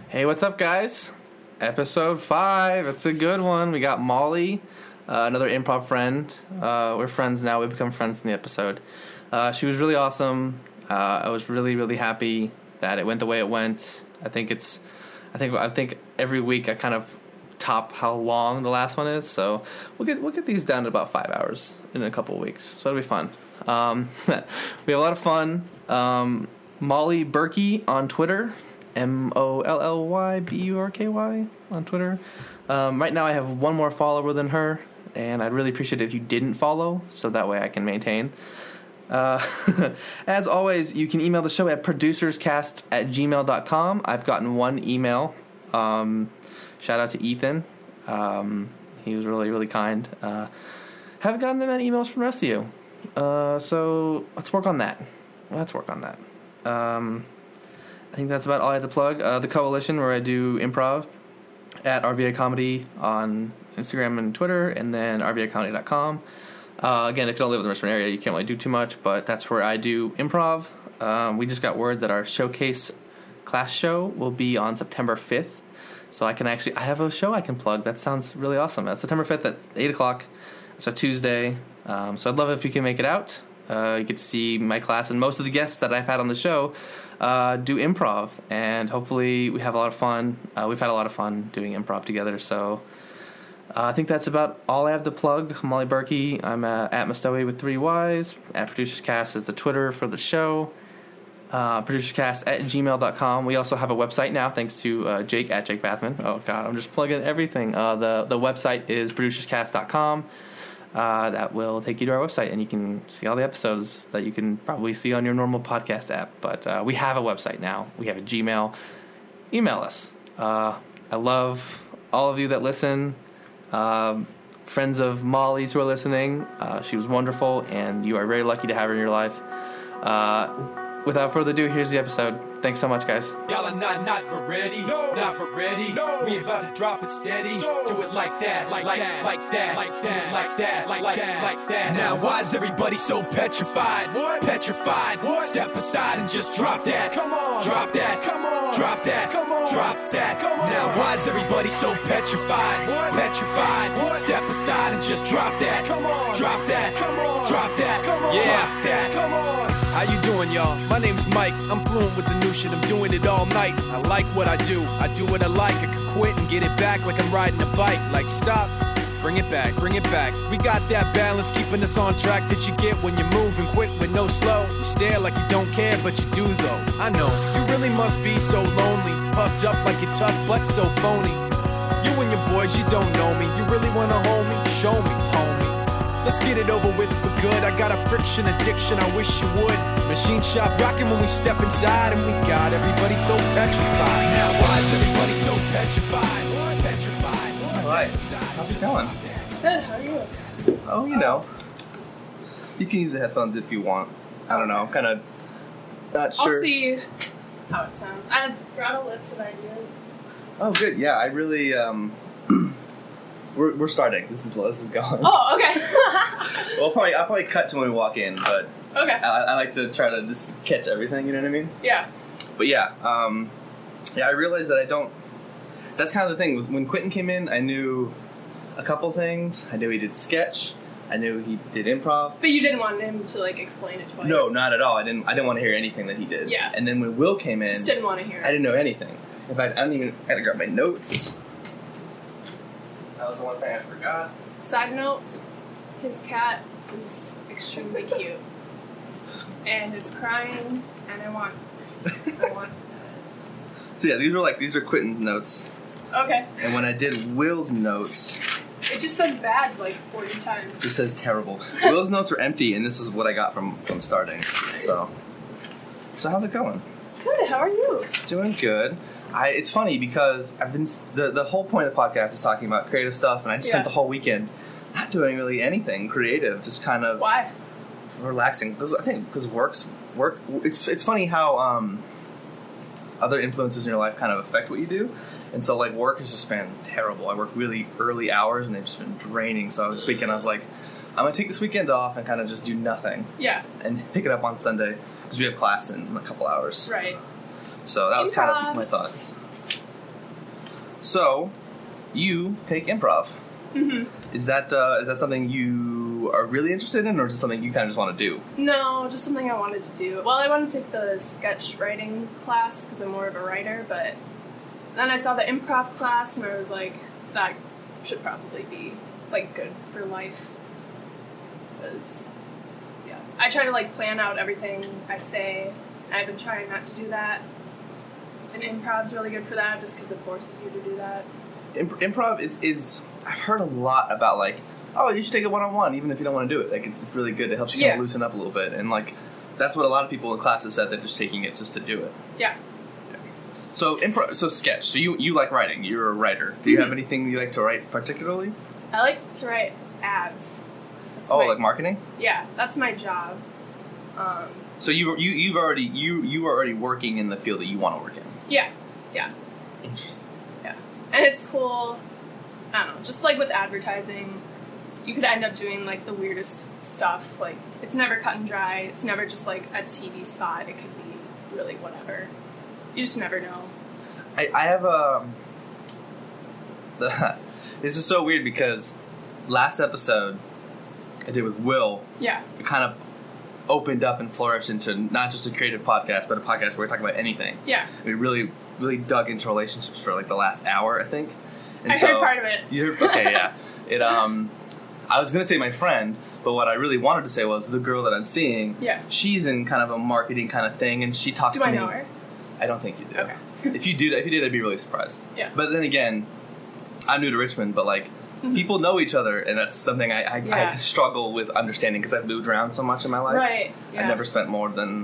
Hey, what's up, guys? Episode 5. It's a good one. We got Molly, another improv friend. We're friends now. We've become friends in the episode. She was really awesome. I was really, really happy that it went the way it went. I think every week I kind of top how long the last one is. So we'll get these down to about 5 hours in a couple of weeks. So it'll be fun. We have a lot of fun. Molly Burkey on Twitter. MOLLYBURKY on Twitter. Right now I have one more follower than her, and I'd really appreciate it if you didn't follow, so that way I can maintain. As always, you can email the show at producerscast@gmail.com. I've gotten one email. Shout out to Ethan. He was really, really kind. Haven't gotten that many emails from the rest of you. So let's work on that. I think that's about all I have to plug. The Coalition, where I do improv at RVA Comedy on Instagram and Twitter, and then rvacomedy.com. Again, if you don't live in the Richmond area, you can't really do too much, but that's where I do improv. We just got word that our showcase class show will be on September 5th. So I have a show I can plug. That sounds really awesome. September 5th at 8 o'clock. It's a Tuesday. So I'd love it if you can make it out. You get to see my class, and most of the guests that I've had on the show do improv, and hopefully we have a lot of fun. We've had a lot of fun doing improv together, so I think that's about all I have to plug. Molly Berkey. I'm at Mastowie with 3 Ys. At ProducersCast is the Twitter for the show. Producerscast@gmail.com. We also have a website now, thanks to Jake at Jake Bathman. Oh, God, I'm just plugging everything. The website is producerscast.com. That will take you to our website, and you can see all the episodes that you can probably see on your normal podcast app. But we have a website now. We have a Gmail. Email us. I love all of you that listen. Friends of Molly's who are listening. She was wonderful, and you are very lucky to have her in your life. Without further ado, here's the episode. Thanks so much, guys. Y'all are not but ready, not but ready. We about to drop it steady. Do it like that, like that, like that, like that, like that, like that. Now why is everybody so petrified? What? Petrified. What? Step aside and just drop that. Come on. Drop that. Come on. Drop that. Come on. Drop that. Come on. Now why is everybody so petrified? What? Petrified. What? Step aside and just drop that. Come on. Drop that. Come on. Drop that. Come on. Yeah. Drop that. Come on. How you doing, y'all? My name's Mike. I'm fluent with the new shit. I'm doing it all night. I like what I do. I do what I like. I can quit and get it back like I'm riding a bike. Like, stop. Bring it back. Bring it back. We got that balance keeping us on track that you get when you're moving quick with no slow. You stare like you don't care, but you do, though. I know. You really must be so lonely. Puffed up like you're tough, but so phony. You and your boys, you don't know me. You really wanna hold me? Show me, homie. Let's get it over with for good. I got a friction addiction, I wish you would. Machine shop rocking when we step inside, and we got everybody so petrified. Now why is everybody so petrified? Petrified. All right. How's it going? Good, how are you? Oh, you can use the headphones if you want. I don't know. I'm kind of not sure. I'll see how it sounds. I brought a list of ideas. Oh, good. Yeah, I really. We're starting. This is going. Oh, okay. I'll probably cut to when we walk in, but okay. I like to try to just catch everything. You know what I mean? Yeah. But yeah, I realized that I don't. That's kind of the thing. When Quentin came in, I knew a couple things. I knew he did sketch. I knew he did improv. But you didn't want him to explain it twice. No, not at all. I didn't want to hear anything that he did. Yeah. And then when Will came in, Just didn't want to hear it. I didn't know anything. In fact, I had to grab my notes. That was the one thing I forgot. Side note, his cat is extremely cute. And it's crying, and I want to pet it. So yeah, these are Quentin's notes. Okay. And when I did Will's notes, It just says bad 40 times. it says terrible. Will's notes are empty, and this is what I got from starting. So how's it going? Good, how are you? Doing good. It's funny because I've been the whole point of the podcast is talking about creative stuff, and I just spent the whole weekend not doing really anything creative, just kind of Why? relaxing. Because work. It's funny how other influences in your life kind of affect what you do, and so work has just been terrible. I work really early hours, and they've just been draining. So this weekend I was like, I'm gonna take this weekend off and kind of just do nothing. Yeah. And pick it up on Sunday because we have class in a couple hours. Right. So that was kind of my thought. So, you take improv. Mm-hmm. Is that something you are really interested in, or is it something you kind of just want to do? No, just something I wanted to do. Well, I wanted to take the sketch writing class because I'm more of a writer, but then I saw the improv class and I was like, that should probably be, like, good for life. Because, yeah. I try to, like, plan out everything I say. I've been trying not to do that. And improv's really good for that just because it forces you to do that. Improv is I've heard a lot about, like, oh, you should take it one-on-one even if you don't want to do it. Like, it's really good. It helps you kind of loosen up a little bit. And, like, that's what a lot of people in class have said. They're just taking it just to do it. Yeah. So sketch. So you like writing. You're a writer. Do you have anything you like to write particularly? I like to write ads. That's like marketing? Yeah, that's my job. So you were already working in the field that you want to work in. Yeah. Interesting. Yeah, and it's cool. I don't know. Just like with advertising, you could end up doing like the weirdest stuff. Like it's never cut and dry. It's never just like a TV spot. It could be really whatever. You just never know. I have this is so weird because last episode I did with Will. Yeah. It kind of opened up and flourished into not just a creative podcast, but a podcast where we talk about anything. Yeah. We really dug into relationships for like the last hour, I think. And I heard part of it. You heard? Okay, yeah. It I was gonna say my friend, but what I really wanted to say was the girl that I'm seeing. Yeah. She's in kind of a marketing kind of thing, and she talks to me. Do I know her? I don't think you do. Okay. If you did, I'd be really surprised. Yeah. But then again, I'm new to Richmond, but like people know each other, and that's something I struggle with understanding because I've moved around so much in my life. Right. Yeah. I've never spent more than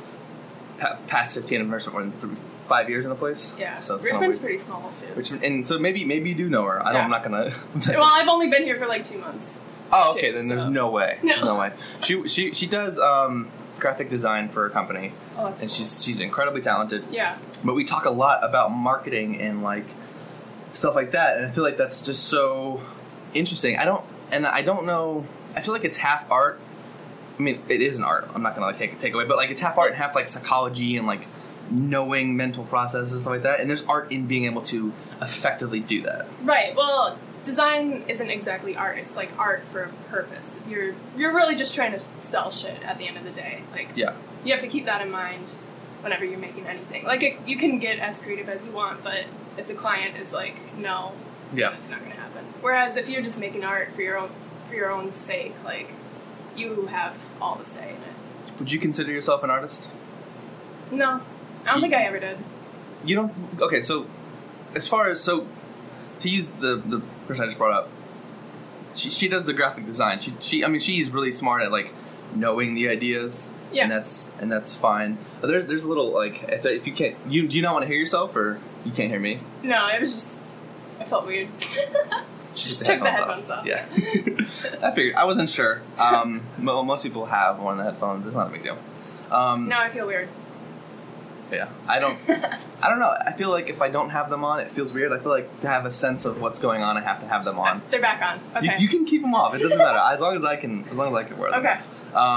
past 15. I've never spent more than 5 years in a place. Yeah. So it's Richmond's pretty small too. Richmond, and so maybe you do know her. I'm not gonna. Well, I've only been here for like 2 months. Oh, okay. Then there's no way. There's no way. She does graphic design for a company. Oh, that's and cool. she's incredibly talented. Yeah. But we talk a lot about marketing and like stuff like that, and I feel like that's just so interesting. I don't know. I feel like it's half art. I mean, it is an art. I'm not gonna like take away, but like it's half art and half like psychology and like knowing mental processes and stuff like that. And there's art in being able to effectively do that. Right. Well, design isn't exactly art. It's like art for a purpose. You're really just trying to sell shit at the end of the day. Like, yeah. You have to keep that in mind whenever you're making anything. Like, you can get as creative as you want, but if the client is like, no, it's not going to happen. Whereas if you're just making art for your own sake, like, you have all the say in it. Would you consider yourself an artist? No. I don't think I ever did. You don't? Okay, so as far as, to use the person I just brought up, she does the graphic design. She's really smart at like knowing the ideas. Yeah. And that's fine. There's a little like if you can't do you not want to hear yourself or you can't hear me? No, it was just I felt weird. Just took the headphones off. Yeah. I figured. I wasn't sure. Well, most people have one of the headphones. It's not a big deal. No, I feel weird. Yeah, I don't know. I feel like if I don't have them on, it feels weird. I feel like to have a sense of what's going on, I have to have them on. They're back on. Okay. You can keep them off. It doesn't matter as long as I can wear them. Okay.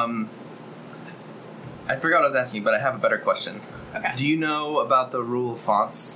I forgot what I was asking you, but I have a better question. Okay. Do you know about the rule of fonts?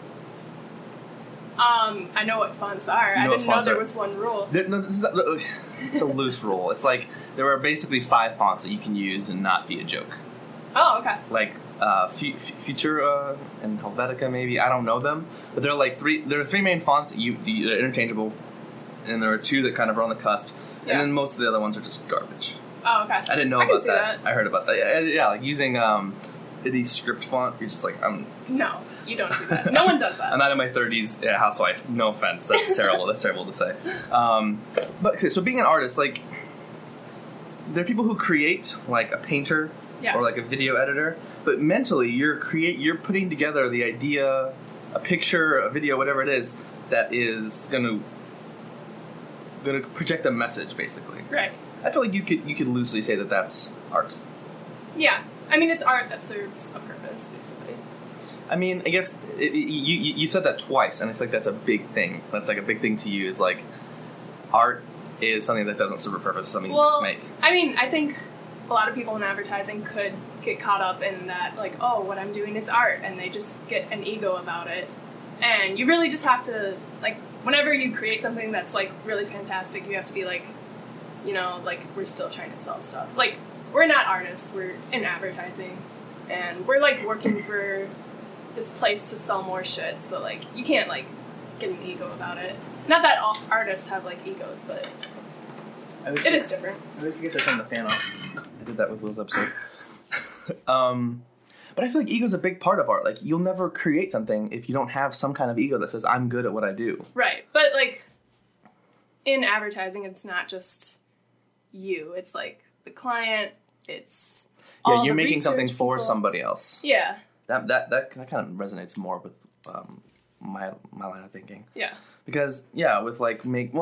I know what fonts are. I didn't know there was one rule. It's a loose rule. It's like there are basically 5 fonts that you can use and not be a joke. Oh, okay. Like Futura and Helvetica, maybe. I don't know them, but there are 3 main fonts that they're interchangeable, and there are 2 that kind of are on the cusp, and then most of the other ones are just garbage. Oh, okay. I didn't know about that. I heard about that. Yeah, like using the script font. You're just like No, you don't do that. No one does that. I'm not in my 30s. Yeah, housewife. No offense. That's terrible. That's terrible to say. But okay, so being an artist, like there are people who create, like a painter. Yeah. Or like a video editor, but mentally you're putting together the idea, a picture, a video, whatever it is that is going to project a message, basically. Right. I feel like you could loosely say that that's art. Yeah, I mean it's art that serves a purpose, basically. I mean, I guess you said that twice, and I feel like that's a big thing. That's like a big thing to you is like art is something that doesn't serve a purpose, it's something you just make. I mean, I think a lot of people in advertising could get caught up in that, like, oh, what I'm doing is art, and they just get an ego about it. And you really just have to, like, whenever you create something that's, like, really fantastic, you have to be like, you know, like, we're still trying to sell stuff. Like, we're not artists, we're in advertising, and we're, like, working for this place to sell more shit, so, like, you can't, like, get an ego about it. Not that all artists have, like, egos, but it is different. I always forget to turn the fan off. I did that with Will's episode. But I feel like ego's a big part of art. Like, you'll never create something if you don't have some kind of ego that says, I'm good at what I do. Right. But, like, in advertising, it's not just you. It's, like, the client. It's all you're the making something for people. somebody else. Yeah. That kind of resonates more with my line of thinking. Yeah. Because, with, like,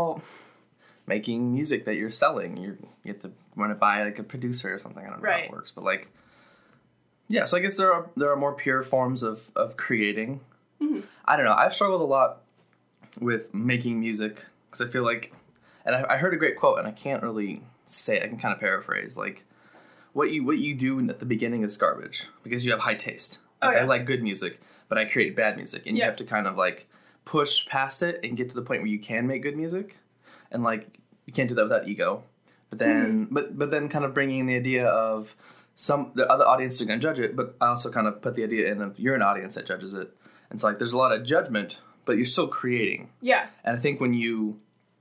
making music that you're selling, you have to run it by, like, a producer or something. I don't know how it works. But, like... Yeah, so I guess there are more pure forms of creating. Mm-hmm. I don't know. I've struggled a lot with making music because I feel like, and I heard a great quote, and I can't really say it. I can kind of paraphrase. Like, what you do at the beginning is garbage because you have high taste. Like, I like good music, but I create bad music, and you have to kind of like push past it and get to the point where you can make good music, and like you can't do that without ego. But then, but then, kind of bringing in the idea of the other audiences are going to judge it, but I also kind of put the idea in of you're an audience that judges it. And it's like there's a lot of judgment, but you're still creating. Yeah. And I think when you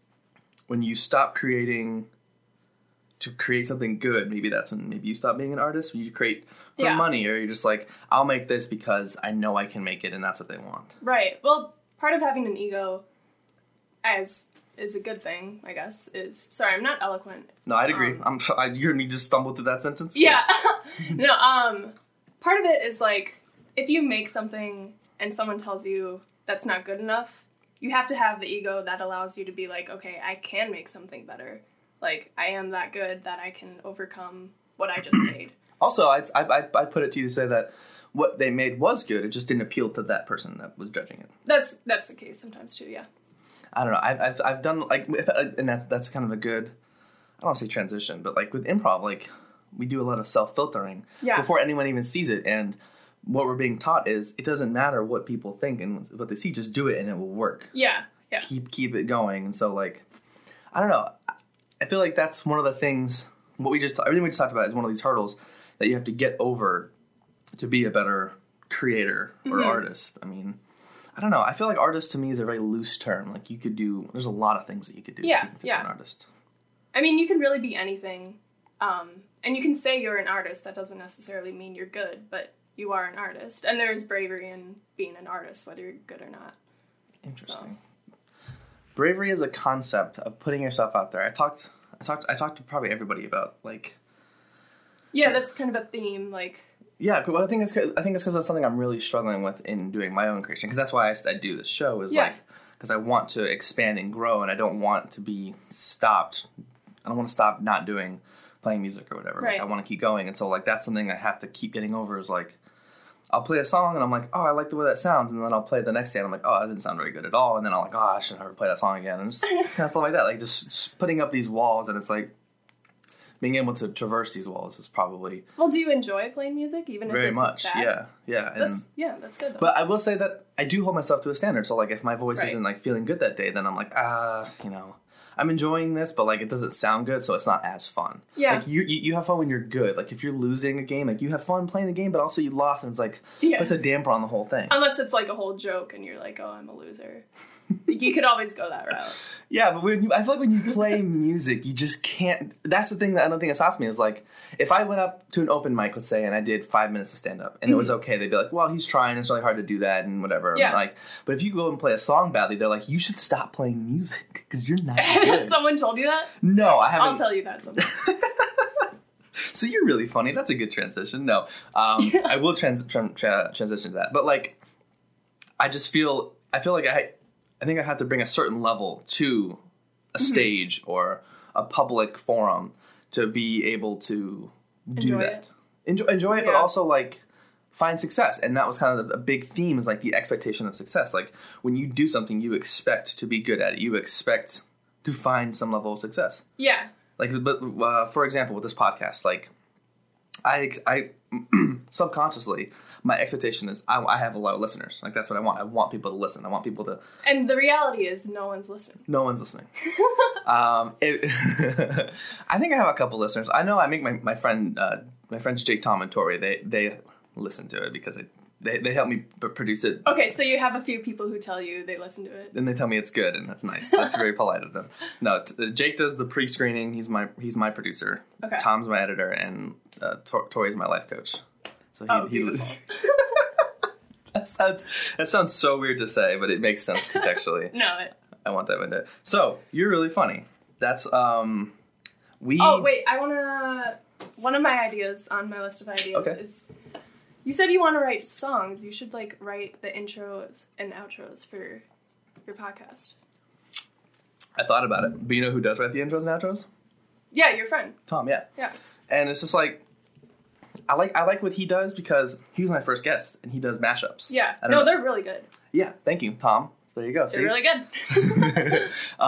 stop creating to create something good, maybe that's when maybe you stop being an artist. When you create for money, or you're just like, I'll make this because I know I can make it, and that's what they want. Right. Well, part of having an ego is a good thing, I guess, is... Sorry, I'm not eloquent. No, I'd agree. You heard me just stumble through that sentence? Yeah. No, part of it is, like, if you make something and someone tells you that's not good enough, you have to have the ego that allows you to be like, okay, I can make something better. Like, I am that good that I can overcome what I just made. Also, I put it to you to say that what they made was good, it just didn't appeal to that person that was judging it. That's the case sometimes, too, yeah. I don't know. I've done, like, and that's kind of a good, I don't want to say transition, but, like, with improv, like, we do a lot of self-filtering before anyone even sees it, and what we're being taught is it doesn't matter what people think and what they see, just do it and it will work. Yeah, yeah. Keep it going, and so, like, I don't know. I feel like that's one of the things, everything we just talked about is one of these hurdles that you have to get over to be a better creator or artist. I mean... I don't know. I feel like artist to me is a very loose term. Like, there's a lot of things that you could do to be an artist. I mean, you can really be anything. And you can say you're an artist. That doesn't necessarily mean you're good, but you are an artist. And there's bravery in being an artist, whether you're good or not. Interesting. So. Bravery is a concept of putting yourself out there. I talked to probably everybody about, like... Yeah, that's kind of a theme, like... Yeah, well, I think it's because that's something I'm really struggling with in doing my own creation. Because that's why I do this show, is like, because I want to expand and grow, and I don't want to be stopped. I don't want to stop playing music or whatever. Right. Like, I want to keep going, and so like that's something I have to keep getting over. Is like, I'll play a song, and I'm like, oh, I like the way that sounds, and then I'll play it the next day, and I'm like, oh, that didn't sound very good at all, and then I'm like, oh, I should never play that song again, and just kind of stuff like that, like just putting up these walls, and it's like. Being able to traverse these walls is probably... Well, do you enjoy playing music, even if it's very much, bad? Yeah. That's good, though. But I will say that I do hold myself to a standard, so, like, if my voice isn't, like, feeling good that day, then I'm like, I'm enjoying this, but, like, it doesn't sound good, so it's not as fun. Yeah. Like, you have fun when you're good. Like, if you're losing a game, like, you have fun playing the game, but also you lost, and it's like, puts a damper on the whole thing. Unless it's, like, a whole joke, and you're like, oh, I'm a loser. You could always go that route. Yeah, but I feel like when you play music, you just can't... That's the thing that I don't think that stops me, is like, if I went up to an open mic, let's say, and I did 5 minutes of stand-up, and it was okay, they'd be like, well, he's trying, it's really hard to do that, and whatever. Yeah. Like, but if you go and play a song badly, they're like, you should stop playing music, because you're not good. Someone told you that? No, I haven't. I'll tell you that sometime. So you're really funny. That's a good transition. No, I will transition to that. But, like, I feel like I think I have to bring a certain level to a stage or a public forum to be able to do that. Enjoy it, but also, like, find success. And that was kind of a big theme, is, like, the expectation of success. Like, when you do something, you expect to be good at it. You expect to find some level of success. Yeah. Like, but for example, with this podcast, like, subconsciously, my expectation is I have a lot of listeners. Like, that's what I want. I want people to listen. I want people to... And the reality is no one's listening. No one's listening. I think I have a couple listeners. I know I make my friends Jake, Tom, and Tori, they listen to it because they help me produce it. Okay, so you have a few people who tell you they listen to it. And they tell me it's good, and that's nice. That's very polite of them. No, Jake does the pre-screening. He's my producer. Okay. Tom's my editor, and Tori's my life coach. So he that sounds so weird to say, but it makes sense contextually. No. I want to dive into it. So, you're really funny. That's, Oh, wait, I want to... One of my ideas on my list of ideas is... You said you want to write songs. You should, like, write the intros and outros for your podcast. I thought about it. But you know who does write the intros and outros? Yeah, your friend. Tom, yeah. Yeah. And it's just like... I like what he does because he was my first guest, and he does mashups. Yeah. No, they're really good. Yeah, thank you, Tom. There you go. They're really good.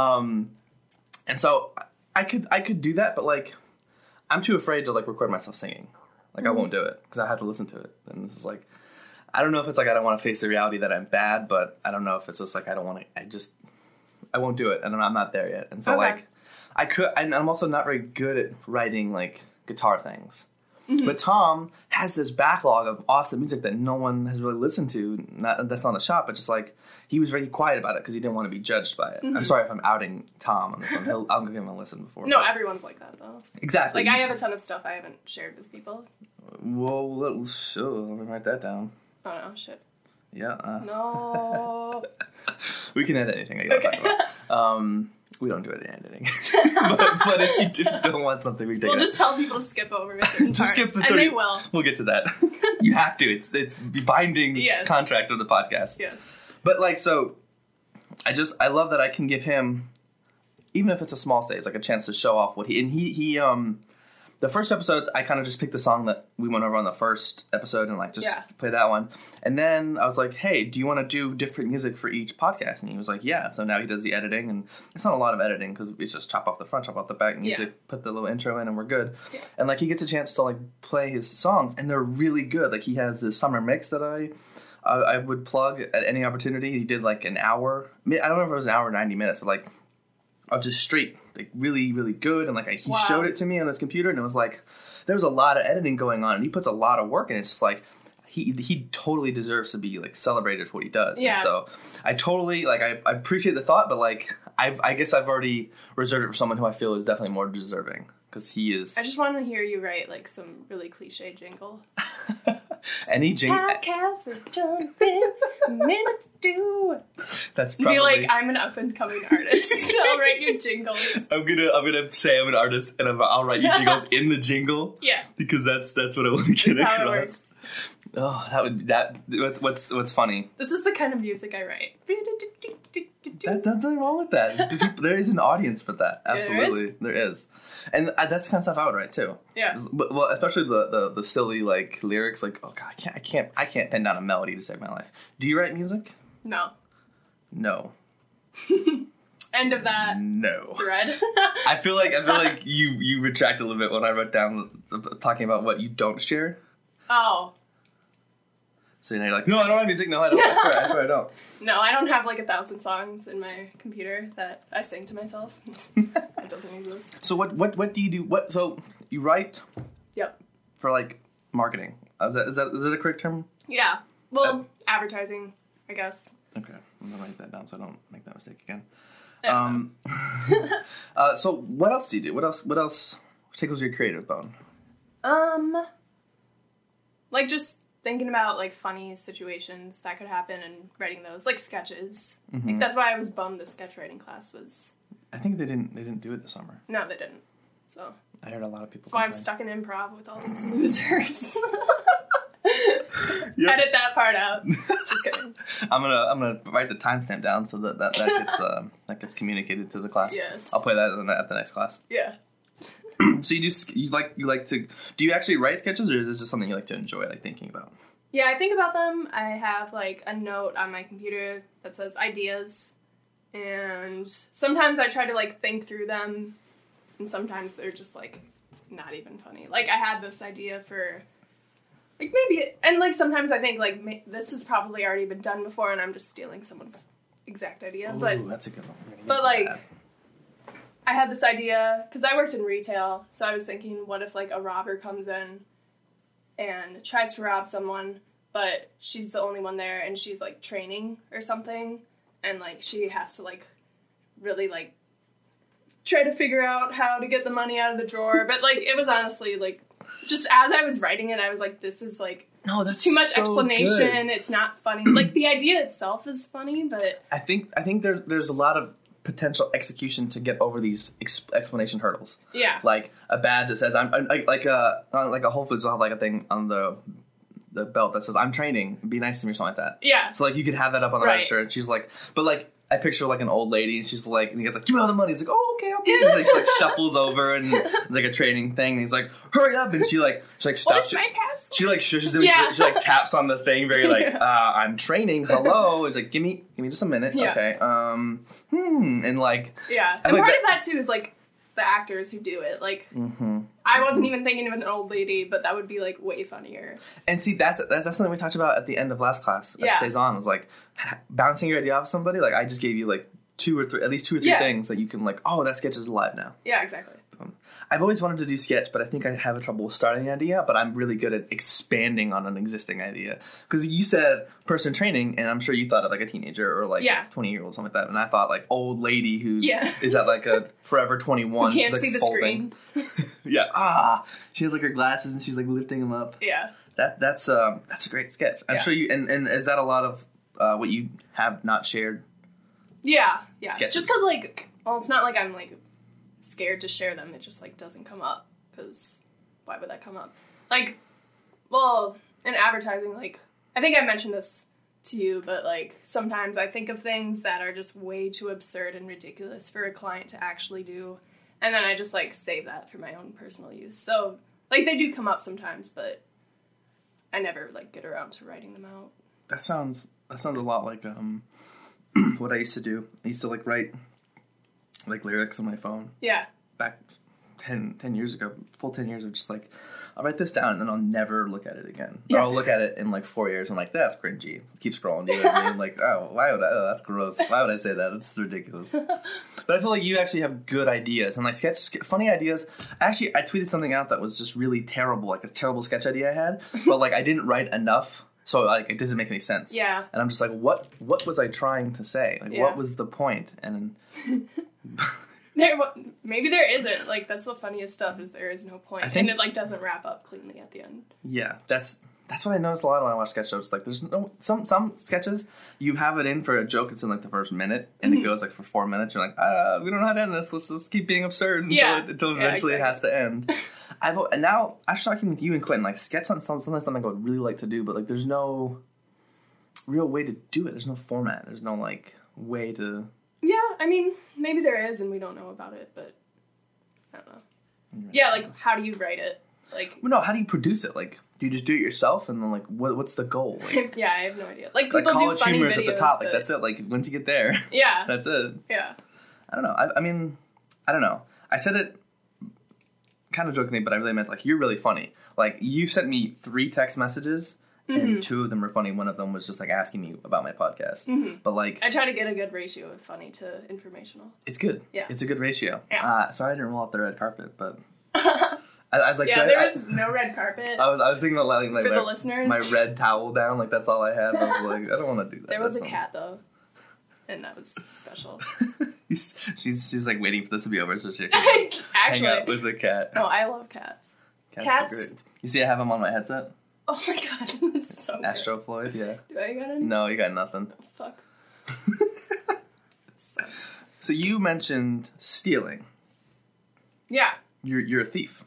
And so I could do that, but like I'm too afraid to like record myself singing. Like I won't do it because I have to listen to it. And it's like I don't know if it's like I don't want to face the reality that I'm bad, but I don't know if it's just like I don't want to. I won't do it, and I'm not there yet. And so like I could, and I'm also not very good at writing like guitar things. Mm-hmm. But Tom has this backlog of awesome music that no one has really listened to. That's not a shot, but just like he was very quiet about it because he didn't want to be judged by it. Mm-hmm. I'm sorry if I'm outing Tom on this one. I'll give him a listen before. No, everyone's like that though. Exactly. Like I have a ton of stuff I haven't shared with people. Whoa, let me write that down. Oh no, shit. Yeah. No. We can edit anything I gotta talk about. We don't do it in editing. but if you don't want something, we take it. We'll just tell people to skip over a certain just skip the 30. And they will. We'll get to that. You have to. It's binding contract of the podcast. Yes. But like, so I love that I can give him, even if it's a small stage, like a chance to show off what he the first episodes, I kind of just picked the song that we went over on the first episode and like just play that one. And then I was like, hey, do you want to do different music for each podcast? And he was like, yeah. So now he does the editing, and it's not a lot of editing because it's just chop off the front, chop off the back music, put the little intro in, and we're good. Yeah. And like he gets a chance to like play his songs, and they're really good. Like he has this summer mix that I would plug at any opportunity. He did like an hour. I don't remember if it was an hour or 90 minutes, but like of just straight, like really, really good. And like he showed it to me on his computer, and it was like there was a lot of editing going on, and he puts a lot of work in. It's just like he totally deserves to be like celebrated for what he does. Yeah. And so I totally like I appreciate the thought, but like I guess I've already reserved it for someone who I feel is definitely more deserving because he is. I just want to hear you write like some really cliche jingle. Any jingle. Podcast with John Finn, minutes do. That's probably. Be like, I'm an up and coming artist. I'll write you jingles. I'm gonna say I'm an artist, and I'll write you jingles in the jingle. Yeah. Because that's what I want to get across. How it works. Oh, what's funny. This is the kind of music I write. There's nothing wrong with that. There is an audience for that. Absolutely, there is. And that's the kind of stuff I would write too. Yeah. Well, especially the silly like lyrics. Like, oh god, I can't pin down a melody to save my life. Do you write music? No. No. End of that. No. Thread. I feel like you retract a little bit when I wrote down talking about what you don't share. Oh. So now you're like, no, I don't have music. No, I don't. I swear I don't. No, I don't have like 1,000 songs in my computer that I sing to myself. It doesn't exist. So what do you do? So you write? Yep. For like marketing. Is that a correct term? Yeah. Well, advertising, I guess. Okay, I'm gonna write that down so I don't make that mistake again. Yeah. So what else do you do? What else tickles your creative bone? Like just thinking about like funny situations that could happen and writing those, like sketches. Mm-hmm. Like, that's why I was bummed the sketch writing class was. I think they didn't do it this summer. No, they didn't. So I heard a lot of people. That's why I'm stuck in improv with all these losers. Yep. Edit that part out. Just kidding. I'm gonna write the timestamp down so that gets communicated to the class. Yes. I'll play that at the next class. Yeah. So you like to do you actually write sketches, or is this just something you like to enjoy, like thinking about? Yeah, I think about them. I have like a note on my computer that says ideas, and sometimes I try to like think through them, and sometimes they're just like not even funny. Like I had this idea for Like, maybe, and, like, sometimes I think, like, this has probably already been done before, and I'm just stealing someone's exact idea. Ooh, but that's a good one. But, like, I had this idea, because I worked in retail, so I was thinking, what if, like, a robber comes in and tries to rob someone, but she's the only one there, and she's, like, training or something, and, like, she has to, like, really, like, try to figure out how to get the money out of the drawer. But, like, it was honestly, like, just as I was writing it, I was like, this is, like, that's too much so explanation. Good. It's not funny. Like, the idea itself is funny, but... I think there's a lot of potential execution to get over these explanation hurdles. Yeah. Like, a badge that says, I'm like a Whole Foods will have, like, a thing on the belt that says, I'm training, be nice to me, or something like that. Yeah. So, like, you could have that up on the register, and she's like, but, like, I picture, like, an old lady, and she's like, and he goes, like, give me all the money. He's like, oh, okay, I'll give you. Like, she, like, shuffles over, and it's, like, a training thing, and he's like, hurry up, and she, like, stops. What's my password? She, like, shushes him, Yeah. she, like, taps on the thing, very, like, I'm training, hello. He's like, give me just a minute, Yeah. okay, and, like... Yeah, and part of that, too, is, like, the actors who do it. Like, I wasn't even thinking of an old lady, but that would be, like, way funnier. And see, that's something we talked about at the end of last class at Cezanne, was, like, bouncing your idea off somebody. Like, I just gave you, like, at least two or three things that you can, like, oh, that sketch is alive now. Yeah, exactly. I've always wanted to do sketch, but I think I have trouble starting the idea, but I'm really good at expanding on an existing idea. Because you said person training, and I'm sure you thought of, like, a teenager or, like, a 20-year-old, something like that. And I thought, like, old lady who is at, like, a Forever 21. You can't she's, like, see the folding. screen. She has, like, her glasses, and she's, like, lifting them up. Yeah. That's a great sketch. I'm sure you, and is that a lot of what you have not shared? Yeah. Sketches. Just because, like, well, it's not like I'm, like, scared to share them. It just, like, doesn't come up. Because why would that come up? Like, well, in advertising, like, I think I mentioned this to you, but, like, sometimes I think of things that are just way too absurd and ridiculous for a client to actually do. And then I just, like, save that for my own personal use. So, like, they do come up sometimes, but I never, like, get around to writing them out. That sounds a lot like what I used to do. I used to, like, write, like, lyrics on my phone. Yeah. Back 10 years ago, full 10 years of just, like, I'll write this down and then I'll never look at it again. Yeah. Or I'll look at it in, like, 4 years and I'm like, that's cringy. Keep scrolling. You know what I mean? Like, that's gross. Why would I say that? That's ridiculous. But I feel like you actually have good ideas and, like, funny ideas. Actually, I tweeted something out that was just really terrible, like a terrible sketch idea I had, but, like, I didn't write enough. So, like, it doesn't make any sense. Yeah. And I'm just like, what was I trying to say? Like, what was the point? And maybe there isn't. Like, that's the funniest stuff, is there is no point. And it, like, doesn't wrap up cleanly at the end. Yeah, that's what I notice a lot when I watch sketch shows. Like, there's no... Some sketches, you have it in for a joke, it's in, like, the first minute, and it goes, like, for 4 minutes. You're like, we don't know how to end this. Let's just keep being absurd until eventually it has to end. And now, after talking with you and Quentin, like, sketch on something I would really like to do, but, like, there's no real way to do it. There's no format. There's no, like, way to... Yeah, I mean, maybe there is and we don't know about it, but I don't know. Right. Yeah, like, how do you write it? Like, well, no, how do you produce it? Like, do you just do it yourself, and then, like, what's the goal? Like, yeah, I have no idea. Like, people like College do funny Humor's videos, at the top. Like, that's it. Like, once you get there, that's it. Yeah. I don't know. I mean, I don't know. I said it kind of jokingly, but I really meant, like, you're really funny. Like, you sent me 3 text messages, and 2 of them were funny. One of them was just, like, asking me about my podcast. But, like... I try to get a good ratio of funny to informational. It's good. Yeah. It's a good ratio. Yeah. Sorry I didn't roll out the red carpet, but... I was like... Yeah, there was no red carpet. I was thinking about, like for the listeners. My red towel down. Like, that's all I had. I was like, I don't want to do that. There was a cat, though. And that was special. she's like, waiting for this to be over so she can hang out with the cat. No, I love cats. Cats are great. You see I have them on my headset? Oh my god, that's so Astro good. Floyd, yeah. Do I got any? No, you got nothing. Oh, fuck. So you mentioned stealing. Yeah. You're a thief.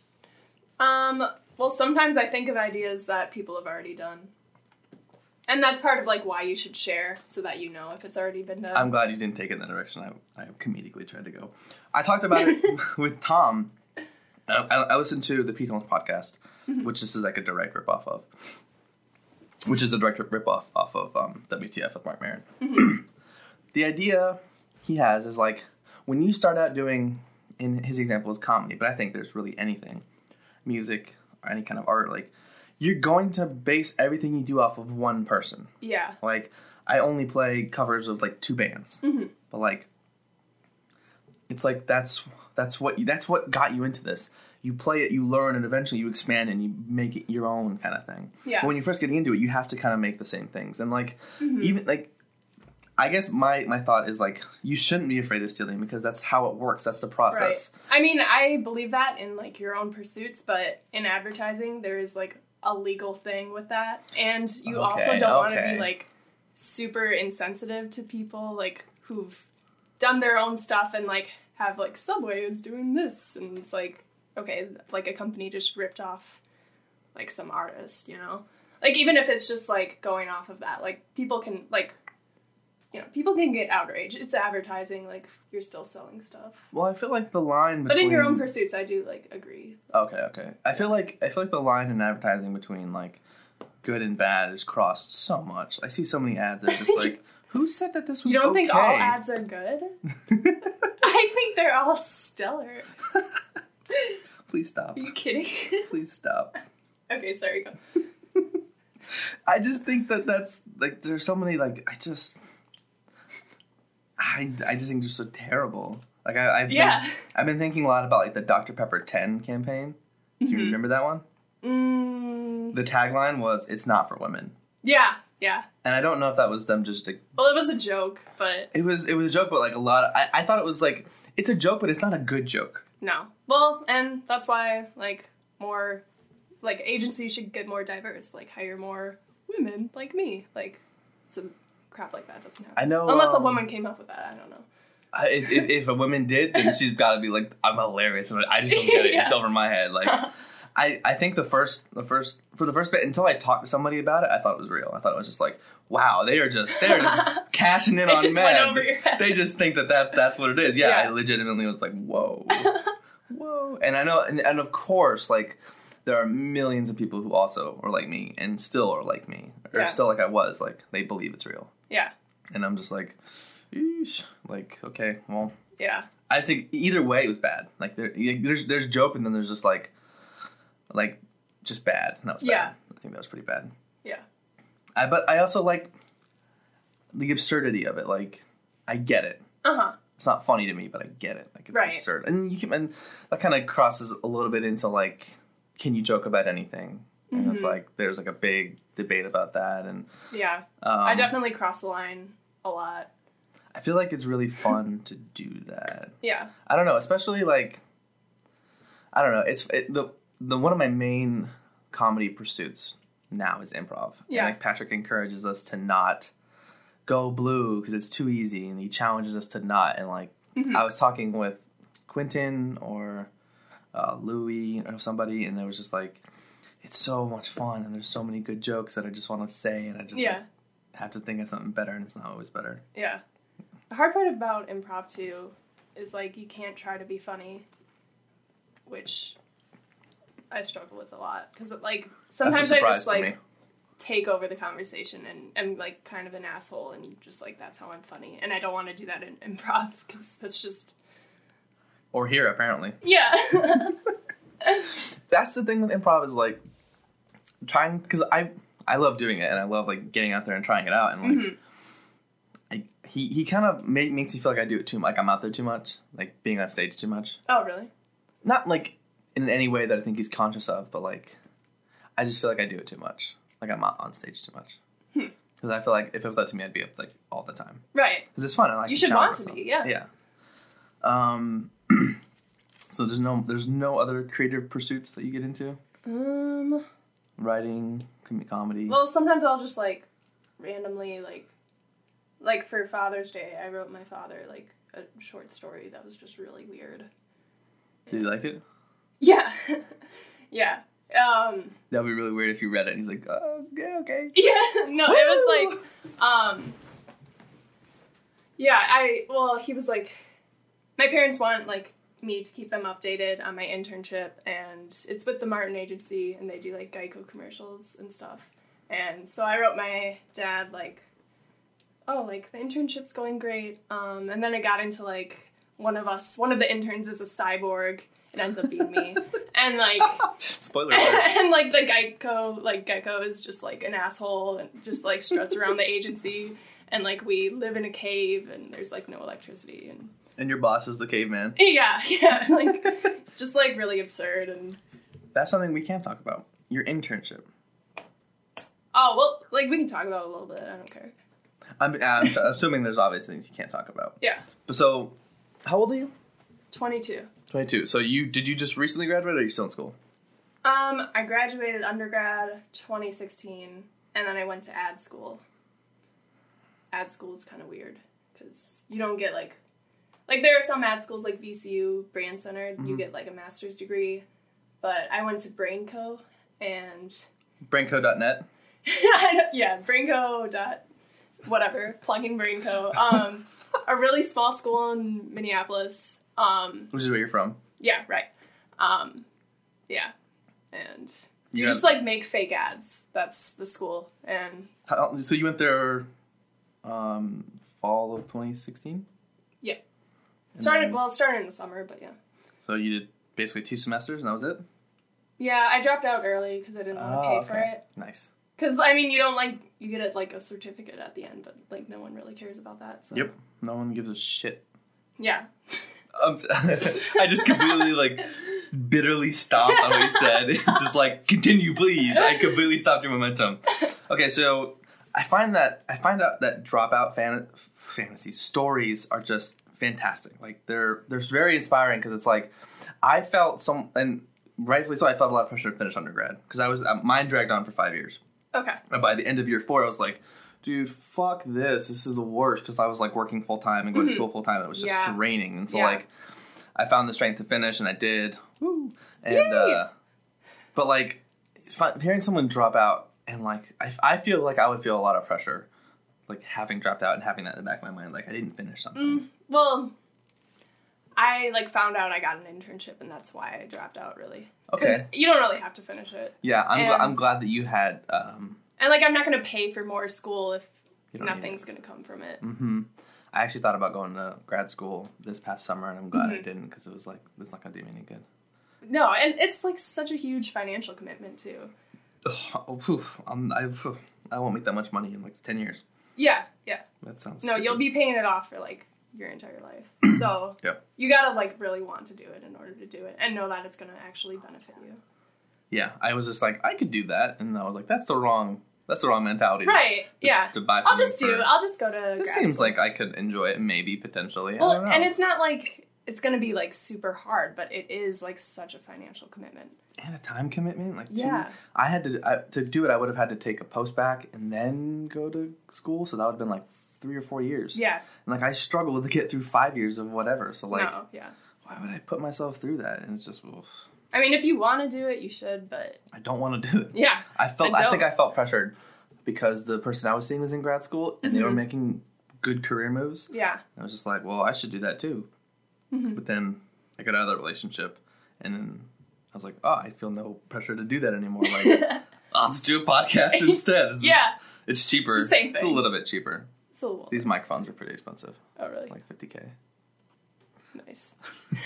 Well, sometimes I think of ideas that people have already done. And that's part of, like, why you should share, so that you know if it's already been done. I'm glad you didn't take it in that direction. I comedically tried to go. I talked about it with Tom. I listened to the Pete Holmes podcast, which this is like a direct ripoff of. Which is a direct ripoff off of WTF with Mark Maron. The idea he has is, like, when you start out doing, in his example is comedy, but I think there's really anything, music or any kind of art, like, you're going to base everything you do off of one person. Yeah. Like, I only play covers of, like, 2 bands. Mm-hmm. But, like, it's like that's what got you into this. You play it, you learn, and eventually you expand and you make it your own kind of thing. Yeah. But when you're first getting into it, you have to kind of make the same things. And, like, even, like, I guess my thought is, like, you shouldn't be afraid of stealing because that's how it works. That's the process. Right. I mean, I believe that in, like, your own pursuits, but in advertising, there is, like, a legal thing with that. And you also don't want to be, like, super insensitive to people, like, who've done their own stuff and, like, have, like, Subway is doing this. And it's like, okay, like, a company just ripped off, like, some artist, you know? Like, even if it's just, like, going off of that, like, people can, like, you know, people can get outraged. It's advertising, like, you're still selling stuff. Well, I feel like the line between... But in your own pursuits, I do, like, agree. Okay. I feel like the line in advertising between, like, good and bad is crossed so much. I see so many ads that are just like, who said that this was You don't okay? think all ads are good? I think they're all stellar. Please stop. Are you kidding? Please stop. Okay, sorry, go. I just think that's, like, there's so many, like, I just think they're so terrible. Like, I've been thinking a lot about, like, the Dr. Pepper 10 campaign. Do you remember that one? The tagline was, "It's not for women." Yeah. And I don't know if that was them just... Well, it was a joke, but... It was a joke, but, like, a lot of... I thought it was, like, it's a joke, but it's not a good joke. No. Well, and that's why, like, more... Like, agencies should get more diverse. Like, hire more women like me. Like, some crap like that doesn't happen. I know... Unless a woman came up with that, I don't know. If a woman did, then she's got to be like, I'm hilarious. I just don't get it. It's over my head. Like, I think for the first bit, until I talked to somebody about it, I thought it was real. I thought it was just like, wow, they're just cashing in on just men. went over your head. They just think that's what it is. Yeah, I legitimately was like, whoa. And I know, and of course, like, there are millions of people who also are like me and still are like me, or still like I was. Like, they believe it's real. Yeah. And I'm just like, eesh. Like, okay, well. Yeah. I just think either way it was bad. Like, there's joke and then there's just like just bad. And that was bad. I think that was pretty bad. Yeah. But I also like the absurdity of it. Like, I get it. It's not funny to me, but I get it. Like, it's absurd. And that kind of crosses a little bit into, like, can you joke about anything? And it's like, there's like a big debate about that. And yeah. I definitely cross the line a lot. I feel like it's really fun to do that. Yeah. I don't know, especially, like, I don't know. The one of my main comedy pursuits now is improv. Yeah. And, like, Patrick encourages us to not go blue because it's too easy, and he challenges us to not. And, like, I was talking with Quentin or Louis or somebody, and they was just like, it's so much fun, and there's so many good jokes that I just want to say, and I just like, have to think of something better, and it's not always better. Yeah. The hard part about improv, too, is, like, you can't try to be funny, which I struggle with a lot. Because, like, sometimes I just, like, take over the conversation and am, like, kind of an asshole, and just, like, that's how I'm funny. And I don't want to do that in improv, because that's just... Or here, apparently. Yeah. That's the thing with improv is, like, trying... Because I love doing it, and I love, like, getting out there and trying it out, and, like... He kind of makes me feel like I do it too much. Like, I'm out there too much. Like, being on stage too much. Oh, really? Not, like, in any way that I think he's conscious of, but, like, I just feel like I do it too much. Like, I'm not on stage too much. Because I feel like if it was up to me, I'd be up, like, all the time. Right. Because it's fun. I like you should want to be, yeah. Yeah. So there's no other creative pursuits that you get into? Writing, comedy? Well, sometimes I'll just, like, randomly, like, for Father's Day, I wrote my father, like, a short story that was just really weird. Did you like it? Yeah. Yeah. That would be really weird if you read it and he's like, oh, yeah, okay. Yeah, no, Woo! It was like, he was like, my parents want, like, me to keep them updated on my internship, and it's with the Martin Agency, and they do, like, Geico commercials and stuff. And so I wrote my dad, like, oh, like, the internship's going great. And then I got into, like, one of the interns is a cyborg, it ends up being me. And like spoiler alert. And like the Gecko is just like an asshole and just like struts around the agency, and like we live in a cave and there's like no electricity, and your boss is the caveman. Yeah, like just like really absurd. And that's something we can't talk about. Your internship. Oh well, like we can talk about it a little bit. I don't care. I'm assuming there's obvious things you can't talk about. Yeah. So, how old are you? 22. 22. So did you just recently graduate, or are you still in school? I graduated undergrad 2016, and then I went to ad school. Ad school is kind of weird because you don't get like there are some ad schools like VCU, Brand Center. You get like a master's degree, but I went to Brainco and Brainco.net. Yeah, Brainco. Whatever, plugging Brainco. A really small school in Minneapolis. Which is where you're from. Yeah, right. Yeah. And you just, make fake ads. That's the school. And so you went there fall of 2016? Yeah. Started in the summer, but yeah. So you did basically 2 semesters, and that was it? Yeah, I dropped out early because I didn't want to pay for it. Nice. Because, I mean, you don't, you get a certificate at the end, but, no one really cares about that. So. Yep. No one gives a shit. Yeah. I just completely, bitterly stopped on what you said. It's just continue, please. I completely stopped your momentum. Okay, so I find out that dropout fantasy stories are just fantastic. They're very inspiring because it's I felt and rightfully so, I felt a lot of pressure to finish undergrad because mine dragged on for 5 years. Okay. And by the end of year 4, I was like, dude, fuck this. This is the worst because I was working full time and going to school full time. It was just draining. And so I found the strength to finish, and I did. Woo! And but hearing someone drop out and I feel like I would feel a lot of pressure, having dropped out and having that in the back of my mind, I didn't finish something. Well, I found out I got an internship, and that's why I dropped out. Really. Okay. You don't really have to finish it. Yeah, I'm glad that you had. And I'm not going to pay for more school if nothing's going to come from it. Mm-hmm. I actually thought about going to grad school this past summer, and I'm glad I didn't because it was it's not going to do me any good. No, and it's such a huge financial commitment too. I won't make that much money in 10 years. Yeah. That sounds. No, stupid. you'll be paying it off for your entire life. So you gotta really want to do it in order to do it, and know that it's gonna actually benefit you. Yeah, I was just I could do that, and I was that's the wrong mentality. Right. To buy I'll just go to. This seems like I could enjoy it, maybe potentially. Well, I don't know. And it's not it's gonna be super hard, but it is such a financial commitment and a time commitment. I had to do it. I would have had to take a post back and then go to school, so that would have been 3 or 4 years. Yeah. And I struggled to get through 5 years of whatever. So no, yeah. Why would I put myself through that? And it's just. Oof. I mean, if you want to do it, you should, but I don't want to do it. Yeah. I think I felt pressured because the person I was seeing was in grad school and they were making good career moves. Yeah. And I was just well, I should do that too. Mm-hmm. But then I got out of that relationship, and then I was I feel no pressure to do that anymore. I'll just do a podcast instead. It's cheaper. It's the same thing. It's a little bit cheaper. It's a little. These microphones are pretty expensive. Oh, really? $50K. Nice.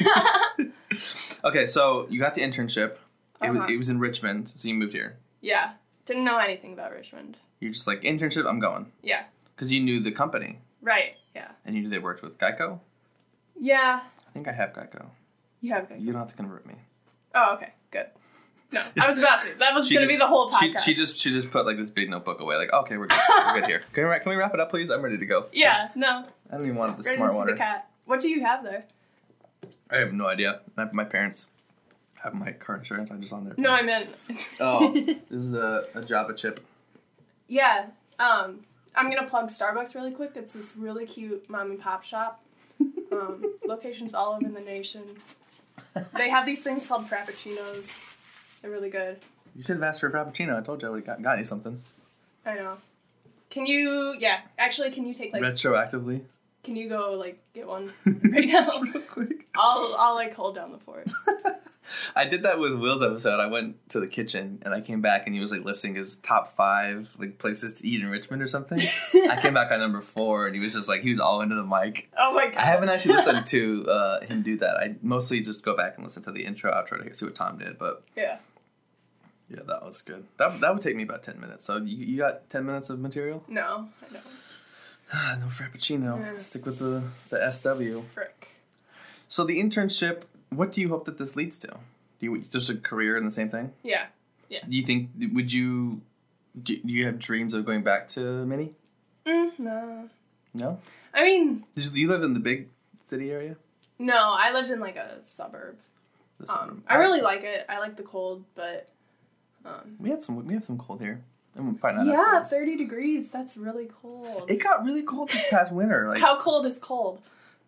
Okay, so you got the internship. It was in Richmond, so you moved here. Yeah. Didn't know anything about Richmond. You're just internship, I'm going. Yeah. Because you knew the company. Right, yeah. And you knew they worked with Geico? Yeah. I think I have Geico. You have Geico? You don't have to convert me. Oh, okay. Good. No, I was about to. That was going to be the whole podcast. She just put this big notebook away. Okay, we're good. We're good here. Can we wrap it up, please? I'm ready to go. Yeah, no. I don't even want the ready smart to see water. The cat. What do you have there? I have no idea. My parents have my car insurance. I'm just on there. No, I meant. This is a Java chip. Yeah. I'm going to plug Starbucks really quick. It's this really cute mom and pop shop. Locations all over the nation. They have these things called Frappuccinos. They're really good. You should have asked for a Frappuccino. I told you I would have got you something. I know. Can you, actually, can you take, retroactively? Can you go, get one right now? Real quick. I'll hold down the fort. I did that with Will's episode. I went to the kitchen and I came back and he was like listing his top 5 like places to eat in Richmond or something. I came back on number 4 and he was just like, he was all into the mic. Oh my god! I haven't actually listened to him do that. I mostly just go back and listen to the intro, outro to see what Tom did. But yeah, that was good. That would take me about 10 minutes. So you got 10 minutes of material? No, I don't. No Frappuccino. Yeah. Stick with the SW. Frick. So the internship, what do you hope that this leads to? Do you just a career in the same thing? Yeah. Do you think, do you have dreams of going back to Mini? No. No? I mean... Do you live in the big city area? No, I lived in like a suburb. I really like it. I like the cold, but... We have some cold here. Probably not yeah, 30 degrees. That's really cold. It got really cold this past winter. Like, how cold is cold?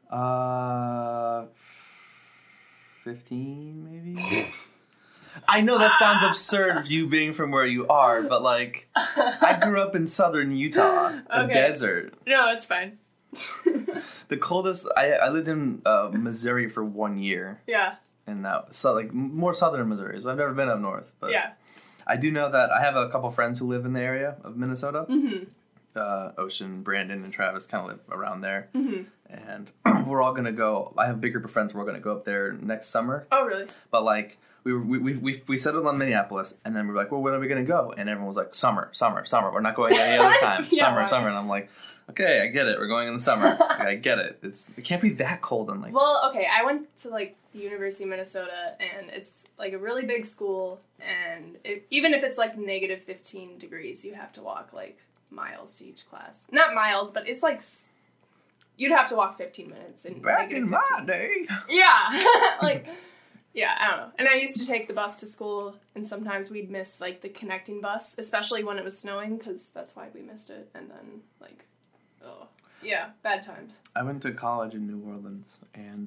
15 maybe. I know that sounds absurd, you being from where you are, but like, I grew up in southern Utah, a desert. No, it's fine. The coldest I lived in Missouri for 1 year. Yeah. And that so like more southern Missouri. So I've never been up north, but yeah. I do know that I have a couple friends who live in the area of Minnesota. Mm-hmm. Ocean, Brandon, and Travis kind of live around there. Mm-hmm. And we're all going to go. I have a big group of friends. We're going to go up there next summer. Oh, really? But like, we settled on Minneapolis, and then we were like, well, when are we going to go? And everyone was like, summer. We're not going any other time. Yeah, summer. And I'm like, okay, I get it. We're going in the summer. Like, I get it. It can't be that cold. And like, well, okay. I went to like the University of Minnesota, and it's like a really big school, and even if it's like negative 15 degrees, you have to walk like miles to each class. Not miles, but it's like you'd have to walk 15 minutes in back in my day. Yeah, like yeah, I don't know. And I used to take the bus to school, and sometimes we'd miss like the connecting bus, especially when it was snowing, because that's why we missed it. And then like, oh yeah, bad times. I went to college in New Orleans, and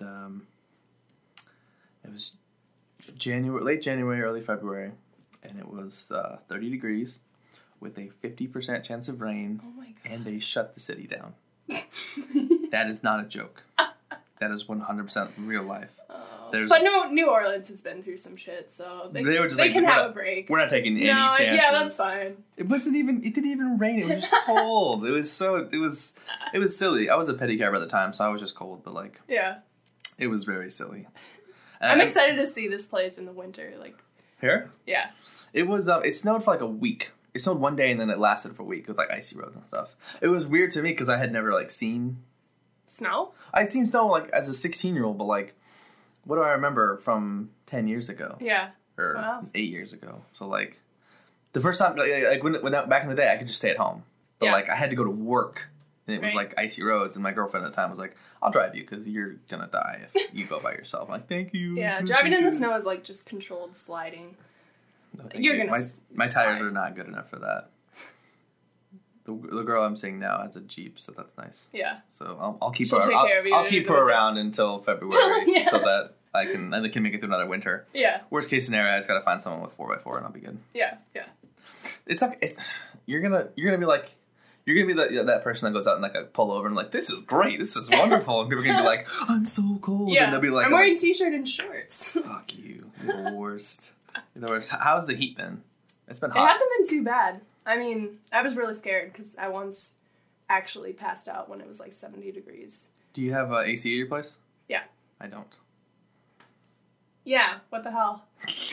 it was late January, early February, and it was 30 degrees. With a 50% chance of rain, oh my God. And they shut the city down. That is not a joke. That is 100% real life. But no, New Orleans has been through some shit, so they can have a break. We're not taking any chances. Yeah, that's fine. It didn't even rain. It was just cold. It was silly. I was a pedicab at the time, so I was just cold. But like, yeah, it was very silly. I'm excited to see this place in the winter. Like here, yeah, it was. It snowed for like a week. It snowed one day and then it lasted for a week with like icy roads and stuff. It was weird to me because I had never like seen snow. I'd seen snow like as a 16-year-old, but like, what do I remember from 10 years ago? Yeah, or 8 years ago. So like, the first time like when back in the day, I could just stay at home, but like I had to go to work, and it was like icy roads, and my girlfriend at the time was like, "I'll drive you because you're gonna die if you go by yourself." I'm like, "Thank you." Yeah, driving in the snow is like just controlled sliding. You're gonna. My tires are not good enough for that. The girl I'm seeing now has a Jeep, so that's nice. Yeah. So I'll keep her. I'll keep her around until February, so that I can make it through another winter. Yeah. Worst case scenario, I just gotta find someone with 4x4 and I'll be good. Yeah. Yeah. It's like you're gonna be like. You're going to be that person that goes out and like pull over and like, this is great, this is wonderful. And people are going to be like, I'm so cold. Yeah. And they'll be like, I'm wearing t-shirt and shorts. Fuck you. You're the worst. You're the worst. How's the heat been? It's been hot. It hasn't been too bad. I mean, I was really scared because I once actually passed out when it was like 70 degrees. Do you have AC at your place? Yeah. I don't. Yeah, what the hell?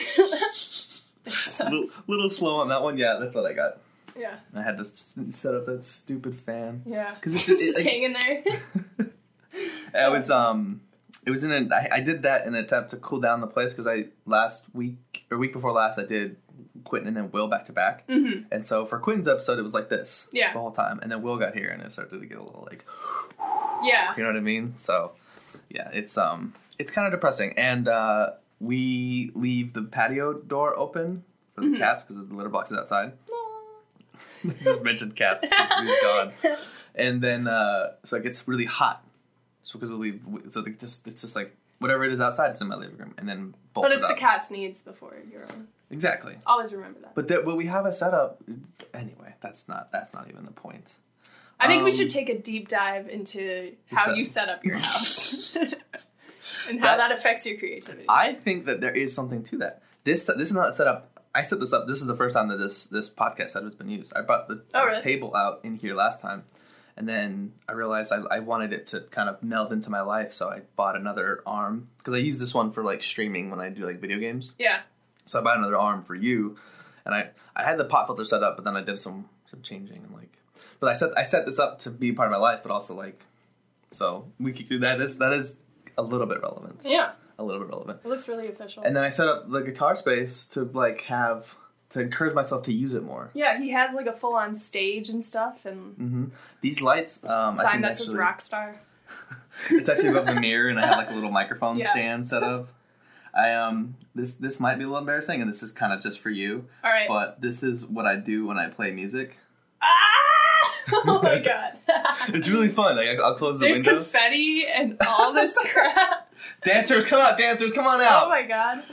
little slow on that one. Yeah, that's what I got. Yeah. I had to set up that stupid fan. Yeah. Because it's just hanging there. I was I did that in an attempt to cool down the place because week before last I did Quentin and then Will back to back. Mm-hmm. And so for Quentin's episode it was like this the whole time, and then Will got here and it started to get a little like yeah, you know what I mean. So yeah, it's kind of depressing, and we leave the patio door open for the cats because the litter box is outside. Just mentioned cats. He's gone. And then, so it gets really hot. So because we leave, so it's just like whatever it is outside, it's in my living room, and then bolt but it's the cat's needs before your own. Exactly. Always remember that. But we have a setup anyway. That's not even the point. I think we should take a deep dive into how you set up your house. and how that affects your creativity. I think that there is something to that. This is not set up. I set this up. This is the first time that this podcast set has been used. I brought the table out in here last time, and then I realized I wanted it to kind of meld into my life, so I bought another arm because I use this one for like streaming when I do like video games. Yeah. So I bought another arm for you, and I had the pop filter set up, but then I did some changing and like. But I set this up to be part of my life, but also like, so we could do that. That is a little bit relevant. Yeah. A little bit relevant. It looks really official. And then I set up the guitar space to like to encourage myself to use it more. Yeah, he has like a full on stage and stuff, and these lights. Sign that says rock star. It's actually above the mirror, and I have like a little microphone stand set up. This might be a little embarrassing, and this is kind of just for you. All right. But this is what I do when I play music. Oh my god. It's really fun. Like I'll close the window. There's confetti and all this crap. Dancers, come out! Dancers, come on out! Oh my god.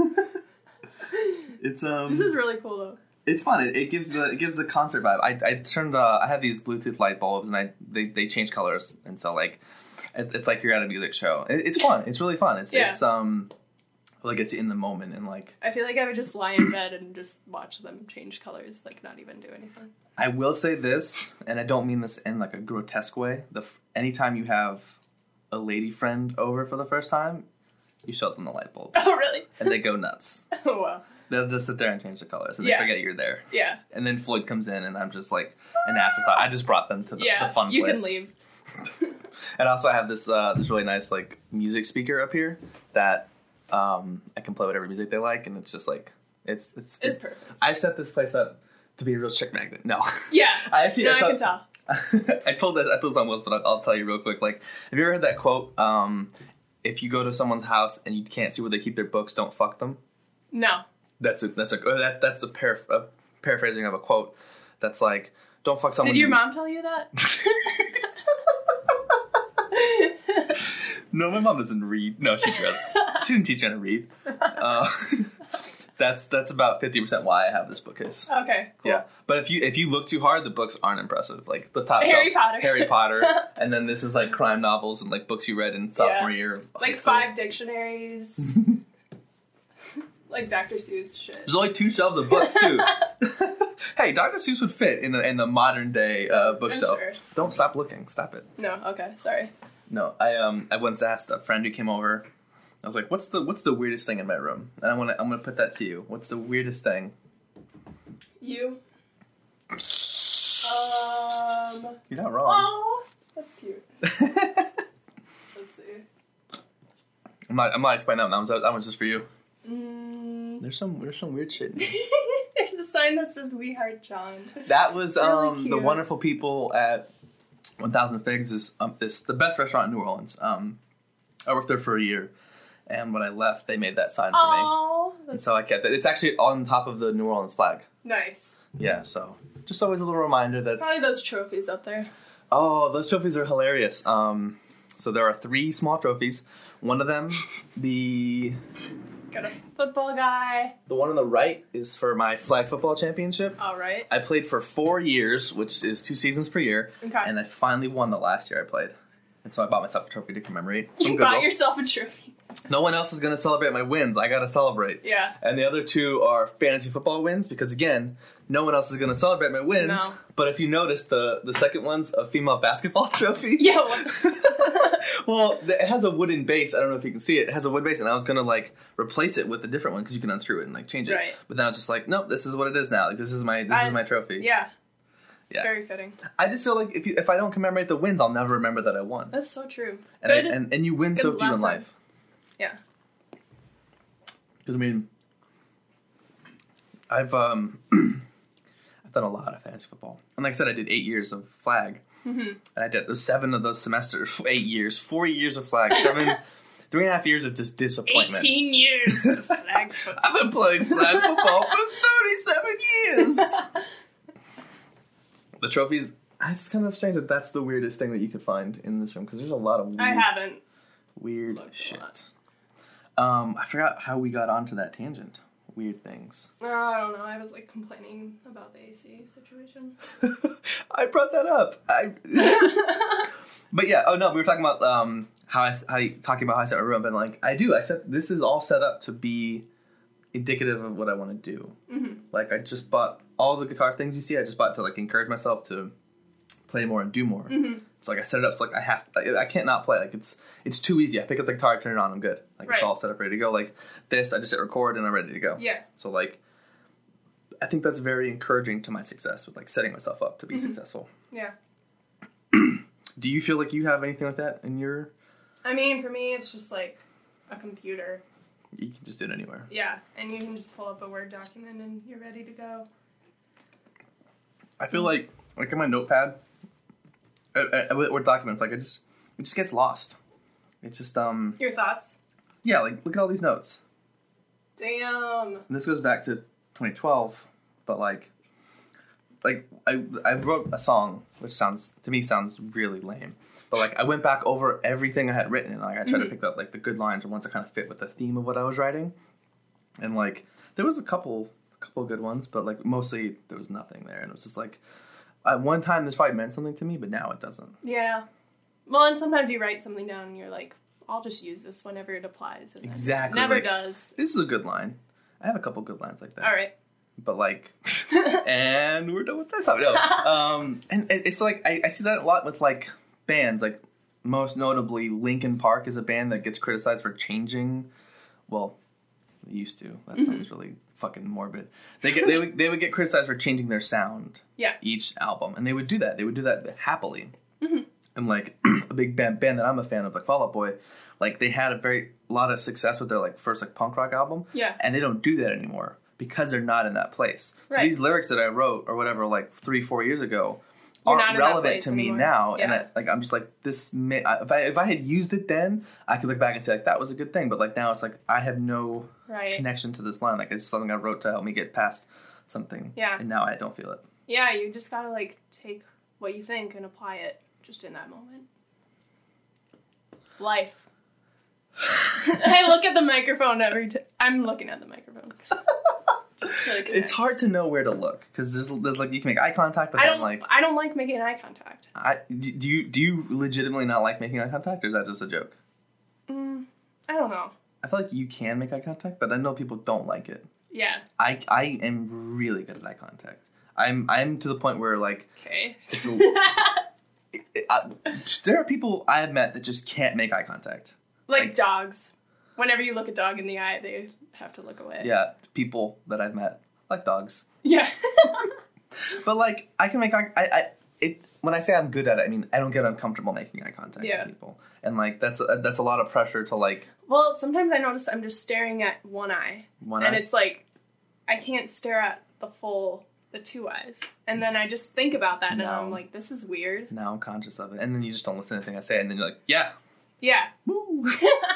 It's This is really cool though. It's fun. It gives the concert vibe. I have these Bluetooth light bulbs, and they change colors, and so like it's like you're at a music show. It's fun. It's really fun. It's like it's in the moment, and like I feel like I would just lie in bed and just watch them change colors, like not even do anything. I will say this, and I don't mean this in like a grotesque way. Anytime you have a lady friend over for the first time, you show them the light bulbs. Oh really? And they go nuts. Oh wow. They'll just sit there and change the colors, and they forget you're there. Yeah. And then Floyd comes in, and I'm just like an afterthought. I just brought them to the fun place. You can leave. And also I have this really nice like music speaker up here that I can play whatever music they like, and it's just like it's perfect. I've set this place up to be a real chick magnet. No. Yeah. I can tell. I told someone else, but I'll tell you real quick. Like, have you ever heard that quote? If you go to someone's house and you can't see where they keep their books, don't fuck them. No. That's a paraphrasing of a quote. That's like, don't fuck someone. Did your mom tell you that? No, my mom doesn't read. No, she does. She didn't teach me how to read. That's about 50% why I have this bookcase. Okay, cool. Yeah, but if you look too hard, the books aren't impressive. Like the top Harry shelves, Potter. Harry Potter, and then this is like crime novels and like books you read in sophomore year. Of like school. 5 dictionaries. Like Dr. Seuss shit. There's only 2 shelves of books too. Hey, Dr. Seuss would fit in the modern day bookshelf. Sure. Don't stop looking. Stop it. No. Okay. Sorry. No, I once asked a friend who came over. I was like, "What's the weirdest thing in my room?" And I'm gonna put that to you. What's the weirdest thing? You. You're not wrong. Oh, that's cute. Let's see. I'm not explaining that. That one's just for you. There's some weird shit. There's a sign that says "We Heart John." That was really the wonderful people at 1000 Figs is the best restaurant in New Orleans. I worked there for a year, and when I left, they made that sign for me, and so I kept it. It's actually on top of the New Orleans flag. Nice. Yeah, so just always a little reminder that probably those trophies up there. Oh, those trophies are hilarious. So there are 3 small trophies. One of them, got a football guy. The one on the right is for my flag football championship. All right. I played for 4 years, which is 2 seasons per year. Okay. And I finally won the last year I played. And so I bought myself a trophy to commemorate. You bought yourself a trophy. No one else is going to celebrate my wins. I got to celebrate. Yeah. And the other 2 are fantasy football wins because, again, no one else is going to celebrate my wins. No. But if you notice, the second one's a female basketball trophy. Yeah. What? Well, it has a wooden base. I don't know if you can see it. It has a wood base, and I was going to, like, replace it with a different one because you can unscrew it and, like, change it. Right. But then I was just like, nope, this is what it is now. Like, this is my trophy. Yeah. It's very fitting. I just feel like if I don't commemorate the wins, I'll never remember that I won. That's so true. And you win so few in life. Yeah. Because, I mean, I've done a lot of fantasy football. And like I said, I did 8 years of flag. Mm-hmm. And I did 7 of those semesters, 8 years, 4 years of flag, 3.5 years of just disappointment. 18 years of flag football. I've been playing flag football for 37 years. The trophies, it's kind of strange that that's the weirdest thing that you could find in this room, because there's a lot of weird, I haven't. Weird shit. I forgot how we got onto that tangent. Weird things. I don't know. I was, like, complaining about the AC situation. I brought that up. But yeah, we were talking about talking about how I set my room, and like this is all set up to be indicative of what I want to do. Mm-hmm. Like I just bought all the guitar things you see. I just bought to like encourage myself to play more and do more. Mm-hmm. So like I set it up so like I can't not play. Like it's too easy. I pick up the guitar, turn it on, I'm good. Like it's all set up, ready to go. Like this, I just hit record and I'm ready to go. Yeah. So like I think that's very encouraging to my success with like setting myself up to be successful. Yeah. Do you feel like you have anything like that in your... I mean, for me, it's just like a computer. You can just do it anywhere. Yeah, and you can just pull up a Word document and you're ready to go. I feel like in my notepad, Word documents, like it just gets lost. It's just Your thoughts? Yeah, like look at all these notes. Damn. And this goes back to 2012, but like I wrote a song which sounds really lame. But like I went back over everything I had written and like I tried to pick up like the good lines or ones that kind of fit with the theme of what I was writing. And like there was a couple good ones, but like mostly there was nothing there, and it was just like at one time this probably meant something to me, but now it doesn't. Yeah. Well, and sometimes you write something down and you're like, I'll just use this whenever it applies. And exactly. It never does. This is a good line. I have a couple good lines like that. All right. But like, and we're done with that topic. No. And it's like I see that a lot with like bands. Like most notably, Linkin Park is a band that gets criticized for changing. Well, they used to. That sounds really fucking morbid. They would get criticized for changing their sound. Yeah. Each album, and they would do that. They would do that happily. Mm-hmm. And like a big band that I'm a fan of, like Fall Out Boy, like they had a lot of success with their like first like punk rock album. Yeah. And they don't do that anymore because they're not in that place. So right. these lyrics that I wrote or whatever like 3-4 years ago aren't relevant to me now. Yeah. And I'm just like this. If I had used it then, I could look back and say like that was a good thing. But like now it's like I have no connection to this line. Like it's something I wrote to help me get past something. Yeah. And now I don't feel it. Yeah, you just gotta like take what you think and apply it just in that moment. Life. I look at the microphone every time. I'm looking at the microphone. It's hard to know where to look because there's like you can make eye contact, but then like I don't like making eye contact. Do you legitimately not like making eye contact, or is that just a joke? I don't know. I feel like you can make eye contact, but I know people don't like it. Yeah. I am really good at eye contact. I'm to the point where like okay. There are people I have met that just can't make eye contact. Like dogs. Whenever you look a dog in the eye, they have to look away. Yeah, people that I've met like dogs. Yeah. But like I can make when I say I'm good at it, I mean I don't get uncomfortable making eye contact with people, and like that's a lot of pressure to like. Well, sometimes I notice I'm just staring at one eye, and it's like I can't stare at the two eyes, and then I just think about that, and I'm like, this is weird. Now I'm conscious of it, and then you just don't listen to anything I say, and then you're like, yeah. Woo.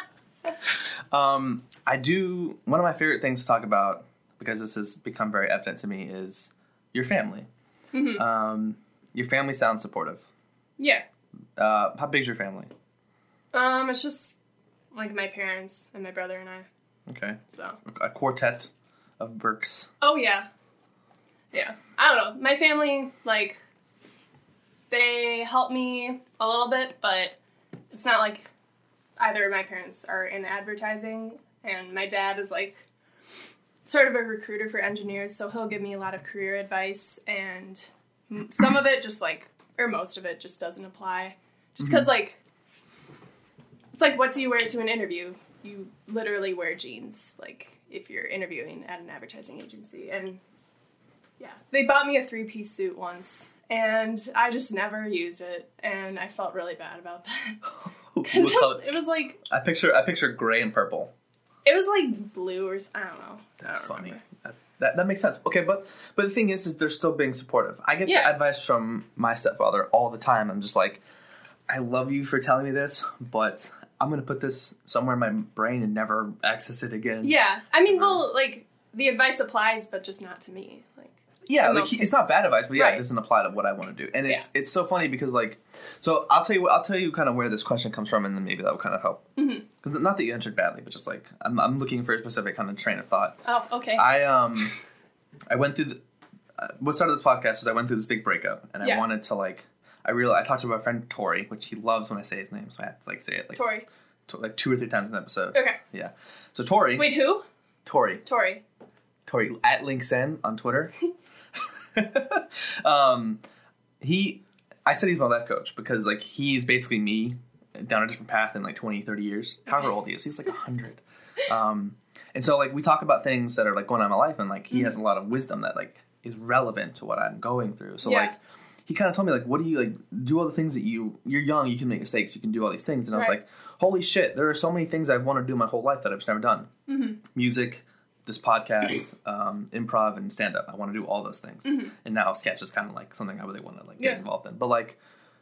I do. One of my favorite things to talk about, because this has become very evident to me, is your family. Mm-hmm. Your family sounds supportive. Yeah. How big's your family? It's just like my parents and my brother and I. Okay. So a quartet of Burks. Oh yeah. Yeah. I don't know. My family, like, they help me a little bit, but it's not like either of my parents are in advertising, and my dad is like sort of a recruiter for engineers, so he'll give me a lot of career advice, and some of it just like, or most of it just doesn't apply. Just because like, it's like, what do you wear to an interview? You literally wear jeans, like, if you're interviewing at an advertising agency. And yeah, they bought me a 3-piece suit once, and I just never used it, and I felt really bad about that. It was like... I picture gray and purple. It was like blue or... I don't know. That's funny. That makes sense. Okay, but the thing is they're still being supportive. I get advice from my stepfather all the time. I'm just like, I love you for telling me this, but I'm going to put this somewhere in my brain and never access it again. Yeah. I mean, well, like, the advice applies, but just not to me. Like, yeah, like it's not bad advice, but it doesn't apply to what I want to do. And it's so funny because like, so I'll tell you kind of where this question comes from, and then maybe that will kind of help. Because not that you answered badly, but just like I'm looking for a specific kind of train of thought. Oh, okay. I went through what started this podcast is I went through this big breakup, and I wanted to like I talked to my friend Tori, which he loves when I say his name, so I have to like say it like Tori. Like 2 or 3 times in the episode. Okay. Yeah. So Tori. Wait, who? Tori. Tori at LinkedIn on Twitter. I said he's my life coach because like he's basically me down a different path in like 20, 30 years. However old he is. He's like 100. And so like we talk about things that are like going on in my life, and like he has a lot of wisdom that like is relevant to what I'm going through. So like he kind of told me like, what do you like do all the things that you're young, you can make mistakes, you can do all these things. And I was like, holy shit, there are so many things I've wanted to do my whole life that I've just never done. Music, this podcast, improv, and stand-up. I want to do all those things. And now sketch is kind of like something I really want to like get involved in. But like,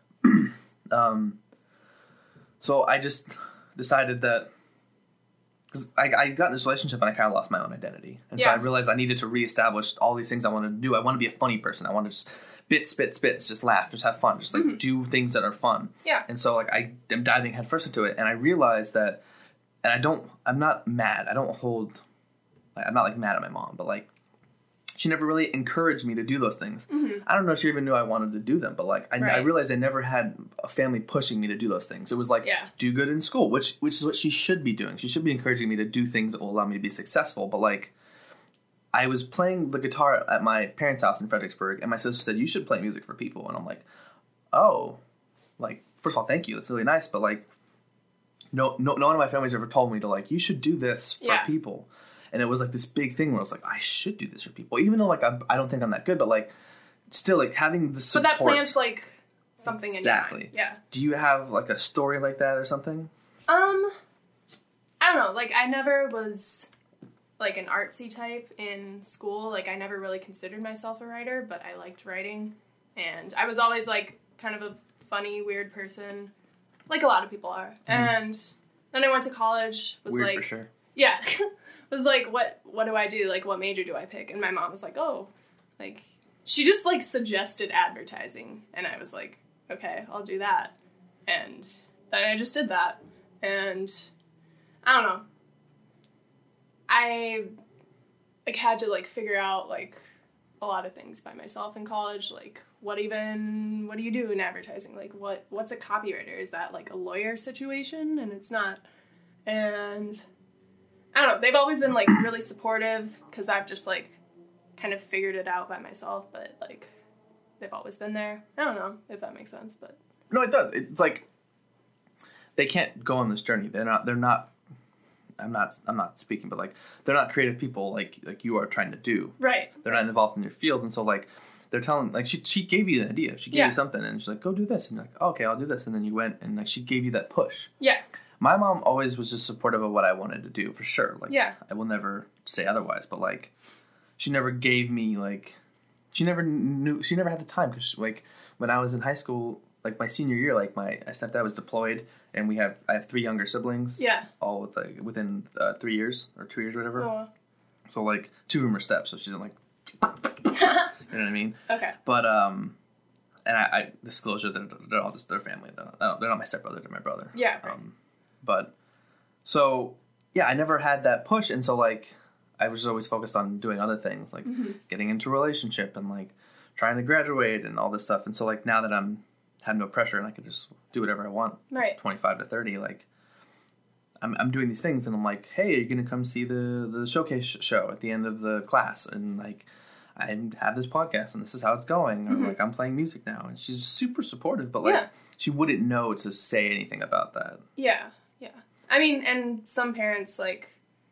so I just decided that, because I got in this relationship and I kind of lost my own identity. And so I realized I needed to reestablish all these things I wanted to do. I want to be a funny person. I want to just spits, just laugh, just have fun, just like do things that are fun. Yeah. And so like I am diving headfirst into it, and I realized that, and I'm not mad. I'm not like mad at my mom, but like she never really encouraged me to do those things. I don't know if she even knew I wanted to do them, but like I realized I never had a family pushing me to do those things. It was like do good in school, which is what she should be doing. She should be encouraging me to do things that will allow me to be successful. But like I was playing the guitar at my parents' house in Fredericksburg, and my sister said, you should play music for people. And I'm like, oh, like, first of all, thank you. That's really nice. But like, no one in my family's ever told me to like, you should do this for people. And it was like this big thing where I was like, I should do this for people. Even though like I don't think I'm that good, but like still like having the support. But that plants like something in your mind. Yeah. Do you have like a story like that or something? I don't know. Like I never was like an artsy type in school. Like I never really considered myself a writer, but I liked writing. And I was always like kind of a funny, weird person. Like a lot of people are. And then I went to college. Was weird like, for sure. Yeah. Was like, what do I do? Like, what major do I pick? And my mom was like, oh, like, she just, like, suggested advertising. And I was like, okay, I'll do that. And then I just did that. And I don't know. I, like, had to, like, figure out, like, a lot of things by myself in college. Like, what do you do in advertising? Like, what's a copywriter? Is that, like, a lawyer situation? And it's not. And I don't know, they've always been, like, really supportive, because I've just, like, kind of figured it out by myself, but, like, they've always been there. I don't know if that makes sense, but... No, it does. It's, like, they can't go on this journey. They're not, I'm not speaking, but, like, they're not creative people like you are trying to do. Right. They're not involved in your field, and so, like, they're telling, like, she gave you an idea. She gave you something, and she's like, go do this, and you're like, oh, okay, I'll do this, and then you went, and, like, she gave you that push. Yeah. My mom always was just supportive of what I wanted to do, for sure. Like, I will never say otherwise, but, like, she never gave me, like, she never had the time, because, like, when I was in high school, like, my senior year, like, my stepdad was deployed, and I have 3 younger siblings. Yeah. All with, like, within 3 years, or 2 years, or whatever. Oh. So, like, 2 of them are steps, so she didn't, like, you know what I mean? Okay. But, and I disclosure, they're all just their family, though. They're not my stepbrother, they're my brother. Yeah. Right. But, so, yeah, I never had that push, and so, like, I was always focused on doing other things, like, getting into a relationship, and, like, trying to graduate, and all this stuff, and so, like, now that I have no pressure, and I can just do whatever I want, 25 to 30, like, I'm doing these things, and I'm like, hey, are you gonna come see the showcase show at the end of the class, and, like, I have this podcast, and this is how it's going, or, like, I'm playing music now, and she's super supportive, but, like, she wouldn't know to say anything about that. Yeah. Yeah. I mean, and some parents, like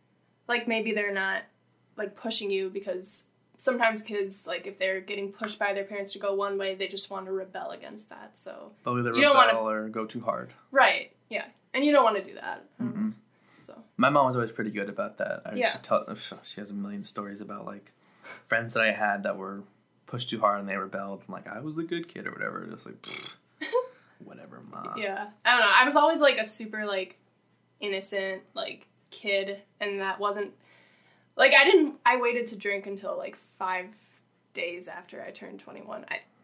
maybe they're not, like, pushing you, because sometimes kids, like, if they're getting pushed by their parents to go one way, they just want to rebel against that, so... They'll either rebel or go too hard. Right, yeah. And you don't want to do that. So. My mom was always pretty good about that. She has a million stories about, like, friends that I had that were pushed too hard and they rebelled, and, like, I was the good kid or whatever, just, like... Whatever, Ma. Yeah. I don't know. I was always, like, a super, like, innocent, like, kid, and that wasn't... Like, I waited to drink until, like, 5 days after I turned 21.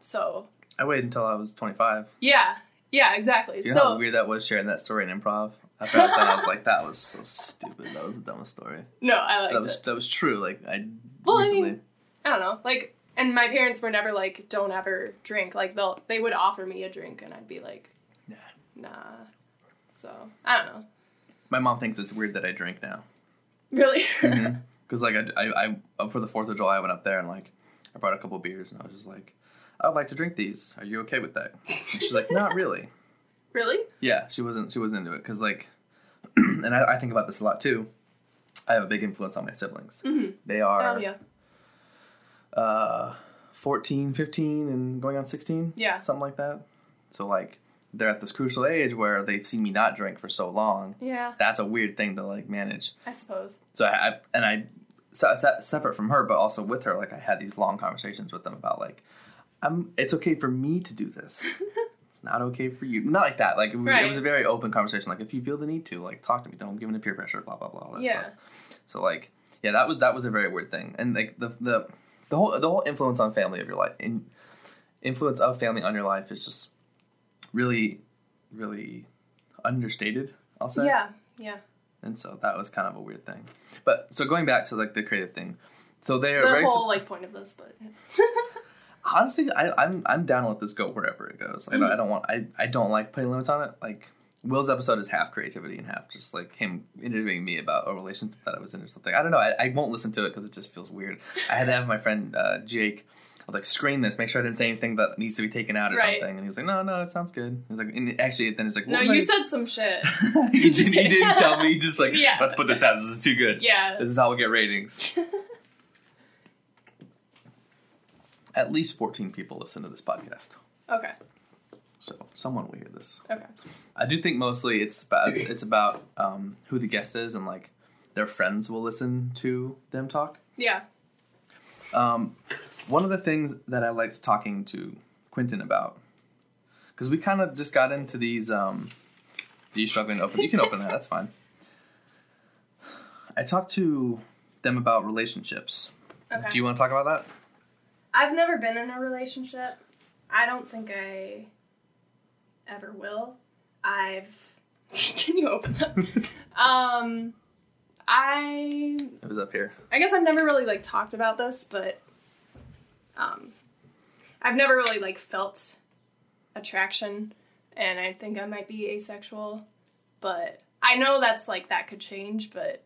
I waited until I was 25. Yeah. Yeah, exactly. You know how weird that was, sharing that story in improv? After I was done, I was like, that was so stupid. That was the dumbest story. No, I liked it. That was true. Like, I mean, I don't know. Like, And my parents were never like, don't ever drink. Like, they would offer me a drink, and I'd be like, nah. So, I don't know. My mom thinks it's weird that I drink now. Really? Because, like, I for the 4th of July, I went up there, and, like, I brought a couple beers, and I was just like, I would like to drink these. Are you okay with that? And she's like, not really. Really? Yeah, she wasn't into it. Because, like, and I think about this a lot, too. I have a big influence on my siblings. Mm-hmm. They are... Oh, yeah. 14, 15, and going on 16. Yeah. Something like that. So, like, they're at this crucial age where they've seen me not drink for so long. Yeah. That's a weird thing to, like, manage. I suppose. So, separate from her, but also with her, like, I had these long conversations with them about, like, it's okay for me to do this. It's not okay for you. Not like that. Like, it was a very open conversation. Like, if you feel the need to, like, talk to me. Don't give in to peer pressure, blah, blah, blah, all that stuff. So, like, yeah, that was a very weird thing. And, like, the whole influence on family of your life, influence of family on your life is just really, really understated, I'll say. Yeah. And so that was kind of a weird thing. But, so going back to, like, the creative thing. So they are the very... whole, like, point of this, but... Honestly, I'm down to let this go wherever it goes. I don't like putting limits on it. Like, Will's episode is half creativity and half just, like, him interviewing me about a relationship that I was in or something. I don't know. I won't listen to it because it just feels weird. I had to have my friend Jake, I was like, screen this, make sure I didn't say anything that needs to be taken out or something. And he was like, no, it sounds good. He was like, and actually, then he's like, no, you said some shit. he didn't tell me. He just like, let's put this out. This is too good. Yeah. This is how we'll get ratings. At least 14 people listen to this podcast. Okay. So someone will hear this. Okay. I do think mostly it's about who the guest is and like their friends will listen to them talk. Yeah. One of the things that I liked talking to Quentin about, because we kind of just got into these. Are you struggling to open? You can open that. That's fine. I talked to them about relationships. Okay. Do you want to talk about that? I've never been in a relationship. I don't think I ever will. Can you open that? It was up here. I guess I've never really, like, talked about this, but, I've never really, like, felt attraction, and I think I might be asexual, but I know that's, like, that could change, but...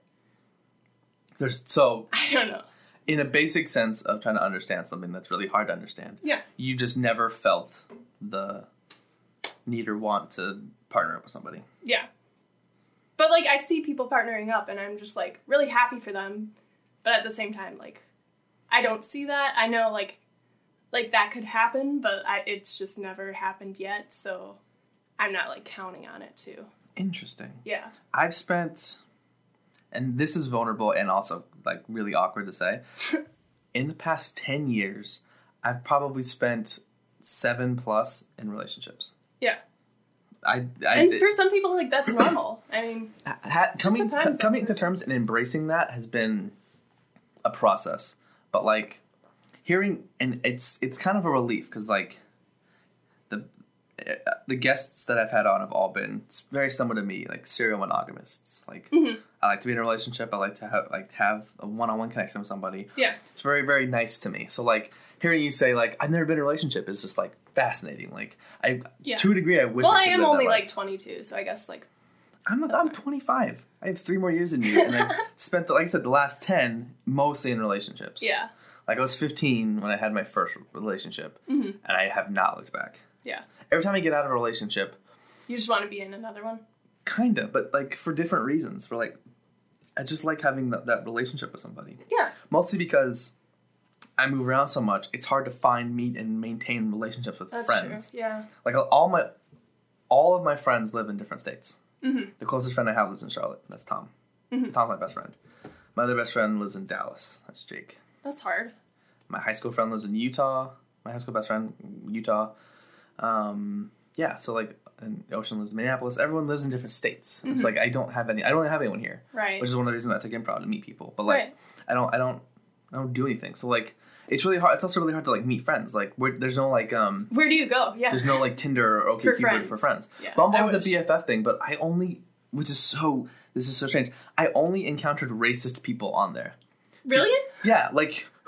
I don't know. In a basic sense of trying to understand something that's really hard to understand. Yeah. You just never felt the need or want to partner up with somebody. Yeah. But, like, I see people partnering up, and I'm just, like, really happy for them. But at the same time, like, I don't see that. I know, like that could happen, but it's just never happened yet, so I'm not, like, counting on it, too. Interesting. Yeah. I've spent, and this is vulnerable and also, like, really awkward to say, in the past 10 years, I've probably spent 7+ in relationships. Yeah. And for some people, like, that's normal. I mean, coming to terms and embracing that has been a process. But, like, hearing, and it's kind of a relief, because, like, the guests that I've had on have all been very similar to me, like, serial monogamists. Like, I like to be in a relationship. I like to have a one-on-one connection with somebody. Yeah. It's very, very nice to me. So, like, hearing you say, like, I've never been in a relationship is just, like, fascinating. Like, to a degree, I wish I could live that life. Well, I am only, like, 22, so I guess, like... I'm 25. I have 3 more years than you, and I've spent, like I said, the last 10 mostly in relationships. Yeah. Like, I was 15 when I had my first relationship, and I have not looked back. Yeah. Every time I get out of a relationship... You just want to be in another one? Kinda, but, like, for different reasons. For, like, I just like having that relationship with somebody. Yeah. Mostly because I move around so much, it's hard to find, meet, and maintain relationships with friends. That's true, yeah. Like, all of my friends live in different states. Mm-hmm. The closest friend I have lives in Charlotte. That's Tom. Mm-hmm. Tom's my best friend. My other best friend lives in Dallas. That's Jake. That's hard. My high school friend lives in Utah. My high school best friend, Utah. Yeah, so, like, and Ocean lives in Minneapolis. Everyone lives in different states. Mm-hmm. It's like I don't have anyone here. Right. Which is one of the reasons I took improv, to meet people. But, like, I don't do anything. So, like, it's really hard. It's also really hard to, like, meet friends. Like, there's no, like, where do you go? Yeah. There's no, like, Tinder or OkCupid for friends. Yeah, Bumble has a BFF thing, but this is so strange. I only encountered racist people on there. Really? Yeah, like,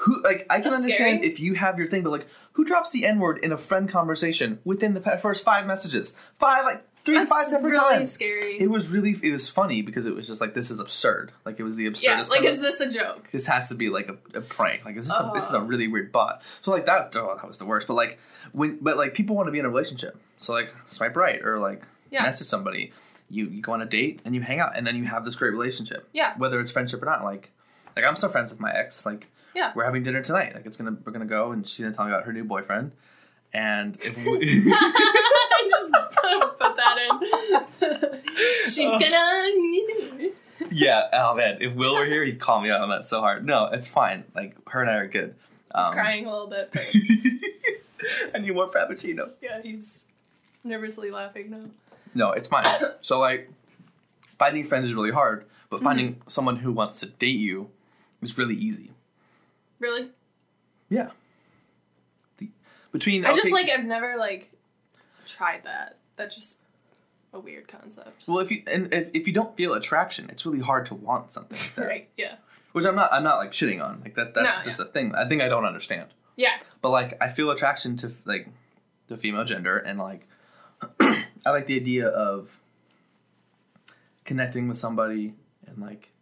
who, like, I can That's understand scary. if you have your thing, but, like, who drops the N-word in a friend conversation within the first 5 messages? 3 to 5 separate really times. Scary. It was funny because it was just like, this is absurd. Like, it was the absurdest. Yeah, like, kind is this a joke? This has to be like a prank. Like, this is a really weird bot. So like that was the worst. But like people want to be in a relationship. So like swipe right or like message somebody. You go on a date and you hang out and then you have this great relationship. Yeah. Whether it's friendship or not. Like I'm still friends with my ex. Like we're having dinner tonight. Like we're gonna go and she's gonna tell me about her new boyfriend. And if we I just put that in. She's gonna. Yeah, oh man, if Will were here, he'd call me out on that so hard. No, it's fine. Like, her and I are good. He's crying a little bit. But I need more Frappuccino. yeah, he's nervously laughing now. No, it's fine. So, like, finding friends is really hard, but finding someone who wants to date you is really easy. Really? Yeah. I've never, like, tried that. That's just a weird concept. Well, if you don't feel attraction, it's really hard to want something like that. Right, yeah. Which I'm not like shitting on. Like that's just a thing. I think I don't understand. Yeah. But like I feel attraction to like the female gender and like I like the idea of connecting with somebody and like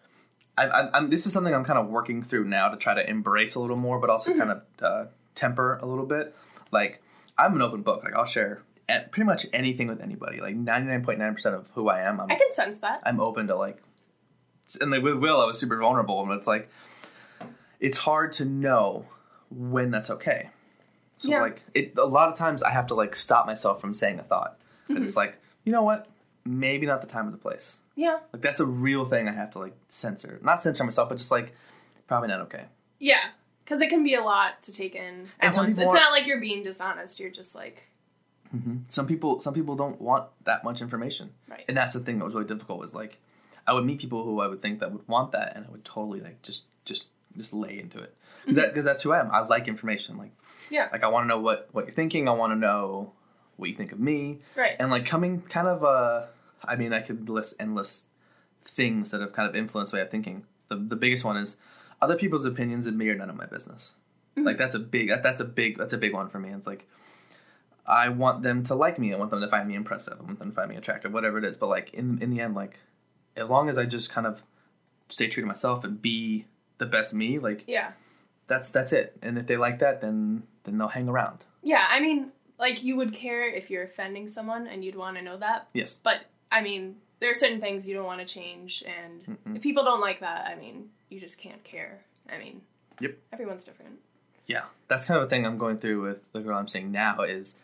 I'm this is something I'm kind of working through now to try to embrace a little more, but also kind of temper a little bit. Like I'm an open book. Like I'll share pretty much anything with anybody. Like 99.9% of who I am. I can sense that. I'm open to like, and like with Will, I was super vulnerable, and it's like, it's hard to know when that's okay. So like, a lot of times I have to like stop myself from saying a thought. It's like, you know what? Maybe not the time or the place. Yeah. Like that's a real thing I have to like censor. Not censor myself, but just like, probably not okay. Yeah. Because it can be a lot to take in at once. It's not like you're being dishonest. You're just like... Mm-hmm. Some people don't want that much information. Right. And that's the thing that was really difficult was like, I would meet people who I would think that would want that, and I would totally like just lay into it. Because that's who I am. I like information. Like, yeah. Like I want to know what you're thinking. I want to know what you think of me. Right. And like coming kind of, I mean, I could list endless things that have kind of influenced the way I'm thinking. The biggest one is other people's opinions of me are none of my business. Mm-hmm. Like that's a big one for me. It's like, I want them to like me. I want them to find me impressive. I want them to find me attractive, whatever it is. But like in the end, like as long as I just kind of stay true to myself and be the best me, like that's it. And if they like that, then they'll hang around. Yeah, I mean, like you would care if you're offending someone and you'd want to know that. Yes. But I mean, there are certain things you don't want to change, and if people don't like that, I mean, you just can't care. I mean, everyone's different. Yeah, that's kind of a thing I'm going through with the girl I'm seeing now is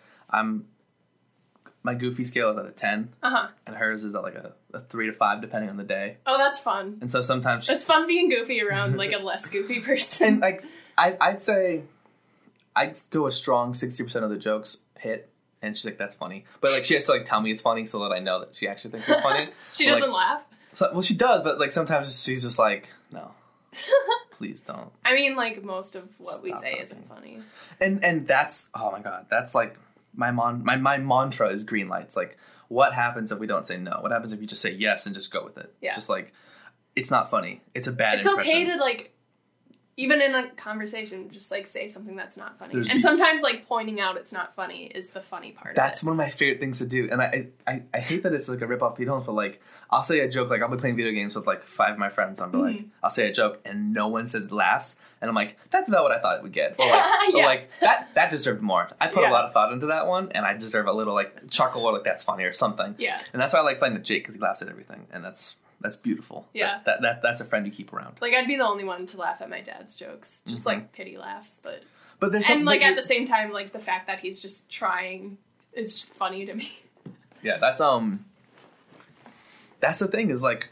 my goofy scale is at a 10, and hers is at like a 3 to 5 depending on the day. Oh, that's fun. And so sometimes it's fun being goofy around like a less goofy person. And like I'd say I'd go a strong 60% of the jokes hit, and she's like, "That's funny," but like she has to like tell me it's funny so that I know that she actually thinks it's funny. She doesn't laugh. So, well, she does, but like sometimes she's just like, "No, please don't." I mean, like most of what we say isn't funny. And that's, oh my god, that's like my mantra is green lights. Like, what happens if we don't say no? What happens if you just say yes and just go with it? Yeah. Just like, it's not funny. It's a bad impression. It's okay to like, even in a conversation, just like say something that's not funny. And sometimes like pointing out it's not funny is the funny part. That's one of my favorite things to do. And I hate that it's like a rip off Pete Holmes, but like I'll say a joke, like I'll be playing video games with like 5 of my friends, and I'll be like, I'll say a joke and no one laughs, and I'm like, that's about what I thought it would get. Or like, or like that deserved more. I put a lot of thought into that one, and I deserve a little like chuckle or like that's funny or something. Yeah. And that's why I like playing with Jake, because he laughs at everything, and that's beautiful. Yeah. That's a friend you keep around. Like I'd be the only one to laugh at my dad's jokes, just like pity laughs, but there's and like at the same time, like the fact that he's just trying is funny to me. Yeah, that's the thing is like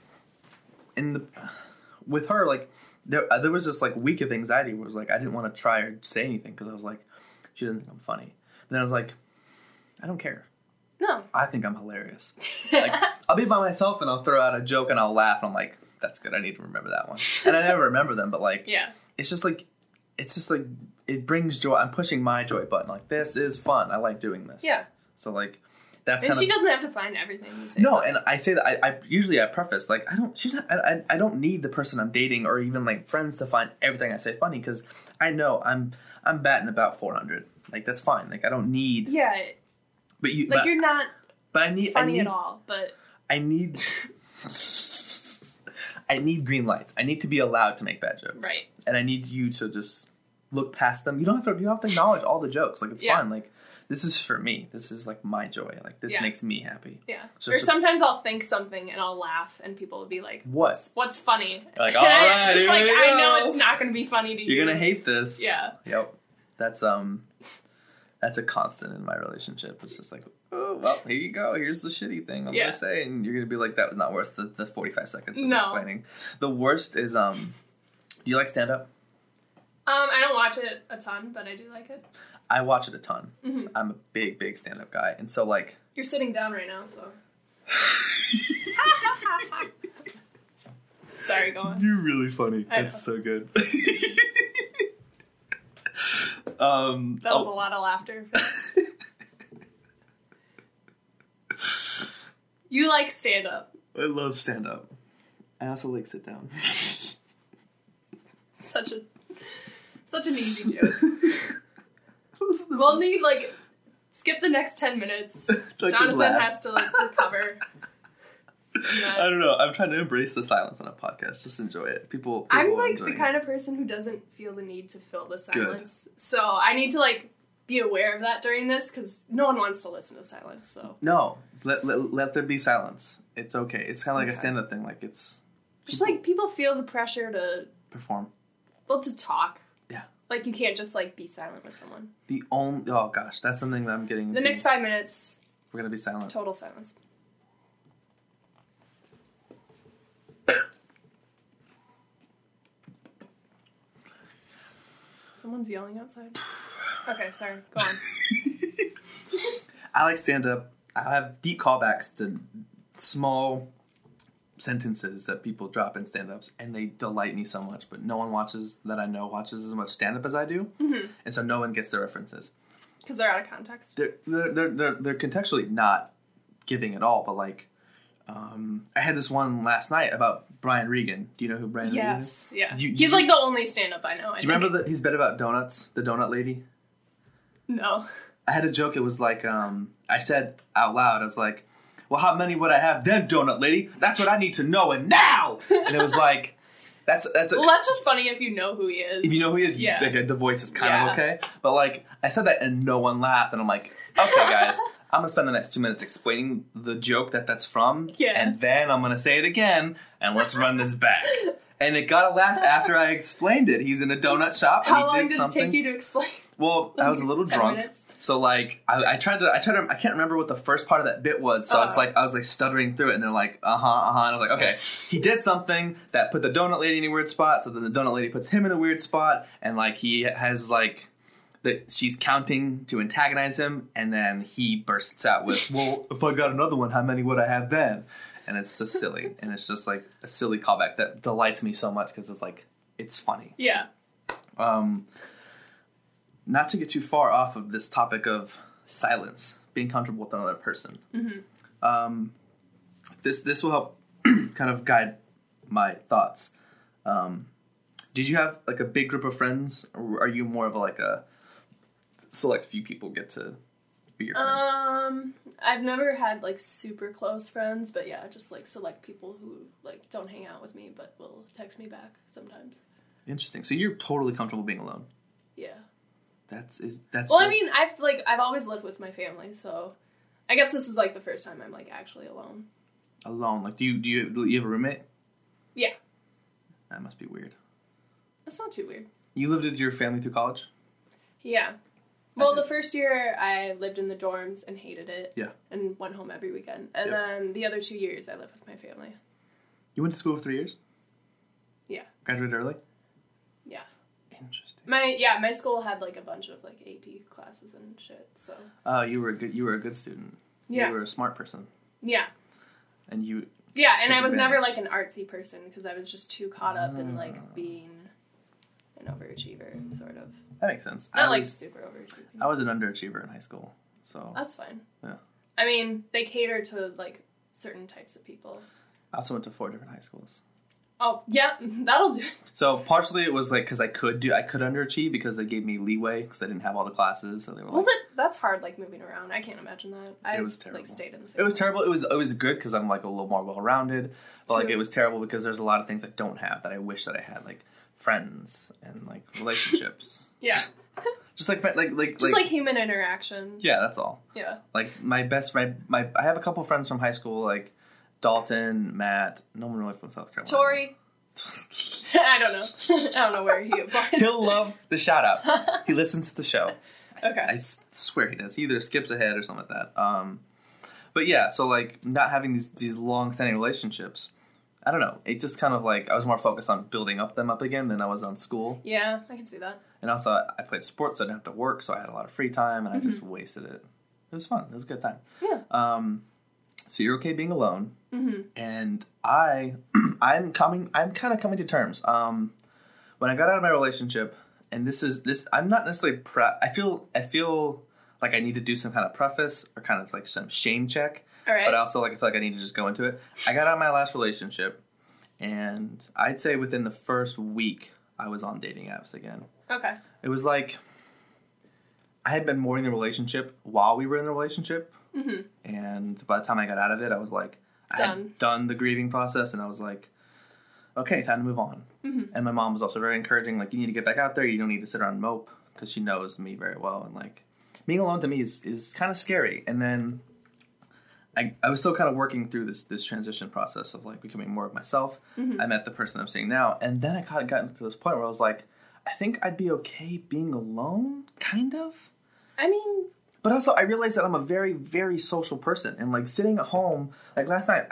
with her, like there was this like week of anxiety where it was like I didn't want to try or say anything because I was like, she doesn't think I'm funny. But then I was like, I don't care. No. I think I'm hilarious. Like I'll be by myself and I'll throw out a joke and I'll laugh and I'm like, that's good. I need to remember that one. And I never remember them, but like it's just like it brings joy. I'm pushing my joy button. Like this is fun. I like doing this. Yeah. So like That's and kind she doesn't have to find everything you say. No, and I say that I usually preface like I don't need the person I'm dating or even like friends to find everything I say funny because I know I'm batting about 400. Like that's fine. Like I don't need. Yeah. But you're not. But I need funny at all. But I need. I need green lights. I need to be allowed to make bad jokes. Right. And I need you to just look past them. You don't have to acknowledge all the jokes. Like it's fine. Like this is for me. This is like my joy. Like this makes me happy. Yeah. Or sometimes I'll think something and I'll laugh and people will be like, "What? What's funny?" You're like, all right, it's like I know it's not going to be funny to you. You're gonna hate this. Yeah. Yep. That's a constant in my relationship. It's just like, oh well, here you go. Here's the shitty thing I'm gonna say, and you're gonna be like, that was not worth the 45 seconds of explaining. The worst is do you like stand up? I don't watch it a ton, but I do like it. I watch it a ton. Mm-hmm. I'm a big stand up guy, and so like you're sitting down right now, so. Sorry, go on. You're really funny. That's so good. That was a lot of laughter. You like stand-up. I love stand-up. I also like sit down. Such an easy joke. We'll need, skip the next 10 minutes. Jonathan has to, recover. I don't know. I'm trying to embrace the silence on a podcast. Just enjoy it. People I'm the kind of person who doesn't feel the need to fill the silence. Good. So I need to be aware of that during this because no one wants to listen to silence. So no, let there be silence. It's okay. It's kind of like a stand-up thing. Like it's just people feel the pressure to perform. Well, to talk. Yeah. You can't just be silent with someone. Oh gosh, that's something that I'm getting. The next 5 minutes. We're gonna be silent. Total silence. Someone's yelling outside. Okay, sorry. Go on. I like stand-up. I have deep callbacks to small sentences that people drop in stand-ups, and they delight me so much. But no one that I know watches as much stand-up as I do, and so no one gets the references because they're out of context. They're contextually not giving at all. But I had this one last night about Brian Regan. Do you know who Brian Regan is? Yes, yeah. He's the only stand-up I know. Do you remember his bit about donuts? The donut lady? No. I had a joke. It was I said out loud, I was like, well, how many would I have then, donut lady? That's what I need to know, and now! And it was that's just funny if you know who he is. If you know who he is, the voice is kind of okay. But I said that and no one laughed, and I'm like, okay, guys, I'm gonna spend the next 2 minutes explaining the joke that's from, and then I'm gonna say it again, and let's run this back. And it got a laugh after I explained it. He's in a donut shop, and he did something. How long did it take you to explain? Well, I was a little drunk. Minutes. So I tried to, I can't remember what the first part of that bit was. So I was stuttering through it, and they're like, and I was like, okay, he did something that put the donut lady in a weird spot. So then the donut lady puts him in a weird spot, and he has that she's counting to antagonize him, and then he bursts out with, well, if I got another one, how many would I have then? And it's just silly, and it's just a silly callback that delights me so much because it's funny. Yeah. Not to get too far off of this topic of silence, being comfortable with another person. Mm-hmm. This will help kind of guide my thoughts. Did you have a big group of friends, or are you more of a select few people get to be your friend? I've never had super close friends, but yeah, just select people who don't hang out with me but will text me back sometimes. Interesting. So you're totally comfortable being alone. Yeah. That's. Well, I mean, I've always lived with my family, so I guess this is the first time I'm actually alone. Alone? Do you have a roommate? Yeah. That must be weird. It's not too weird. You lived with your family through college? Yeah. Well, the first year I lived in the dorms and hated it. Yeah. And went home every weekend. And then the other 2 years I lived with my family. You went to school for 3 years? Yeah. Graduated early? Yeah. Interesting. My school had a bunch of AP classes and shit. So. Oh, you were a good student. Yeah. You were a smart person. Yeah. And you. Yeah, and I was never an artsy person because I was just too caught up in being an overachiever, sort of. That makes sense. Not super overachieving. I was an underachiever in high school, so. That's fine. Yeah. I mean, they cater to, like, certain types of people. I also went to 4 different high schools. Oh, yeah, that'll do it. So partially it was like because I could underachieve because they gave me leeway because I didn't have all the classes. So they were like, well, that's hard, like moving around. I can't imagine that. It was terrible. Like stayed in the same. It was place. terrible. It was good because I'm like a little more well rounded, but like it was terrible because there's a lot of things I don't have that I wish that I had, like friends and like relationships. Yeah. Just like like human interaction. Yeah, that's all. Yeah. Like my best friend, I have a couple friends from high school, like Dalton, Matt. No one really from South Carolina. Tori. I don't know. I don't know where he applies. He'll love the shout out. He listens to the show. Okay. I swear he does. He either skips ahead or something like that. But yeah, so like not having these long-standing relationships, I don't know. It just kind of like I was more focused on building them up again than I was on school. Yeah, I can see that. And also I played sports, so I didn't have to work, so I had a lot of free time, and I just wasted it. It was fun. It was a good time. Yeah. So you're okay being alone, and I'm kind of coming to terms. When I got out of my relationship, and this I'm not necessarily I feel like I need to do some kind of preface or kind of like some shame check. All right. But I also I feel like I need to just go into it. I got out of my last relationship, and I'd say within the first week I was on dating apps again. Okay. It was like I had been mourning the relationship while we were in the relationship. Mm-hmm. And by the time I got out of it, I was like, I had done the grieving process, and I was like, okay, time to move on. Mm-hmm. And my mom was also very encouraging, like, you need to get back out there. You don't need to sit around and mope, because she knows me very well. And, like, being alone to me is kind of scary. And then I was still kind of working through this transition process of, like, becoming more of myself. Mm-hmm. I met the person I'm seeing now. And then I kind of got to this point where I was like, I think I'd be okay being alone, kind of. I mean... But also, I realized that I'm a very, very social person. And, like, sitting at home... Like, last night,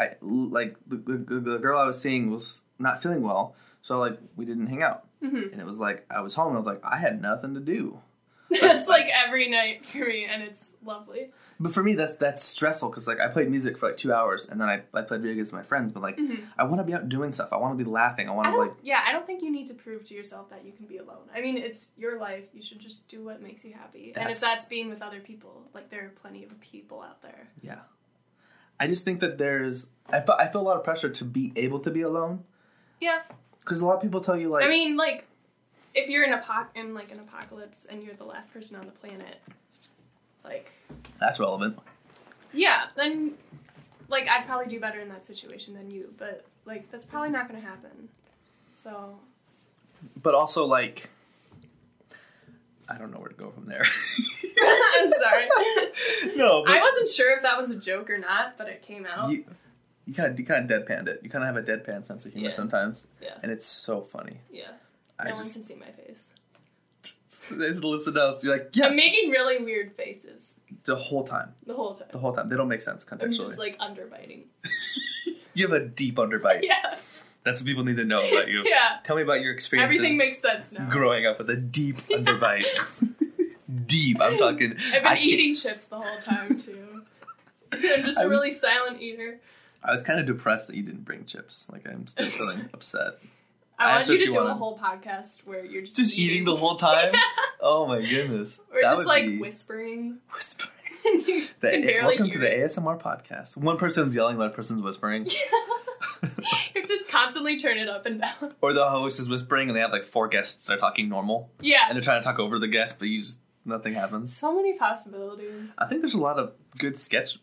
the girl I was seeing was not feeling well. So, like, we didn't hang out. Mm-hmm. And it was like, I was home, and I was like, I had nothing to do. It's like every night for me, and it's lovely. But for me, that's stressful, because, like, I played music for, like, 2 hours, and then I played video games with my friends. But, like, I want to be out doing stuff. I want to be laughing. I want to, like... Yeah, I don't think you need to prove to yourself that you can be alone. I mean, it's your life. You should just do what makes you happy. And if that's being with other people, like, there are plenty of people out there. Yeah. I just think that there's... I feel a lot of pressure to be able to be alone. Yeah. Because a lot of people tell you, like... I mean, like, if you're in an apocalypse and you're the last person on the planet, like... That's relevant. Yeah, then, like, I'd probably do better in that situation than you, but, like, that's probably not going to happen. So... But also, like... I don't know where to go from there. I'm sorry. No, but... I wasn't sure if that was a joke or not, but it came out. You kind of deadpanned it. You kind of have a deadpan sense of humor sometimes. Yeah. And it's so funny. Yeah. No one can see my face. Listen to us. You're like, yeah. I'm making really weird faces. The whole time. The whole time. The whole time. They don't make sense contextually. I'm just, like, underbiting. You have a deep underbite. Yeah. That's what people need to know about you. Yeah. Tell me about your experiences. Everything makes sense now. Growing up with a deep underbite. Deep. I'm talking... I've been eating chips the whole time, too. I'm just a really silent eater. I was kind of depressed that you didn't bring chips. Like, I'm still feeling upset. I want you to do a whole podcast where you're just eating the whole time? Oh, my goodness. Or that just, like, whispering. Whispering. Welcome to the ASMR podcast. One person's yelling, the other person's whispering. You have to constantly turn it up and down. Or the host is whispering and they have like 4 guests that are talking normal. Yeah. And they're trying to talk over the guests, but nothing happens. So many possibilities. I think there's a lot of good sketches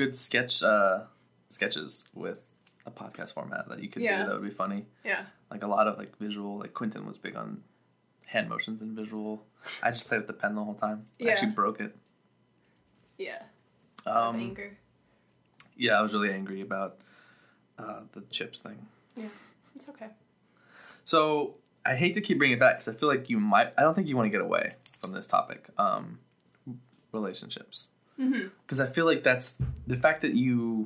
with a podcast format that you could do that would be funny. Yeah. Like a lot of like visual, like Quentin was big on hand motions and visual. I just played with the pen the whole time. I actually broke it. Yeah. Anger. Yeah, I was really angry about the chips thing. Yeah, it's okay. So, I hate to keep bringing it back because I feel like I don't think you want to get away from this topic. Relationships. Because I feel like that's the fact that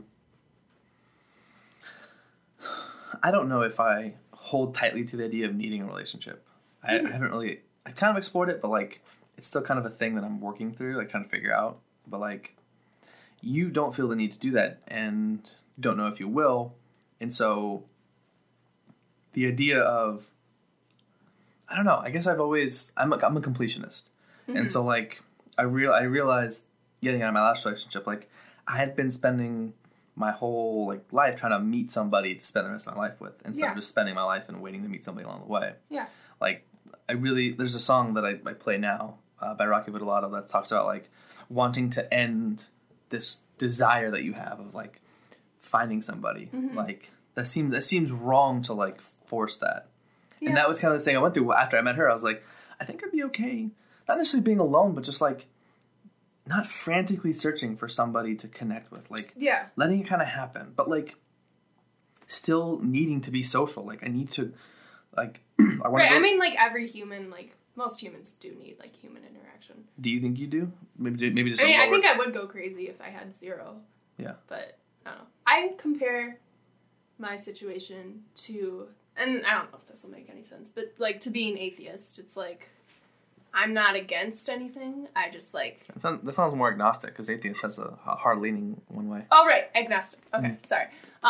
I don't know if I hold tightly to the idea of needing a relationship. I haven't really, I kind of explored it, but like, it's still kind of a thing that I'm working through, like trying to figure out. But like, you don't feel the need to do that, and you don't know if you will. And so, the idea of, I don't know, I guess I'm a completionist. And so like, I realized getting out of my last relationship, like, I had been spending my whole like life trying to meet somebody to spend the rest of my life with instead of just spending my life and waiting to meet somebody along the way. Yeah. Like, there's a song that I play now by Rocky Vitalato that talks about, like, wanting to end this desire that you have of, like, finding somebody. Mm-hmm. Like, that seems wrong to, like, force that. Yeah. And that was kind of the thing I went through after I met her. I was like, I think I'd be okay. Not necessarily being alone, but just, like, not frantically searching for somebody to connect with. Like, letting it kind of happen. But, like, still needing to be social. Like, I need to, like... I mean, like, every human, like, most humans do need, like, human interaction. Do you think you do? Maybe just... I think I would go crazy if I had zero. Yeah. But, I don't know. I compare my situation to... And I don't know if this will make any sense, but, like, to be an atheist, it's like... I'm not against anything. I just, like... That sounds more agnostic, because atheist has a hard leaning one way. Oh, right. Agnostic. Okay, sorry.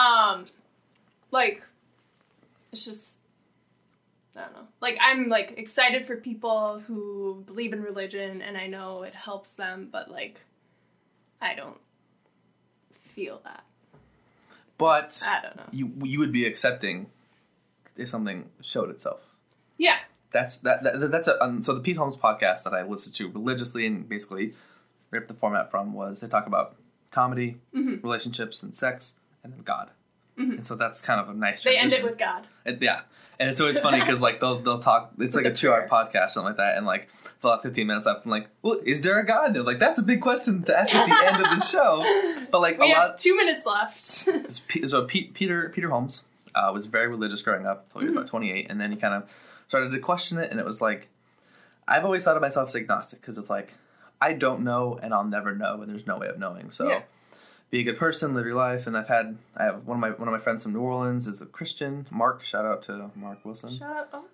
Like, it's just... I don't know. Like, I'm, like, excited for people who believe in religion, and I know it helps them, but, like, I don't feel that. But... I don't know. You would be accepting if something showed itself. Yeah. That's so the Pete Holmes podcast that I listen to religiously and basically ripped the format from was they talk about comedy, relationships, and sex, and then God. Mm-hmm. And so that's kind of a nice transition. They end it with God. Yeah. And it's always funny because, like, they'll talk, it's like a 2-hour podcast, something like that, and, like, for like 15 minutes up, I'm like, well, is there a God? And they're like, that's a big question to ask at the end of the show. But, like, we have 2 minutes left. So Peter Holmes was very religious growing up until he was about 28, and then he kind of started to question it, and it was like, I've always thought of myself as agnostic, because it's like, I don't know, and I'll never know, and there's no way of knowing, so be a good person, live your life, and I have one of my friends from New Orleans is a Christian, Mark, shout out to Mark Wilson. Shout out,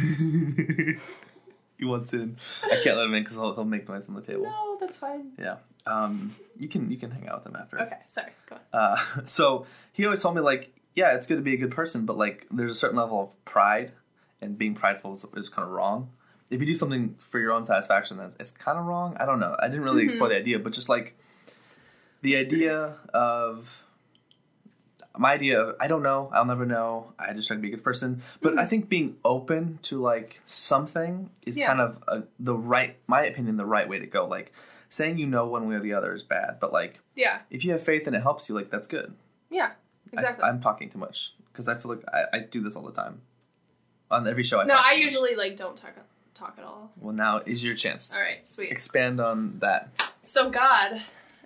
He wants in. I can't let him in, because he'll make noise on the table. No, that's fine. Yeah. You can hang out with him after. Okay, sorry, go on. So, he always told me, like, yeah, it's good to be a good person, but, like, there's a certain level of pride, and being prideful is kind of wrong. If you do something for your own satisfaction, it's kind of wrong. I don't know. I didn't really explore the idea, but just like the idea of my idea of, I don't know, I'll never know. I just try to be a good person. But I think being open to like something is kind of my opinion, the right way to go. Like saying you know one way or the other is bad, but like if you have faith and it helps you, like that's good. Yeah, exactly. I'm talking too much because I feel like I do this all the time. On every show I usually like don't talk at all. Well, now is your chance. All right, sweet. Expand on that. So God,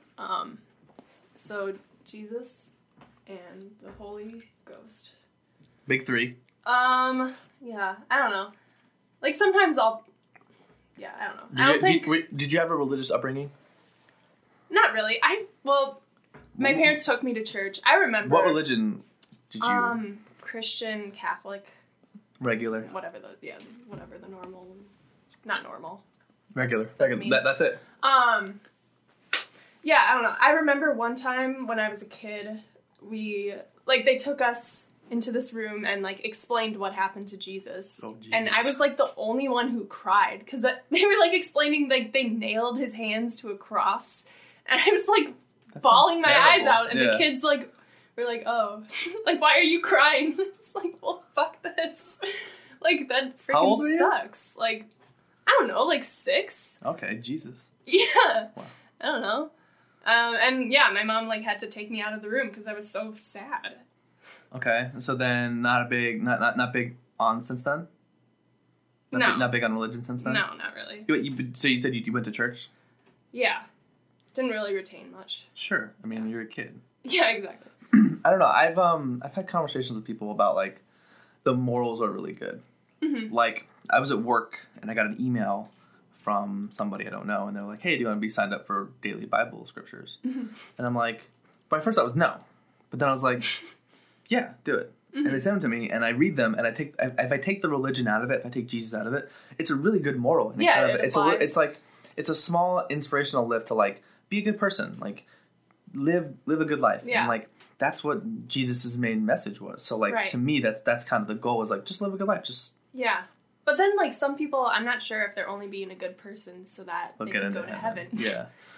so Jesus and the Holy Ghost. Big three. Yeah, I don't know. Like sometimes I don't know. Did you have a religious upbringing? Not really. My parents took me to church. I remember. What religion did you? Christian, Catholic. Regular. Whatever the normal. Not normal. Regular. That's it. Yeah, I don't know. I remember one time when I was a kid, they took us into this room and, like, explained what happened to Jesus. Oh, Jesus. And I was, like, the only one who cried, because they were, like, explaining, like, they nailed his hands to a cross, and I was, like, bawling my eyes out, and the kids, like, were like, oh, like, why are you crying? It's like, well, fuck this. Like, that freaking sucks. Like, I don't know, like 6? Okay, Jesus. Yeah. Wow. I don't know. And yeah, my mom, like, had to take me out of the room because I was so sad. Okay, so then not big on since then? Not big on religion since then? No, not really. So you said you went to church? Yeah. Didn't really retain much. Sure. I mean, you're a kid. Yeah, exactly. I don't know. I've had conversations with people about, like, the morals are really good. Mm-hmm. Like, I was at work, and I got an email from somebody I don't know, and they're like, hey, do you want to be signed up for daily Bible scriptures? Mm-hmm. And I'm like, but at first I was no. But then I was like, yeah, do it. Mm-hmm. And they send them to me, and I read them, and if I take the religion out of it, if I take Jesus out of it, it's a really good moral. And it's a small inspirational lift to, like, be a good person, like, live a good life. Yeah. And, like, that's what Jesus' main message was. So, like, to me, that's kind of the goal, is, like, just live a good life. Yeah. But then, like, some people, I'm not sure if they're only being a good person so that they can go to heaven. Yeah.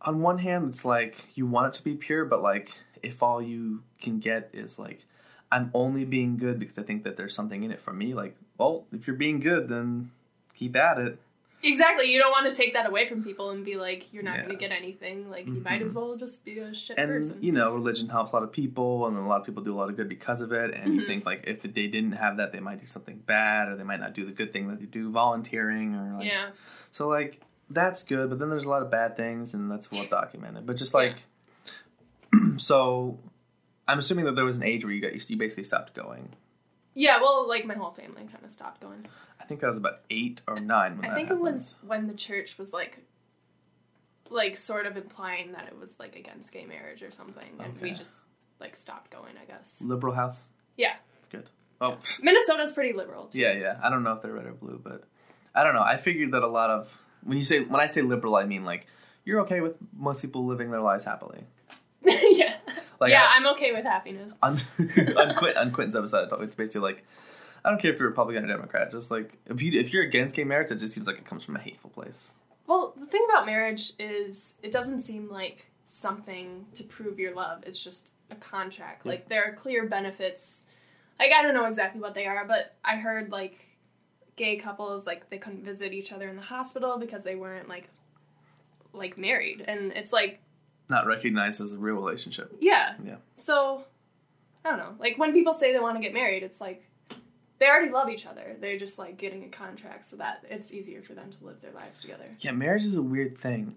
on one hand, it's like you want it to be pure, but like if all you can get is like, I'm only being good because I think that there's something in it for me. Like, well, if you're being good, then keep at it. Exactly. You don't want to take that away from people and be like, you're not going to get anything. Like, you might as well just be a shit person. And, you know, religion helps a lot of people, and a lot of people do a lot of good because of it. And you think, like, if they didn't have that, they might do something bad, or they might not do the good thing that they do, volunteering, or like... Yeah. So, like, that's good, but then there's a lot of bad things, and that's well documented. But just, like... Yeah. So, I'm assuming that there was an age where you basically stopped going. Yeah, well, like, my whole family kind of stopped going. I think that was about 8 or 9 when I think it was when the church was, like, sort of implying that it was, like, against gay marriage or something. And we just, like, stopped going, I guess. Liberal house? Yeah. Good. Oh. Yeah. Minnesota's pretty liberal, too. Yeah. I don't know if they're red or blue, but I don't know. I figured that a lot of... When I say liberal, I mean, like, you're okay with most people living their lives happily. Yeah. Like, yeah, I'm okay with happiness. On Quentin's episode, it's basically like, I don't care if you're Republican or Democrat. Just like if you're against gay marriage, it just seems like it comes from a hateful place. Well, the thing about marriage is it doesn't seem like something to prove your love. It's just a contract. Yeah. Like, there are clear benefits. Like, I don't know exactly what they are, but I heard, like, gay couples, like, they couldn't visit each other in the hospital because they weren't, like married. And it's, like... Not recognized as a real relationship. Yeah. Yeah. So, I don't know. Like, when people say they want to get married, it's like... They already love each other. They're just, like, getting a contract so that it's easier for them to live their lives together. Yeah, marriage is a weird thing.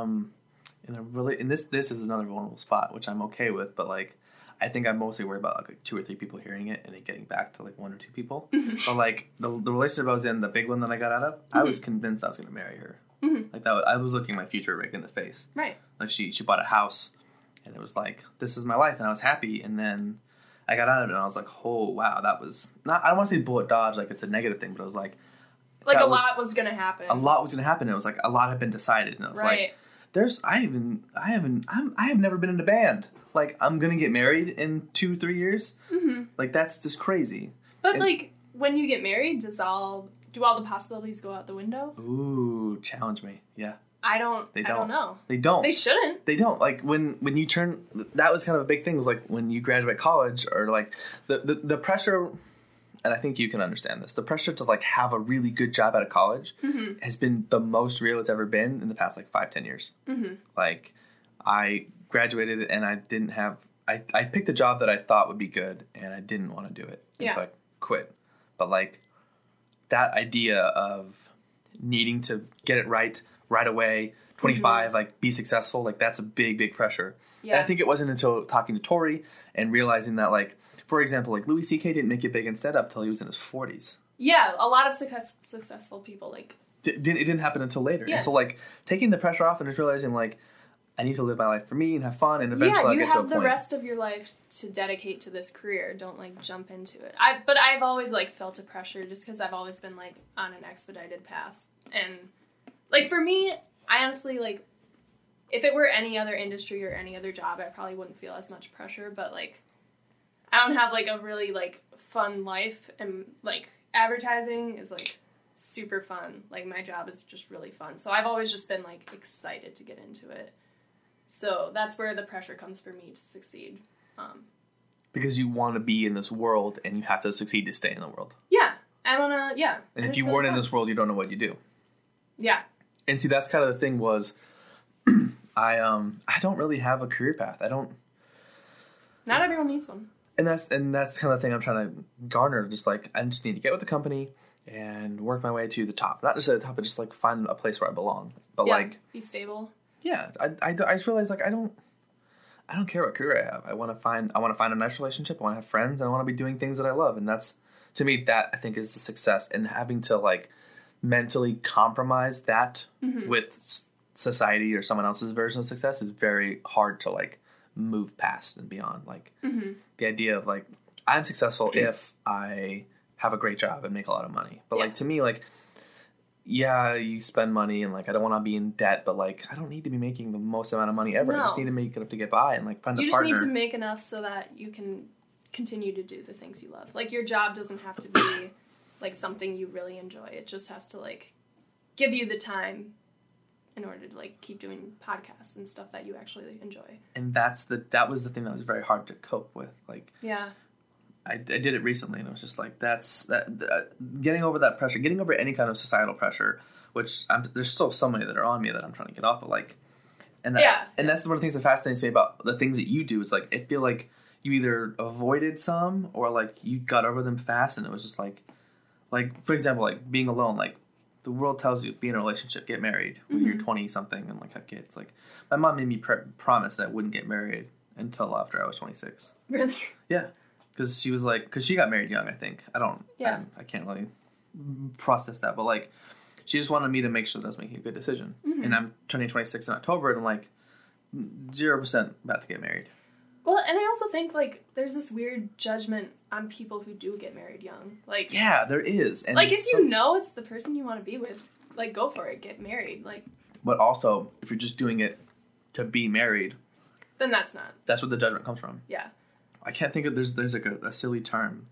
This is another vulnerable spot, which I'm okay with, but, like, I think I'm mostly worried about, like 2 or 3 people hearing it and it getting back to, like, 1 or 2 people. But, like, the relationship I was in, the big one that I got out of, I was convinced I was going to marry her. Like, I was looking my future right in the face. Right. Like, she bought a house, and it was like, this is my life, and I was happy, and then... I got out of it and I was like, oh, wow, that was not, I don't want to say bullet dodge, like it's a negative thing, but it was like a lot was going to happen. A lot was going to happen. It was like a lot had been decided. And I was like, I have never been in a band. Like, I'm going to get married in 2-3 years. Mm-hmm. Like, that's just crazy. But like, when you get married, do all the possibilities go out the window? Ooh, challenge me. Yeah. I don't know. They don't. They shouldn't. They don't. Like, when you turn... That was kind of a big thing, was like when you graduate college, or like the pressure... And I think you can understand this. The pressure to like have a really good job out of college has been the most real it's ever been in the past like 5-10 years. Mm-hmm. Like, I graduated and I didn't have... I picked a job that I thought would be good, and I didn't want to do it. And so I quit. But like, that idea of needing to get it right away, 25, like, be successful, like, that's a big, big pressure. Yeah. And I think it wasn't until talking to Tori and realizing that, like, for example, like, Louis C.K. didn't make it big in stand-up until he was in his 40s. Yeah, a lot of successful people, like... It didn't happen until later. Yeah. And so, like, taking the pressure off and just realizing, like, I need to live my life for me and have fun, and eventually I'll get to a point. Yeah, you have the rest of your life to dedicate to this career. Don't, like, jump into it. But I've always, like, felt a pressure just because I've always been, like, on an expedited path. And, like, for me... I honestly, like, if it were any other industry or any other job, I probably wouldn't feel as much pressure, but, like, I don't have, like, a really, like, fun life, and, like, advertising is, like, super fun. Like, my job is just really fun, so I've always just been, like, excited to get into it. So that's where the pressure comes for me to succeed. Because you want to be in this world, and you have to succeed to stay in the world. Yeah, I want to, yeah. And if you weren't in this world, you don't know what you do. Yeah. And see, that's kind of the thing was, I don't really have a career path. Not everyone needs one. And that's kind of the thing I'm trying to garner. Just like, I just need to get with the company and work my way to the top. Not just at the top, but just like find a place where I belong. But like, be stable. Yeah, I just realized like I don't care what career I have. I want to find a nice relationship. I want to have friends, and I want to be doing things that I love. And that's, to me, that I think is the success. And having to like mentally compromise that with society or someone else's version of success is very hard to like move past and beyond. Like the idea of like, I'm successful if I have a great job and make a lot of money. But like, to me, like, yeah, you spend money and like, I don't want to be in debt, but like, I don't need to be making the most amount of money ever. No. I just need to make enough to get by and like find a partner. You just need to make enough so that you can continue to do the things you love. Like, your job doesn't have to be like something you really enjoy. It just has to like give you the time in order to like keep doing podcasts and stuff that you actually enjoy. And that was the thing that was very hard to cope with. Like, yeah, I did it recently, and it was just like getting over that pressure, getting over any kind of societal pressure, which there's so many that are on me that I'm trying to get off. But like, and that's one of the things that fascinates me about the things that you do is like I feel like you either avoided some or like you got over them fast, and it was just like for example, like being alone, like. The world tells you, be in a relationship, get married when you're 20-something and, like, have kids. Like, my mom made me promise that I wouldn't get married until after I was 26. Really? Yeah. Because she was like, because she got married young, I think. I can't really process that. But, like, she just wanted me to make sure that I was making a good decision. Mm-hmm. And I'm turning 26 in October, and I'm, like, 0% about to get married. Well, and I also think, like, there's this weird judgment on people who do get married young. Like, yeah, there is. And like, if you know it's the person you want to be with, like, go for it. Get married. Like, but also, if you're just doing it to be married, then that's not. That's where the judgment comes from. Yeah. I can't think of, there's like a silly term.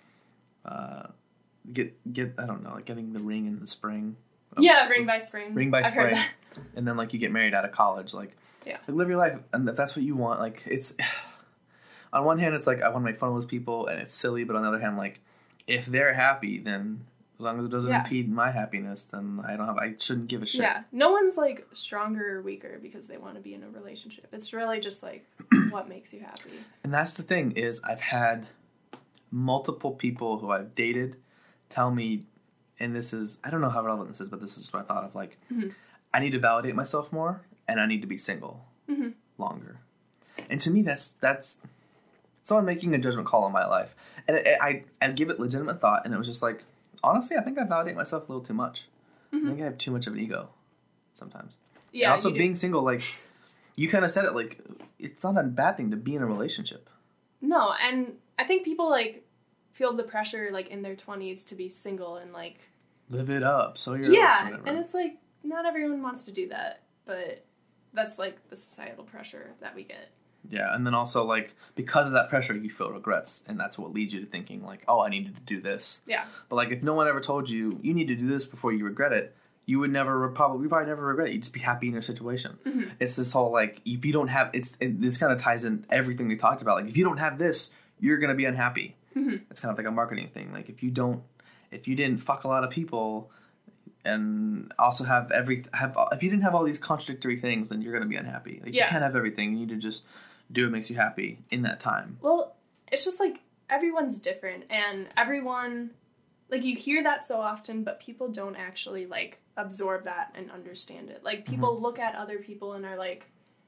Get I don't know, like getting the ring in the spring. Ring by spring. Ring by spring. And then, like, you get married out of college, like. Yeah. Like, live your life, and if that's what you want, like, it's... On one hand, it's like, I want to make fun of those people, and it's silly, but on the other hand, like, if they're happy, then as long as it doesn't impede my happiness, then I shouldn't give a shit. Yeah. No one's, like, stronger or weaker because they want to be in a relationship. It's really just, like, what makes you happy. And that's the thing, is I've had multiple people who I've dated tell me, and this is... I don't know how relevant this is, but this is what I thought of, like, I need to validate myself more, and I need to be single longer. And to me, that's someone making a judgment call on my life. And I give it legitimate thought, and it was just like, honestly, I think I validate myself a little too much. I think I have too much of an ego sometimes. Yeah. And also being single, like, you kind of said it, like, it's not a bad thing to be in a relationship. No, and I think people, like, feel the pressure, like, in their 20s to be single and, like... Live it up, so you're... Yeah, and it's like, not everyone wants to do that, but... That's, like, the societal pressure that we get. Yeah, and then also, like, because of that pressure, you feel regrets, and that's what leads you to thinking, like, oh, I needed to do this. Yeah. But, like, if no one ever told you, you need to do this before you regret it, you would probably never regret it. You'd just be happy in your situation. Mm-hmm. It's this whole, like, if you don't have, this kind of ties in everything we talked about. Like, if you don't have this, you're going to be unhappy. Mm-hmm. It's kind of like a marketing thing. Like, if you didn't fuck a lot of people... And also if you didn't have all these contradictory things, then you're going to be unhappy. Like, you can't have everything. You need to just do what makes you happy in that time. Well, it's just like everyone's different, and everyone, like, you hear that so often, but people don't actually, like, absorb that and understand it. Like, people look at other people and are like,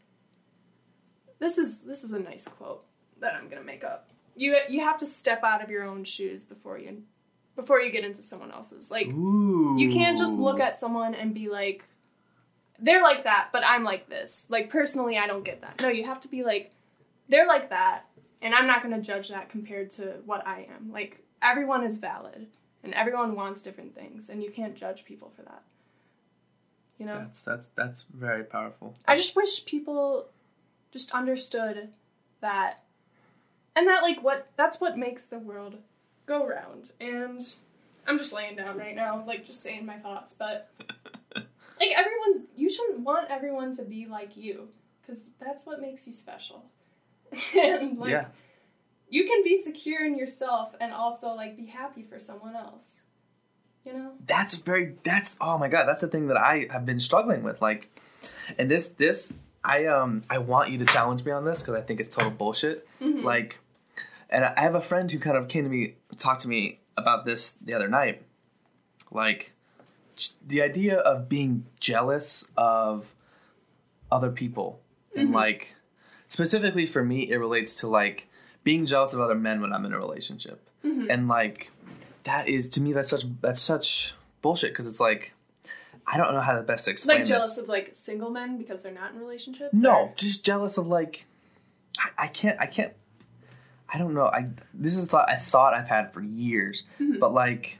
this is a nice quote that I'm going to make up. You have to step out of your own shoes before you get into someone else's. Like, ooh. You can't just look at someone and be like, they're like that, but I'm like this. Like, personally, I don't get that. No, you have to be like, they're like that, and I'm not going to judge that compared to what I am. Like, everyone is valid, and everyone wants different things, and you can't judge people for that. You know? That's very powerful. I just wish people just understood that, and that, like, that's what makes the world go round. And I'm just laying down right now, like, just saying my thoughts, but like, you shouldn't want everyone to be like you, because that's what makes you special. And, like, you can be secure in yourself and also, like, be happy for someone else, you know? Oh my god, that's the thing that I have been struggling with, like, and this I want you to challenge me on this, because I think it's total bullshit. Like, and I have a friend who kind of came to me, talked to me about this the other night. Like, the idea of being jealous of other people. And, like, specifically for me, it relates to, like, being jealous of other men when I'm in a relationship. And, like, that is, to me, that's such bullshit, because it's, like, I don't know how to best explain this. Like, jealous of, like, single men because they're not in relationships? No, just jealous of, like, I can't, I don't know. This is a thought I've had for years, but, like,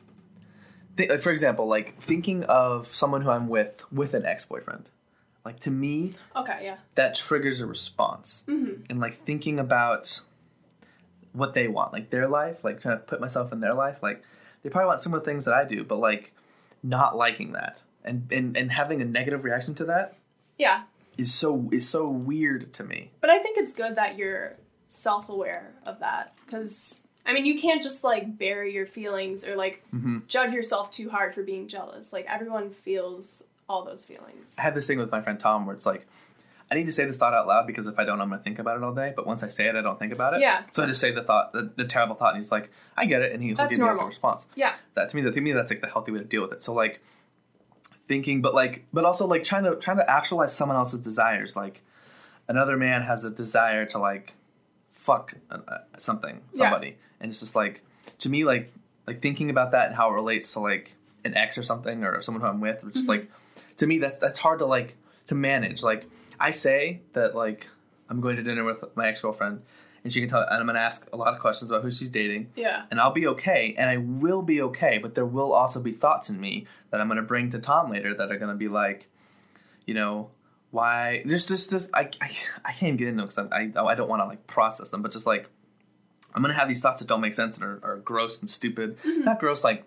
for example, like, thinking of someone who I'm with an ex-boyfriend, like, to me, that triggers a response, and, like, thinking about what they want, like, their life, like, trying to put myself in their life, like, they probably want similar things that I do, but, like, not liking that, and having a negative reaction to that Yeah. is so weird to me. But I think it's good that you're self-aware of that, because I mean, you can't just like bury your feelings or like judge yourself too hard for being jealous. Like, everyone feels all those feelings. I had this thing with my friend Tom where it's like, I need to say this thought out loud because if I don't, I'm going to think about it all day. But once I say it, I don't think about it. Yeah. So I just say the thought, the terrible thought, and he's like, I get it, and he'll give me a response. Yeah. That to me, that's like the healthy way to deal with it. So like thinking, but also like trying to actualize someone else's desires. Like, another man has a desire to like fuck somebody, and it's just like, to me, like thinking about that and how it relates to like an ex or something or someone who I'm with, which is like, to me that's hard to like to manage. Like, I say that like I'm going to dinner with my ex-girlfriend, and she can tell, and I'm going to ask a lot of questions about who she's dating. Yeah. And I'll be okay, and I will be okay, but there will also be thoughts in me that I'm going to bring to Tom later that are going to be like, you know, why just this I can't even get into it because I don't want to like process them, but just like I'm going to have these thoughts that don't make sense and are gross and stupid. Not gross like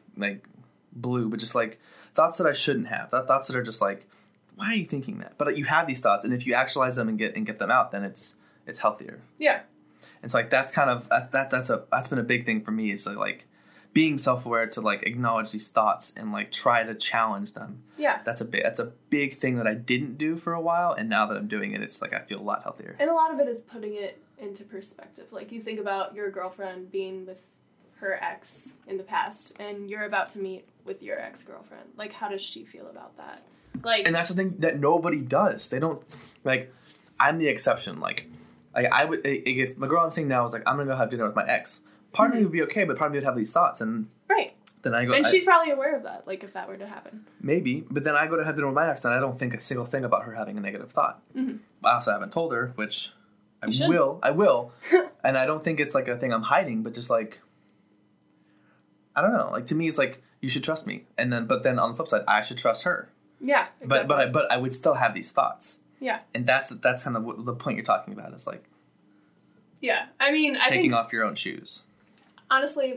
blue, but just like thoughts that I shouldn't have. Thoughts that are just like, why are you thinking that? But you have these thoughts, and if you actualize them and get them out, then it's healthier. Yeah. It's like that's been a big thing for me, is like being self-aware to like acknowledge these thoughts and like try to challenge them. Yeah. That's a big thing that I didn't do for a while, and now that I'm doing it, it's like I feel a lot healthier. And a lot of it is putting it into perspective. Like, you think about your girlfriend being with her ex in the past, and you're about to meet with your ex-girlfriend. Like, how does she feel about that? Like, and that's the thing that nobody does. They don't, like, I'm the exception. Like I would, if my girl I'm seeing now was like, I'm gonna go have dinner with my ex, part of me would be okay, but part of me would have these thoughts, and right. Then I go, and she's probably aware of that. Like, if that were to happen, maybe. But then I go to have dinner with my ex, and I don't think a single thing about her having a negative thought. I also haven't told her, which I will, and I don't think it's like a thing I'm hiding, but just like, I don't know. Like, to me, it's like, you should trust me, but then on the flip side, I should trust her. Yeah, exactly. But I would still have these thoughts. Yeah. And that's kind of the point you're talking about, is like, yeah. I mean, I taking think, off your own shoes. Honestly,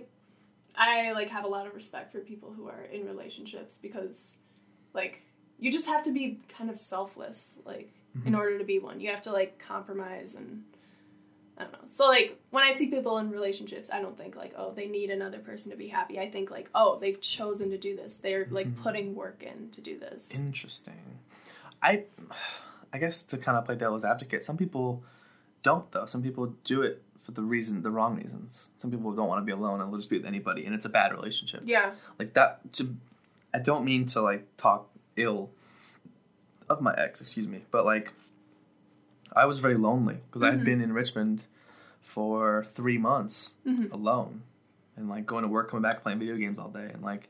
I like have a lot of respect for people who are in relationships, because like, you just have to be kind of selfless, like, in order to be one. You have to like compromise, and I don't know. So like, when I see people in relationships, I don't think like, oh, they need another person to be happy. I think like, oh, they've chosen to do this. They're like putting work in to do this. Interesting. I guess to kind of play devil's advocate, some people don't though. Some people do it for the wrong reasons. Some people don't want to be alone and they'll just be with anybody, and it's a bad relationship. Yeah. Like that. I don't mean to like talk ill of my ex, but like, I was very lonely because I had been in Richmond for 3 months alone, and like going to work, coming back, playing video games all day, and like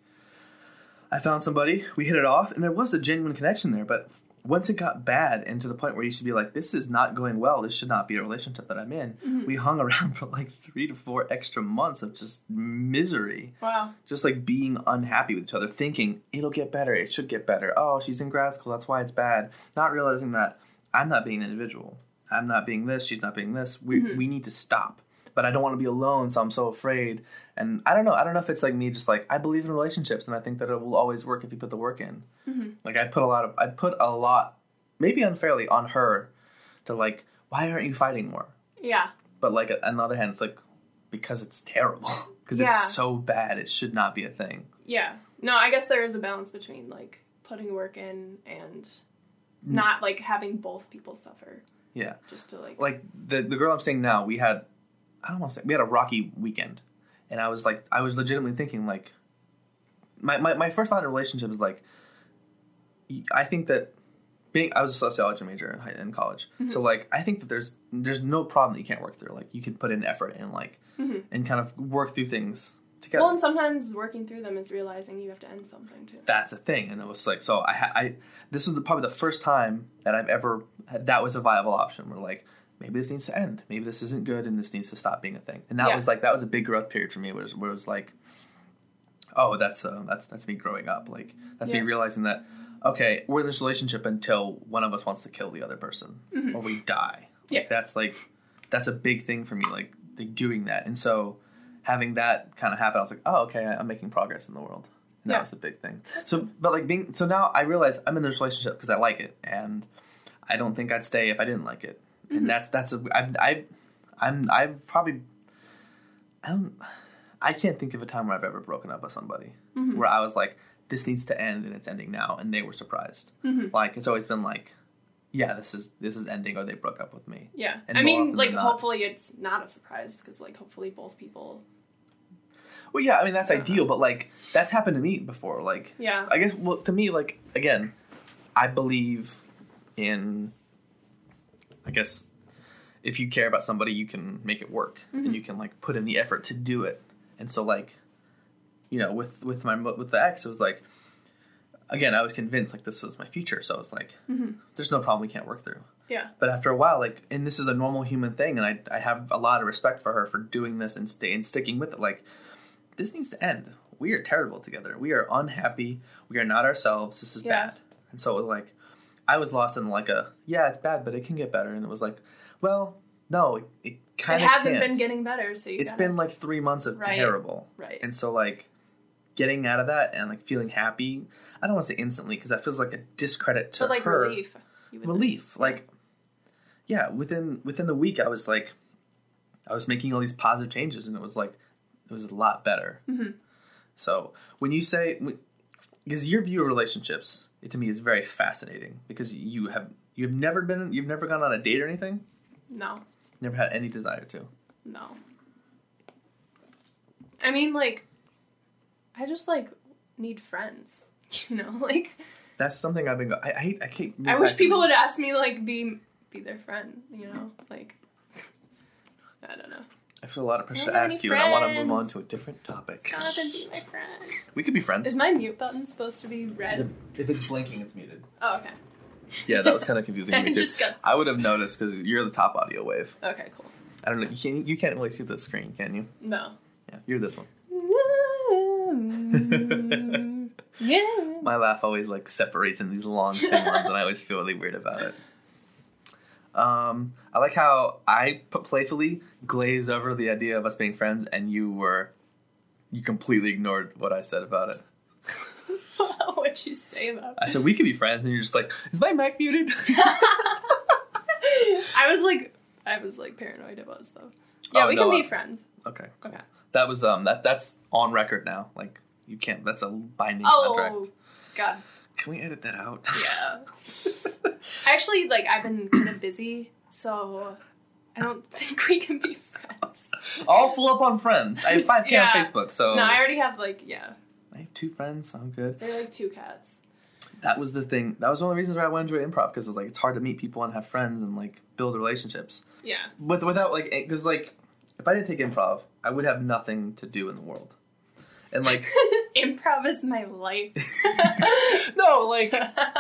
I found somebody, we hit it off, and there was a genuine connection there. But once it got bad and to the point where you should be like, this is not going well, this should not be a relationship that I'm in, we hung around for like 3 to 4 extra months of just misery. Wow. Just like being unhappy with each other, thinking it'll get better, it should get better. Oh, she's in grad school, that's why it's bad. Not realizing that I'm not being an individual. I'm not being this, she's not being this. We need to stop. But I don't want to be alone, so I'm so afraid. And I don't know if it's like me, just like, I believe in relationships, and I think that it will always work if you put the work in. Like, I put a lot, maybe unfairly, on her to like, why aren't you fighting more? Yeah. But like, on the other hand, it's like, because it's terrible. Because it's so bad, it should not be a thing. Yeah. No, I guess there is a balance between like putting work in and not like having both people suffer. Yeah. Just to like the girl I'm seeing now, we had a rocky weekend, and I was legitimately thinking like, my first thought in a relationship is like, I think that I was a sociology major in college, so like I think that there's no problem that you can't work through. Like, you can put in effort and like and kind of work through things together. Well, and sometimes working through them is realizing you have to end something too. That's a thing, and it was like, so this was probably the first time that I've ever that was a viable option. Where like, maybe this needs to end. Maybe this isn't good, and this needs to stop being a thing. And that was a big growth period for me. Where it was like, oh, that's me growing up. Like, that's me realizing that, okay, we're in this relationship until one of us wants to kill the other person, or we die. That's a big thing for me. Like doing that, and so having that kind of happen, I was like, oh, okay, I'm making progress in the world. That was the big thing. So, but like now I realize I'm in this relationship because I like it, and I don't think I'd stay if I didn't like it. And I can't think of a time where I've ever broken up with somebody where I was like, this needs to end and it's ending now, and they were surprised. Like, it's always been like, yeah, this is ending, or they broke up with me. Yeah. And I mean, like, hopefully it's not a surprise, because, like, hopefully both people... Well, yeah, I mean, that's ideal, but, like, that's happened to me before. Like, yeah. I guess, well, to me, like, again, I believe in, I guess, if you care about somebody, you can make it work, and you can, like, put in the effort to do it. And so, like, you know, with the ex, it was like, again, I was convinced, like, this was my future, so I was like, there's no problem we can't work through. Yeah. But after a while, like, and this is a normal human thing, and I have a lot of respect for her for doing this and sticking with it. Like, this needs to end. We are terrible together. We are unhappy. We are not ourselves. This is bad. And so it was like, I was lost in like yeah, it's bad, but it can get better. And it was like, well, no, it kind of hasn't been getting better. So it's been like 3 months of terrible. Right. And so like getting out of that and like feeling happy, I don't want to say instantly because that feels like a discredit to her. But like relief. Relief. Like, yeah, within the week I was like, I was making all these positive changes, and it was like, it was a lot better. So when you say, because your view of relationships, it to me is very fascinating, because you've never gone on a date or anything? No. Never had any desire to? No. I mean, like, I just, like, need friends, you know, like. That's something I've been, I wish people would ask me, like, be their friend, you know, like, I don't know. I feel a lot of pressure to ask you, and I want to move on to a different topic. Come and be my friend. We could be friends. Is my mute button supposed to be red? If it's blinking, it's muted. Oh, okay. Yeah, that was kind of confusing. I would have noticed because you're the top audio wave. Okay, cool. I don't know. You can't really see the screen, can you? No. Yeah, you're this one. Yeah. My laugh always like separates in these long thin ones, and I always feel really weird about it. I like how I playfully glazed over the idea of us being friends, and you completely ignored what I said about it. What'd you say about that? I said we could be friends, and you're just like, is my mic muted? I was like paranoid it was though. Yeah, we can be friends. Okay. Cool. Okay. That was that's on record now. Like you can't. That's a binding contract. Oh God. Can we edit that out? Yeah. Actually, like, I've been kind of busy, so I don't think we can be friends. All full up on friends. I have 5K on Facebook, so... No, I already have, I have 2 friends, so I'm good. They're like 2 cats. That was the thing. That was one of the reasons why I wanted to do improv, because it's, like, it's hard to meet people and have friends and, like, build relationships. Yeah. Without, like... Because, like, if I didn't take improv, I would have nothing to do in the world. And, like... Improv is my life. No, like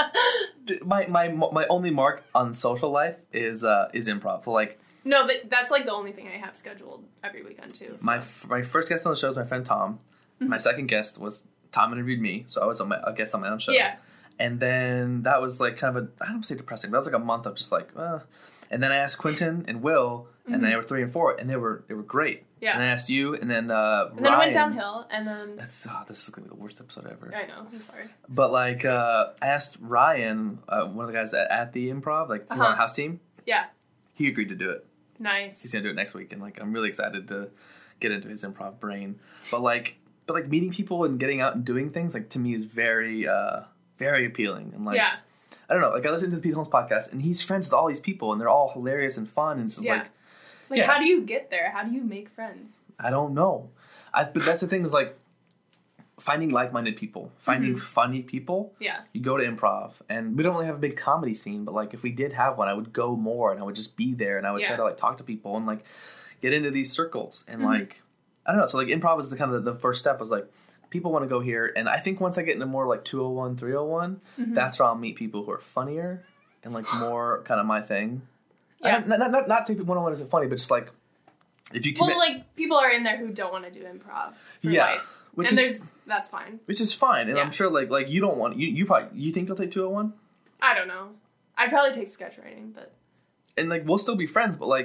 my only mark on social life is improv. So like no, but that's like the only thing I have scheduled every weekend too. So. My first guest on the show was my friend Tom. My second guest was Tom interviewed me, so I was a guest on my own show. Yeah, and then that was like kind of I don't say depressing, but that was like a month of just like. And then I asked Quentin and Will, and they were 3 and 4, and they were great. Yeah. And I asked you, and then Ryan. And then it went downhill, and then... This is going to be the worst episode ever. I know, I'm sorry. But, like, I asked Ryan, one of the guys at the improv, like, he's on the house team. Yeah. He agreed to do it. Nice. He's going to do it next week, and, like, I'm really excited to get into his improv brain. But meeting people and getting out and doing things, like, to me is very, very appealing. And, like... Yeah. I don't know, like, I listen to the Pete Holmes podcast, and he's friends with all these people, and they're all hilarious and fun, and it's just like... Like, how do you get there? How do you make friends? I don't know. But that's the thing is, like, finding like-minded people, finding funny people. Yeah. You go to improv, and we don't really have a big comedy scene, but, like, if we did have one, I would go more, and I would just be there, and I would try to, like, talk to people and, like, get into these circles. And, like, I don't know. So, like, improv is the kind of the first step was, like, people want to go here, and I think once I get into more, like, 201, 301, that's where I'll meet people who are funnier and, like, more kind of my thing. Yeah. Not take 101 as funny, but just like if you commit. Well, like people are in there who don't want to do improv for life. That's fine. Which is fine, and I'm sure like you don't want you think you'll take 201? I don't know. I'd probably take sketch writing, but and like we'll still be friends, but like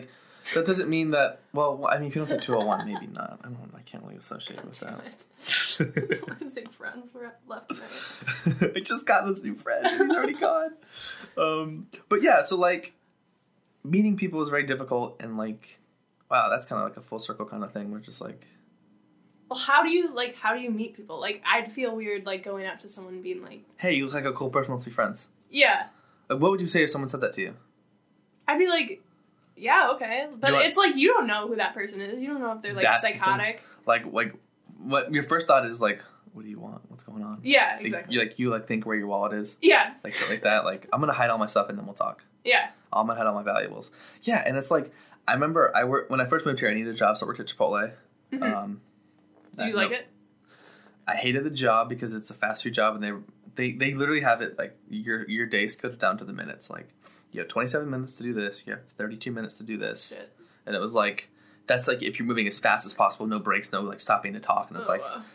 that doesn't mean that. Well, I mean, if you don't say 201, maybe not. I can't really associate with that. I want to say friends were left tonight. I just got this new friend. He's already gone. But yeah, so like meeting people is very difficult, and like, wow, that's kind of like a full circle kind of thing. We're just like, well, how do you meet people? Like, I'd feel weird like going up to someone and being like, "Hey, you look like a cool person. Let's be friends." Yeah. Like, what would you say if someone said that to you? I'd be like, yeah, okay, but it's like you don't know who that person is. You don't know if they're like psychotic. Like, what your first thought is like, what do you want? What's going on? Yeah, exactly. You think where your wallet is. Yeah. Like shit like that. Like, I'm gonna hide all my stuff and then we'll talk. Yeah. I'm gonna hide all my valuables. Yeah, and it's like, I remember when I first moved here, I needed a job, so I worked at Chipotle. Mm-hmm. Did you like it? I hated the job because it's a fast food job, and they literally have it like your days cut down to the minutes. Like, you have 27 minutes to do this, you have 32 minutes to do this. Shit. And it was like, that's like if you're moving as fast as possible, no breaks, no like stopping to talk, and it's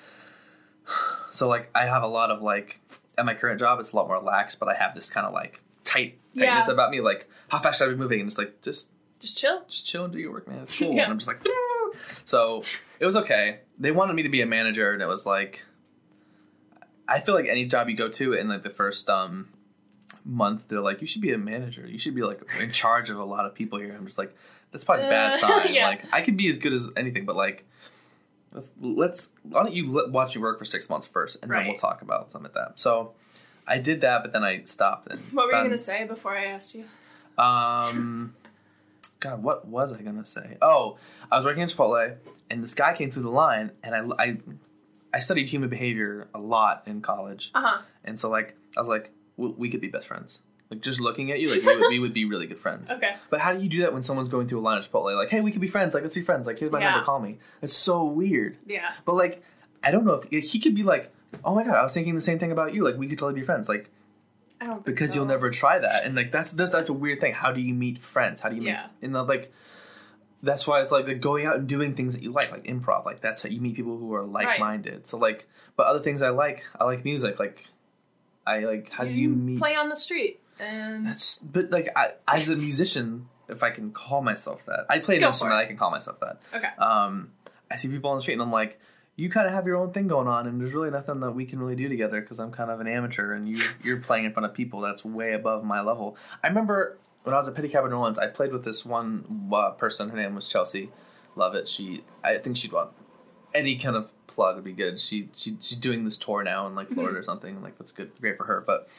so like I have a lot of like at my current job it's a lot more lax, but I have this kind of like tightness about me, like how fast should I be moving, and it's like just chill and do your work, man. It's cool. Yeah. And I'm just like, so it was okay. They wanted me to be a manager, and it was like, I feel like any job you go to in like the first month, they're like, you should be a manager. You should be like in charge of a lot of people here. I'm just like, that's probably a bad sign. Yeah. Like, I could be as good as anything, but like, why don't you watch me work for 6 months first, and then we'll talk about something like that. So I did that, but then I stopped. And what were you going to say before I asked you? God, what was I going to say? Oh, I was working at Chipotle, and this guy came through the line, and I studied human behavior a lot in college. Uh-huh. And so like, I was like, we could be best friends. Like, just looking at you, like, we would be really good friends. Okay. But how do you do that when someone's going through a line at Chipotle? Like, hey, we could be friends. Like, let's be friends. Like, here's my number. Call me. It's so weird. Yeah. But, like, I don't know if he could be like, oh, my God, I was thinking the same thing about you. Like, we could totally be friends. Like, I don't think because you'll never try that. And, like, that's a weird thing. How do you meet friends? How do you meet? And, like, that's why it's, like, going out and doing things that you like improv. Like, that's how you meet people who are like-minded. Right. So, like, but other things I like music. Like, how do you meet? Play on the street. But like as a musician, if I can call myself that, I play an instrument. I can call myself that. Okay. I see people on the street, and I'm like, you kind of have your own thing going on, and there's really nothing that we can really do together because I'm kind of an amateur, and you're playing in front of people that's way above my level. I remember when I was at Petty Cabin New Orleans, I played with this one person. Her name was Chelsea. Love it. I think she'd want any kind of plug would be good. She's doing this tour now in like Florida or something. Like, that's good, great for her, but.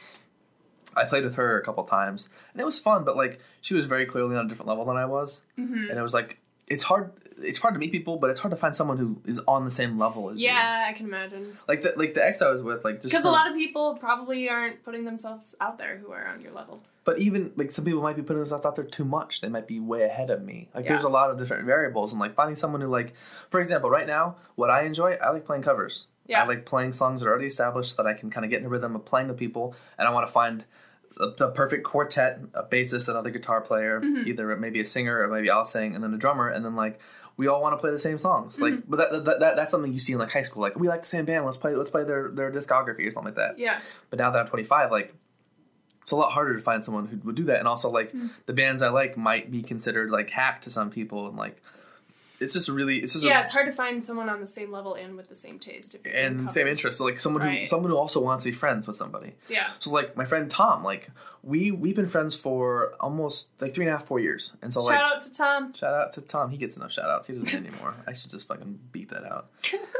I played with her a couple times, and it was fun, but, like, she was very clearly on a different level than I was. Mm-hmm. And it was, like, it's hard to meet people, but it's hard to find someone who is on the same level as you. Yeah, I can imagine. Like the ex I was with, like, just... Because a lot of people probably aren't putting themselves out there who are on your level. But even, like, some people might be putting themselves out there too much. They might be way ahead of me. Like, there's a lot of different variables, and, like, finding someone who, like... For example, right now, what I enjoy, I like playing covers. Yeah. I like playing songs that are already established so that I can kind of get in a rhythm of playing with people, and I want to find... the perfect quartet, a bassist, another guitar player, either maybe a singer or maybe I'll sing, and then a drummer, and then like we all want to play the same songs. Like, but that's something you see in like high school. Like, we like the same band, let's play their discography or something like that. Yeah. But now that I'm 25, like it's a lot harder to find someone who would do that, and also like the bands I like might be considered like hack to some people, and like. It's hard to find someone on the same level and with the same taste and same interest. So like someone who also wants to be friends with somebody. Yeah. So like my friend Tom, like we've been friends for almost like 3.5-4 years, and so like shout out to Tom. He gets enough shout outs. He doesn't anymore. I should just fucking beat that out.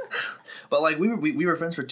But like we were friends for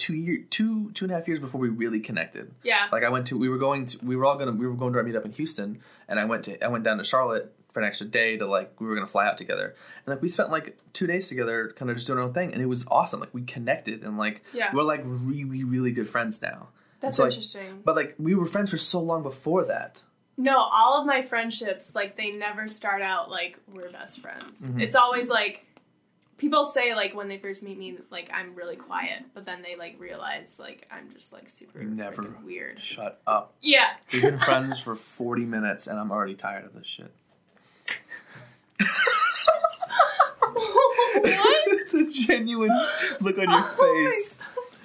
2.5 years before we really connected. Yeah. Like we were going to our meetup in Houston, and I went down to Charlotte for an extra day to like we were gonna fly out together, and like we spent like 2 days together kind of just doing our own thing, and it was awesome. Like we connected, and like we're like really really good friends now. That's interesting. Like, but like we were friends for so long before that. No, all of my friendships, like they never start out like we're best friends. Mm-hmm. It's always like people say like when they first meet me, like I'm really quiet, but then they like realize like I'm just like super weird. Shut up. Yeah. We've been friends for 40 minutes, and I'm already tired of this shit. What? The genuine look on your face.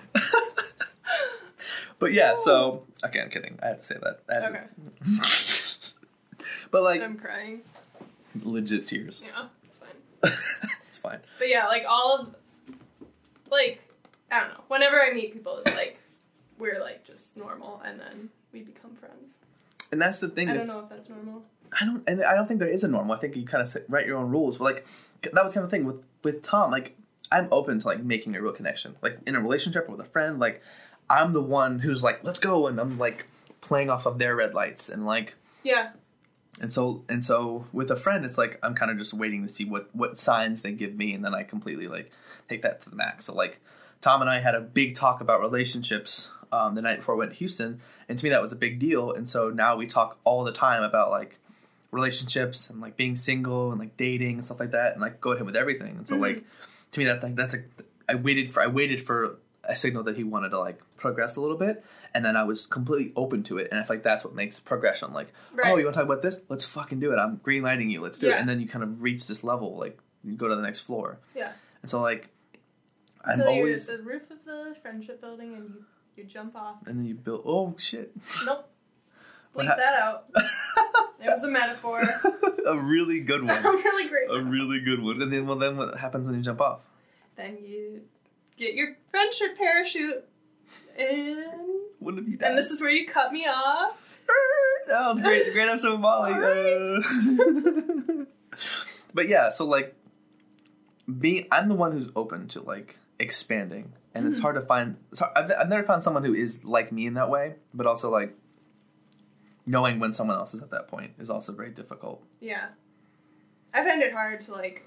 But yeah, so okay, I'm kidding. I have to say that. Okay. But like, I'm crying. Legit tears. Yeah, it's fine. It's fine. But yeah, like all of, like, I don't know. Whenever I meet people, it's like we're like just normal, and then we become friends. And that's the thing. I don't know if that's normal. I don't think there is a normal. I think you kind of write your own rules. But like that was kind of the thing with Tom. Like I'm open to like making a real connection, like in a relationship or with a friend. Like I'm the one who's like, let's go, and I'm like playing off of their red lights and like yeah. And so with a friend, it's like I'm kind of just waiting to see what signs they give me, and then I completely like take that to the max. So like Tom and I had a big talk about relationships the night before I went to Houston, and to me that was a big deal. And so now we talk all the time about like relationships and like being single and like dating and stuff like that, and like go at him with everything. And so like to me that's I waited for a signal that he wanted to like progress a little bit, and then I was completely open to it, and I feel like that's what makes progression. Like, oh, you want to talk about this? Let's fucking do it. I'm green lighting you. Let's do it. And then you kind of reach this level, like you go to the next floor. Yeah. And so like, I'm always the roof of the friendship building, and you jump off, and then you build. Oh shit. Nope. Bleep that out. It was a metaphor. A really good one. A really great one. A really good one. And then what happens when you jump off? Then you get your friendship parachute, and what have you done? And this is where you cut me off. That was great. Great episode of Molly. Right. But yeah, so like, I'm the one who's open to like expanding, and it's hard to find. I've never found someone who is like me in that way, but also like knowing when someone else is at that point is also very difficult. Yeah, I find it hard to like,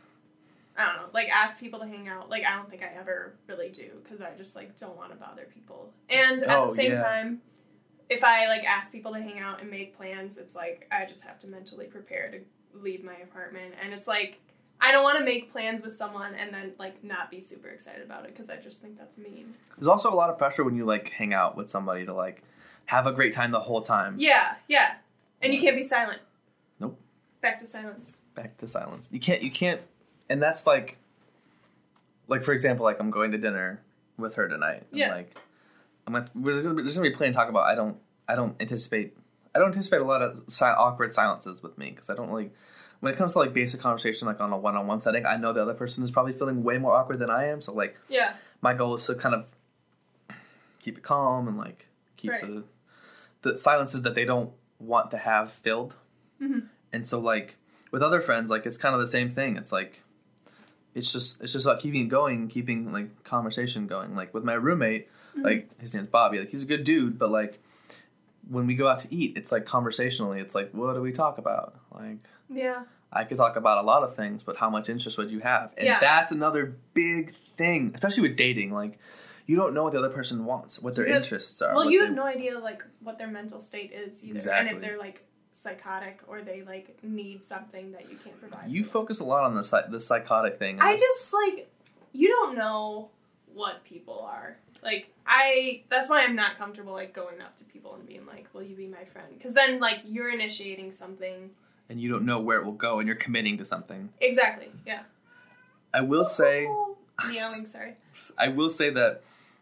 I don't know, like ask people to hang out. Like I don't think I ever really do, because I just like don't want to bother people. And at the same time, if I like ask people to hang out and make plans, it's like I just have to mentally prepare to leave my apartment, and it's like I don't want to make plans with someone and then like not be super excited about it, because I just think that's mean. There's also a lot of pressure when you like hang out with somebody to like have a great time the whole time. Yeah, and you can't be silent. Nope. Back to silence. You can't, and that's like for example, like I'm going to dinner with her tonight. And like we're just gonna be playing talk about. I don't anticipate a lot of awkward silences with me, because I don't really. When it comes to like basic conversation, like on a one-on-one setting, I know the other person is probably feeling way more awkward than I am. So like, my goal is to kind of keep it calm and like keep the silences that they don't want to have filled. Mm-hmm. And so like with other friends, like it's kind of the same thing. It's like it's just about keeping it going, keeping like conversation going. Like with my roommate, like his name's Bobby. Like he's a good dude, but like when we go out to eat, it's like conversationally, it's like, what do we talk about? Like, I could talk about a lot of things, but how much interest would you have? And that's another big thing, especially with dating. Like, you don't know what the other person wants, what their interests are. Well, you have no idea, like, what their mental state is either. Exactly. And if they're, like, psychotic or they, like, need something that you can't provide. You focus a lot on the psychotic thing. I just, like, you don't know what people are. Like, that's why I'm not comfortable, like, going up to people and being like, will you be my friend? Because then, like, you're initiating something. And you don't know where it will go, and you're committing to something. Exactly, yeah. I will say... Meowing, sorry. I will say that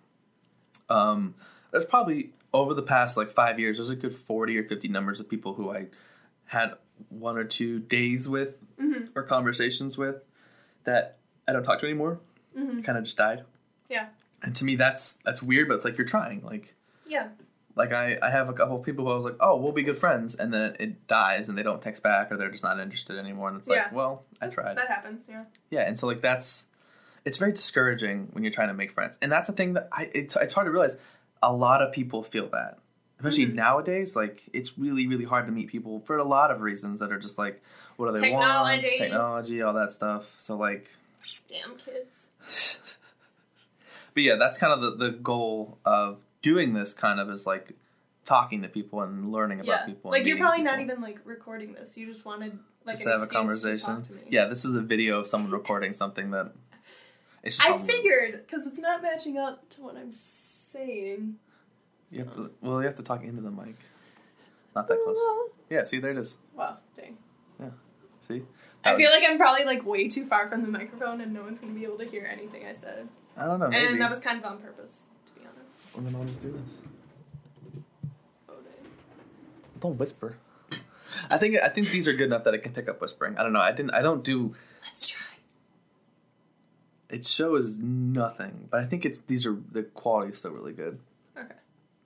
there's probably, over the past, like, 5 years, there's a good 40 or 50 numbers of people who I had 1 or 2 days with or conversations with that I don't talk to anymore. Kind of just died. Yeah. And to me, that's weird, but it's like you're trying. Like, yeah. Like, I have a couple of people who I was like, oh, we'll be good friends, and then it dies, and they don't text back, or they're just not interested anymore, and it's like, well, I tried. That happens, yeah. Yeah, and so, like, it's very discouraging when you're trying to make friends. And that's the thing that it's hard to realize. A lot of people feel that. Especially nowadays, like, it's really, really hard to meet people for a lot of reasons that are just like, what do they want? Technology, all that stuff. So, like... Damn kids. But yeah, that's kind of the goal of doing this, kind of, is like talking to people and learning about people. Like, you're probably not even like recording this. You just wanted like just to have a conversation. To yeah, this is a video of someone recording something that. It's just I figured, because it's not matching up to what I'm saying. You have to talk into the mic. Not that close. Yeah, see, there it is. Wow, dang. Yeah, see. I feel like I'm probably like way too far from the microphone, and no one's gonna be able to hear anything I said. I don't know. Maybe. And that was kind of on purpose, to be honest. Well, then I'll just do this. Don't whisper. I think these are good enough that it can pick up whispering. I don't know. I don't do. Let's try. It shows nothing, but I think the quality is still really good. Okay.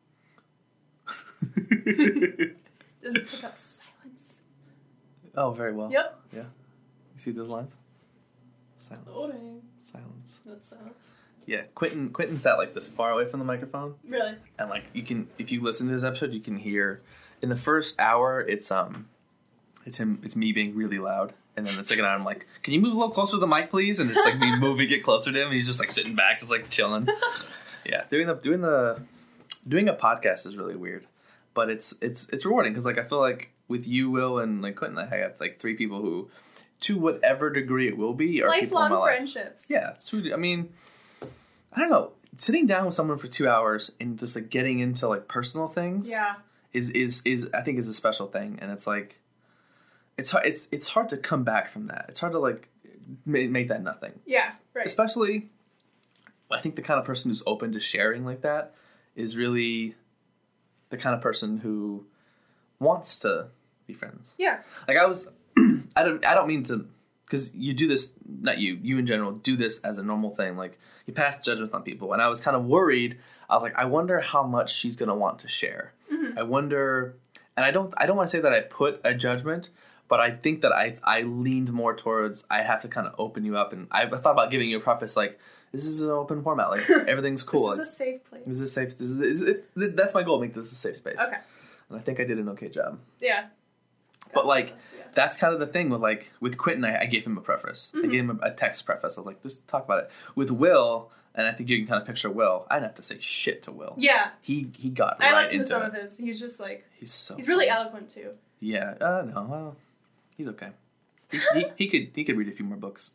Does it pick up silence? Oh, very well. Yep. Yeah. You see those lines? Silence. Loading. Silence. That's silence. Yeah, Quentin's sat like this far away from the microphone. Really? And like if you listen to this episode, you can hear in the first hour it's me being really loud. And then the second hour I'm like, can you move a little closer to the mic, please? And just like me moving it closer to him, and he's just like sitting back, just like chilling. Yeah. Doing a podcast is really weird. But it's rewarding because like I feel like with you, Will, and like Quentin, I have like 3 people who, to whatever degree it will be, are people in my life. Friendships. Yeah, it's really, I mean, I don't know. Sitting down with someone for 2 hours and just like getting into like personal things, yeah, is I think is a special thing, and it's like it's hard to come back from that. It's hard to like make that nothing. Yeah, right. Especially, I think the kind of person who's open to sharing like that is really the kind of person who wants to be friends. Yeah. Like I don't mean to, because you do this, not you in general do this as a normal thing. Like you pass judgments on people, and I was kind of worried. I was like, I wonder how much she's gonna want to share. Mm-hmm. I wonder, and I don't want to say that I put a judgment, but I think that I leaned more towards I have to kind of open you up, and I thought about giving you a preface like, this is an open format, like everything's cool. This is a safe place. This is a safe. That's my goal. Make this a safe space. Okay. And I think I did an okay job. Yeah. But like, that's kind of the thing with Quentin. I gave him a preface. Mm-hmm. I gave him a text preface. I was like, just talk about it. With Will, and I think you can kind of picture Will. I didn't have to say shit to Will. Yeah. He got I right listened into to some it. of his. He's just like He's really funny. eloquent too. Yeah. No. Well, he's okay. He could read a few more books.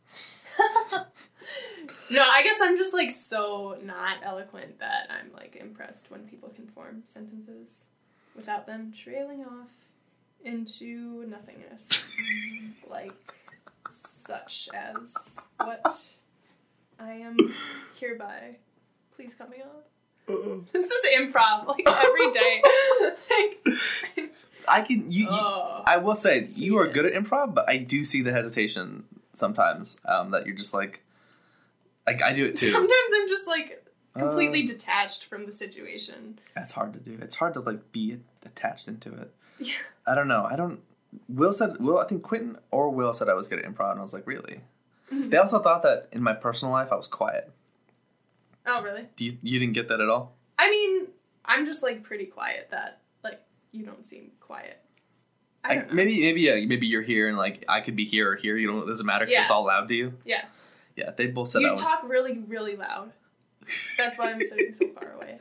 No, I guess I'm just like so not eloquent that I'm like impressed when people can form sentences without them trailing off into nothingness. Like such as what I am hereby. Please cut me off. This is improv like every day. Like, I can I will say you are good at improv, but I do see the hesitation sometimes that you're just like I do it too. Sometimes I'm just like completely detached from the situation. That's hard to do. It's hard to like be attached into it. Yeah. I don't know. I think Quentin or Will said I was good at improv, and I was like, really? Mm-hmm. They also thought that in my personal life I was quiet. Oh, really? You didn't get that at all? I mean, I'm just like pretty quiet that like you don't seem quiet. I don't know. Maybe you're here and like I could be here or here. You know, it doesn't matter because it's all loud to you. Yeah. Yeah, they both said you talk really, really loud. That's why I'm sitting so far away.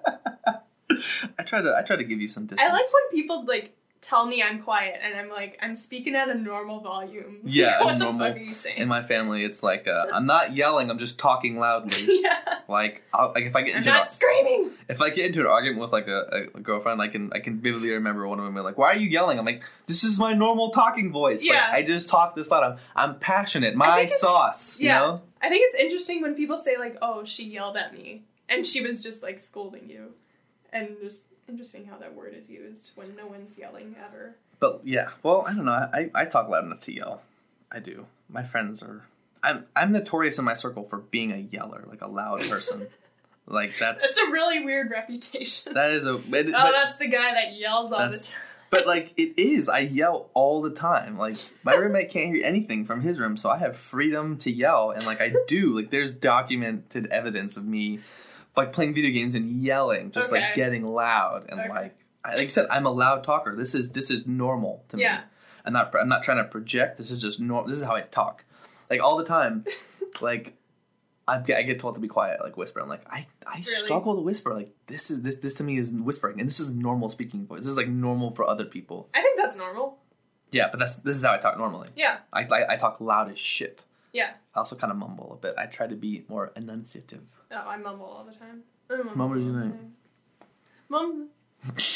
I try to give you some distance. I like when people like tell me I'm quiet and I'm like I'm speaking at a normal volume. Yeah, what normal. the fuck are you saying? In my family, it's like I'm not yelling. I'm just talking loudly. Yeah. Like if I get into screaming. If I get into an argument with like a girlfriend, I can vividly remember one of them being like, "Why are you yelling?" I'm like, "This is my normal talking voice. Yeah. Like, I just talk this loud. I'm passionate. My sauce. Yeah. You know." I think it's interesting when people say like, "Oh, she yelled at me," and she was just like scolding you, and just interesting how that word is used when no one's yelling ever. But yeah, well, I don't know. I talk loud enough to yell. I do. My friends are. I'm notorious in my circle for being a yeller, like a loud person. Like that's a really weird reputation. That is that's the guy that yells all the time. But like it is, I yell all the time. Like my roommate can't hear anything from his room, so I have freedom to yell, and like I do. Like there's documented evidence of me, like playing video games and yelling, just like getting loud and like you said, I'm a loud talker. This is normal to me. I'm not trying to project. This is just normal. This is how I talk, like all the time. Like I get told to be quiet, like whisper. I'm like I really? Struggle to whisper. Like this to me is whispering, and this is normal speaking voice. This is like normal for other people. I think that's normal. Yeah, but this is how I talk normally. Yeah, I talk loud as shit. Yeah. I also kind of mumble a bit. I try to be more enunciative. Oh, I mumble all the time. Mumble your name. Mum.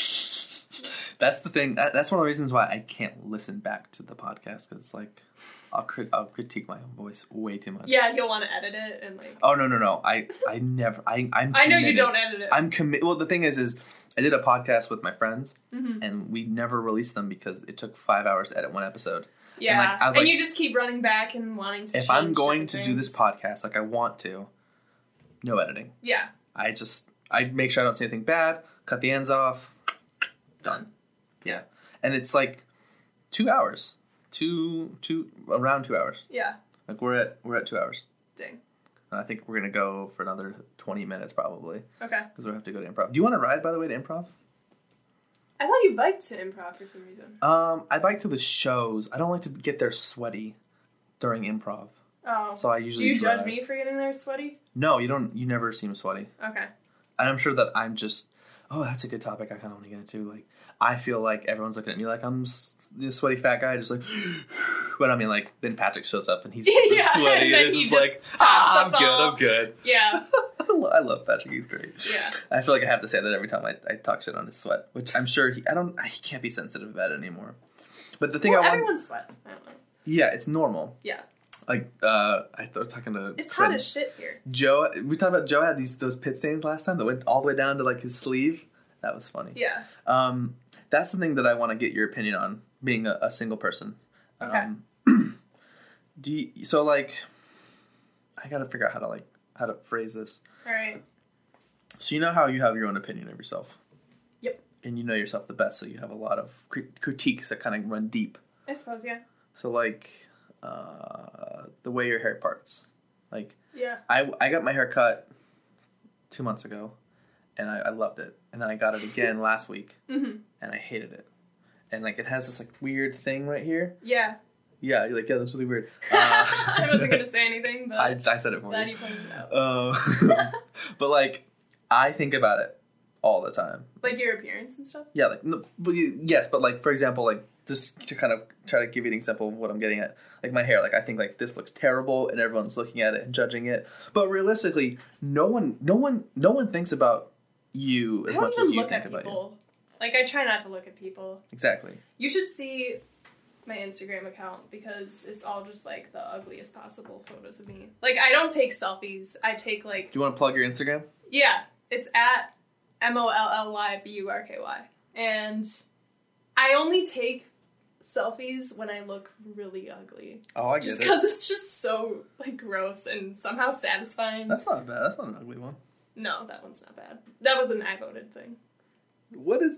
That's the thing. That's one of the reasons why I can't listen back to the podcast, because it's like I'll critique my own voice way too much. Yeah, you'll want to edit it and like. Oh no! I never. I'm. I know you don't edit it. I'm committed. Well, the thing is I did a podcast with my friends, and we never released them because it took 5 hours to edit one episode. Yeah, and you just keep running back and wanting to. If I'm going to do this podcast like I want to, no editing. Yeah. I make sure I don't say anything bad. Cut the ends off. Done. Yeah, and it's like 2 hours. Around 2 hours. Yeah. Like we're at 2 hours. Dang. And I think we're gonna go for another 20 minutes probably. Okay. Because we'll have to go to improv. Do you want to ride, by the way, to improv? I thought you biked to improv for some reason. I bike to the shows. I don't like to get there sweaty during improv. Oh. So I usually. Do you drive. judge me for getting there sweaty? No, you don't. You never seem sweaty. Okay. And I'm sure that I'm just. Oh, that's a good topic. I kind of want to get into. Like, I feel like everyone's looking at me like I'm a sweaty fat guy, just like. But I mean, like, then Patrick shows up and he's super sweaty, and it's just like, I'm good. Yeah. I love Patrick. He's great. Yeah. I feel like I have to say that every time I talk shit on his sweat, which I'm sure he can't be sensitive about it anymore. But the thing everyone sweats. I don't know. Yeah, it's normal. Yeah. Like, I was talking to... It's hot as shit here. Joe, we talked about Joe had those pit stains last time that went all the way down to, like, his sleeve. That was funny. Yeah. That's something that I want to get your opinion on, being a single person. Okay. So, like, I gotta figure out how to phrase this. All right. So you know how you have your own opinion of yourself? Yep. And you know yourself the best, so you have a lot of critiques that kind of run deep. I suppose, yeah. So, like, the way your hair parts. Like, yeah. I got my hair cut 2 months ago, and I loved it. And then I got it again last week, and I hated it. And, like, it has this, like, weird thing right here. Yeah. Yeah, you're like, yeah, that's really weird. I wasn't going to say anything, but I said it for glad you pointed it out. But, like, I think about it all the time. Like your appearance and stuff? Yeah, like, no, yes, but, like, for example, like, just to kind of try to give you an example of what I'm getting at. Like, my hair, like, I think, like, this looks terrible, and everyone's looking at it and judging it. But realistically, no one thinks about you as much as you think about you. Like, I try not to look at people. Exactly. You should see my Instagram account because it's all just, like, the ugliest possible photos of me. Like, I don't take selfies. I take, like... Do you want to plug your Instagram? Yeah. It's at MOLLYBURKY. And I only take selfies when I look really ugly. Oh, I get it. Just because it's just so, like, gross and somehow satisfying. That's not bad. That's not an ugly one. No, that one's not bad. That was an I voted thing. What is...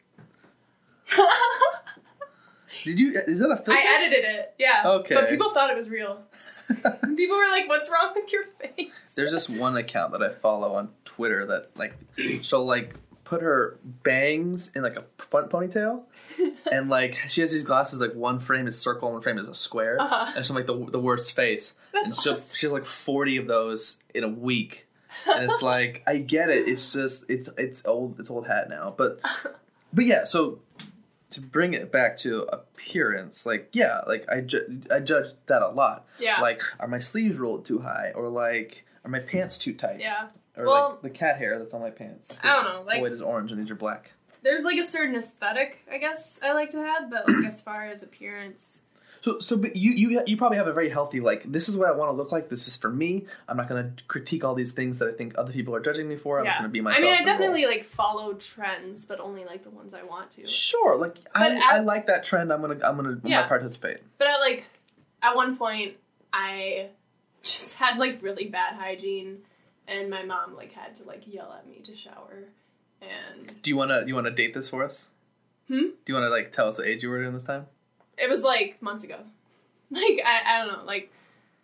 Is that a filter? I edited it, yeah. Okay. But people thought it was real. People were like, what's wrong with your face? There's this one account that I follow on Twitter that, like, she'll, like, put her bangs in, like, a front ponytail. And, like, she has these glasses, like, one frame is circle, one frame is a square. Uh-huh. And she's, like, the worst face. That's and she has, like, 40 of those in a week. And it's like, I get it. It's just, it's old hat now. But yeah, so... To bring it back to appearance, like, yeah, like, I judge that a lot. Yeah. Like, are my sleeves rolled too high? Or, like, are my pants too tight? Yeah. Or, like, the cat hair that's on my pants. I don't know. Like, the white is orange and these are black. There's, like, a certain aesthetic, I guess, I like to have, but, like, as far as appearance... But you probably have a very healthy, like, this is what I want to look like, this is for me, I'm not going to critique all these things that I think other people are judging me for, I'm just going to be myself. I mean, I definitely, like, follow trends, but only, like, the ones I want to. Sure, like, I like that trend, I'm gonna participate. But at one point, I just had, like, really bad hygiene, and my mom, like, had to, like, yell at me to shower, and... Do you wanna date this for us? Do you wanna, like, tell us what age you were during this time? It was, like, months ago. Like, I don't know, like,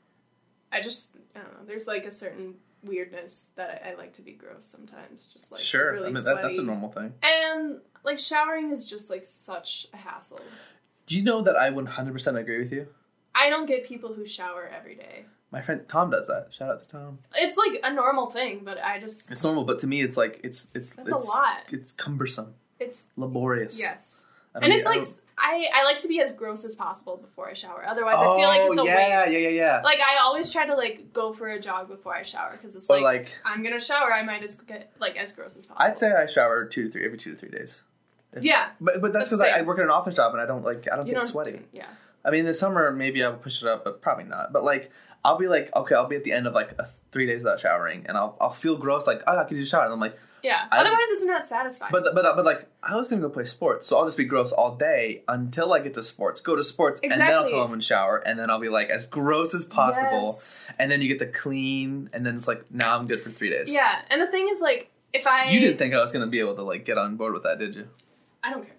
I don't know, there's, like, a certain weirdness that I like to be gross sometimes, just, like, sure. really I mean, sweaty. that's a normal thing. And, like, showering is just, like, such a hassle. Do you know that I 100% agree with you? I don't get people who shower every day. My friend Tom does that. Shout out to Tom. It's, like, a normal thing, but I just... It's normal, but to me, it's, like, it's a lot. It's cumbersome. It's... laborious. Yes. And it's, like... I like to be as gross as possible before I shower. Otherwise, I feel like it's a waste. Yeah. Like, I always try to, like, go for a jog before I shower. Because it's like, I'm going to shower, I might as get, like, as gross as possible. I'd say I shower every 2 to 3 days. Yeah. But that's because I work in an office job and I don't get sweaty. Yeah. I mean, in the summer, maybe I'll push it up, but probably not. But, like, I'll be like, okay, I'll be at the end of, like, 3 days without showering, and I'll feel gross, like, oh, I can just shower. And I'm like... Yeah, otherwise it's not satisfying. But like, I was going to go play sports, so I'll just be gross all day until I get to sports, go to sports, exactly. And then I'll come home and shower, and then I'll be, like, as gross as possible. Yes. And then you get to clean, and then it's like, now I'm good for 3 days. Yeah, and the thing is, like, if I... You didn't think I was going to be able to, like, get on board with that, did you? I don't care.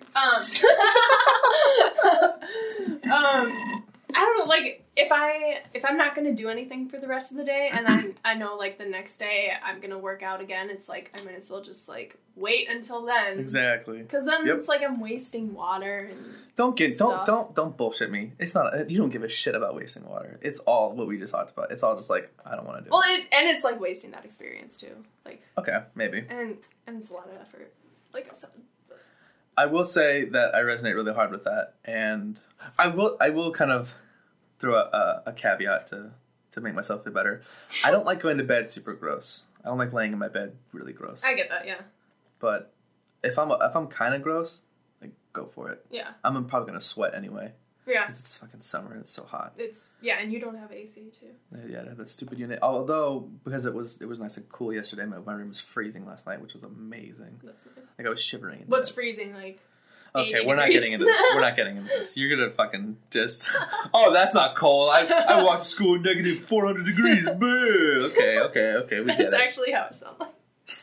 I don't know, like, if I'm not gonna do anything for the rest of the day, and then I know, like, the next day I'm gonna work out again, it's like, I might as well just, like, wait until then. Exactly. Because then it's like I'm wasting water and don't bullshit me. It's not, you don't give a shit about wasting water. It's all what we just talked about. It's all just like, I don't want to do it. And it's like wasting that experience too. Like, okay, maybe. And it's a lot of effort, like I said. I will say that I resonate really hard with that, and I will kind of throw a caveat to make myself feel better. I don't like going to bed super gross. I don't like laying in my bed really gross. I get that, yeah. But if I'm kind of gross, like, go for it. Yeah. I'm probably gonna sweat anyway. Yeah. Because it's fucking summer and it's so hot. And you don't have AC too. Yeah, I have that stupid unit. Although, because it was nice and cool yesterday, my room was freezing last night, which was amazing. That's nice. Like, I was shivering. What's freezing, like? Okay, we're not getting into this. We're not getting into this. You're gonna fucking just... Oh, that's not cold. I walked to school in negative 400 degrees. Okay, we get it. That's actually how it sounds like.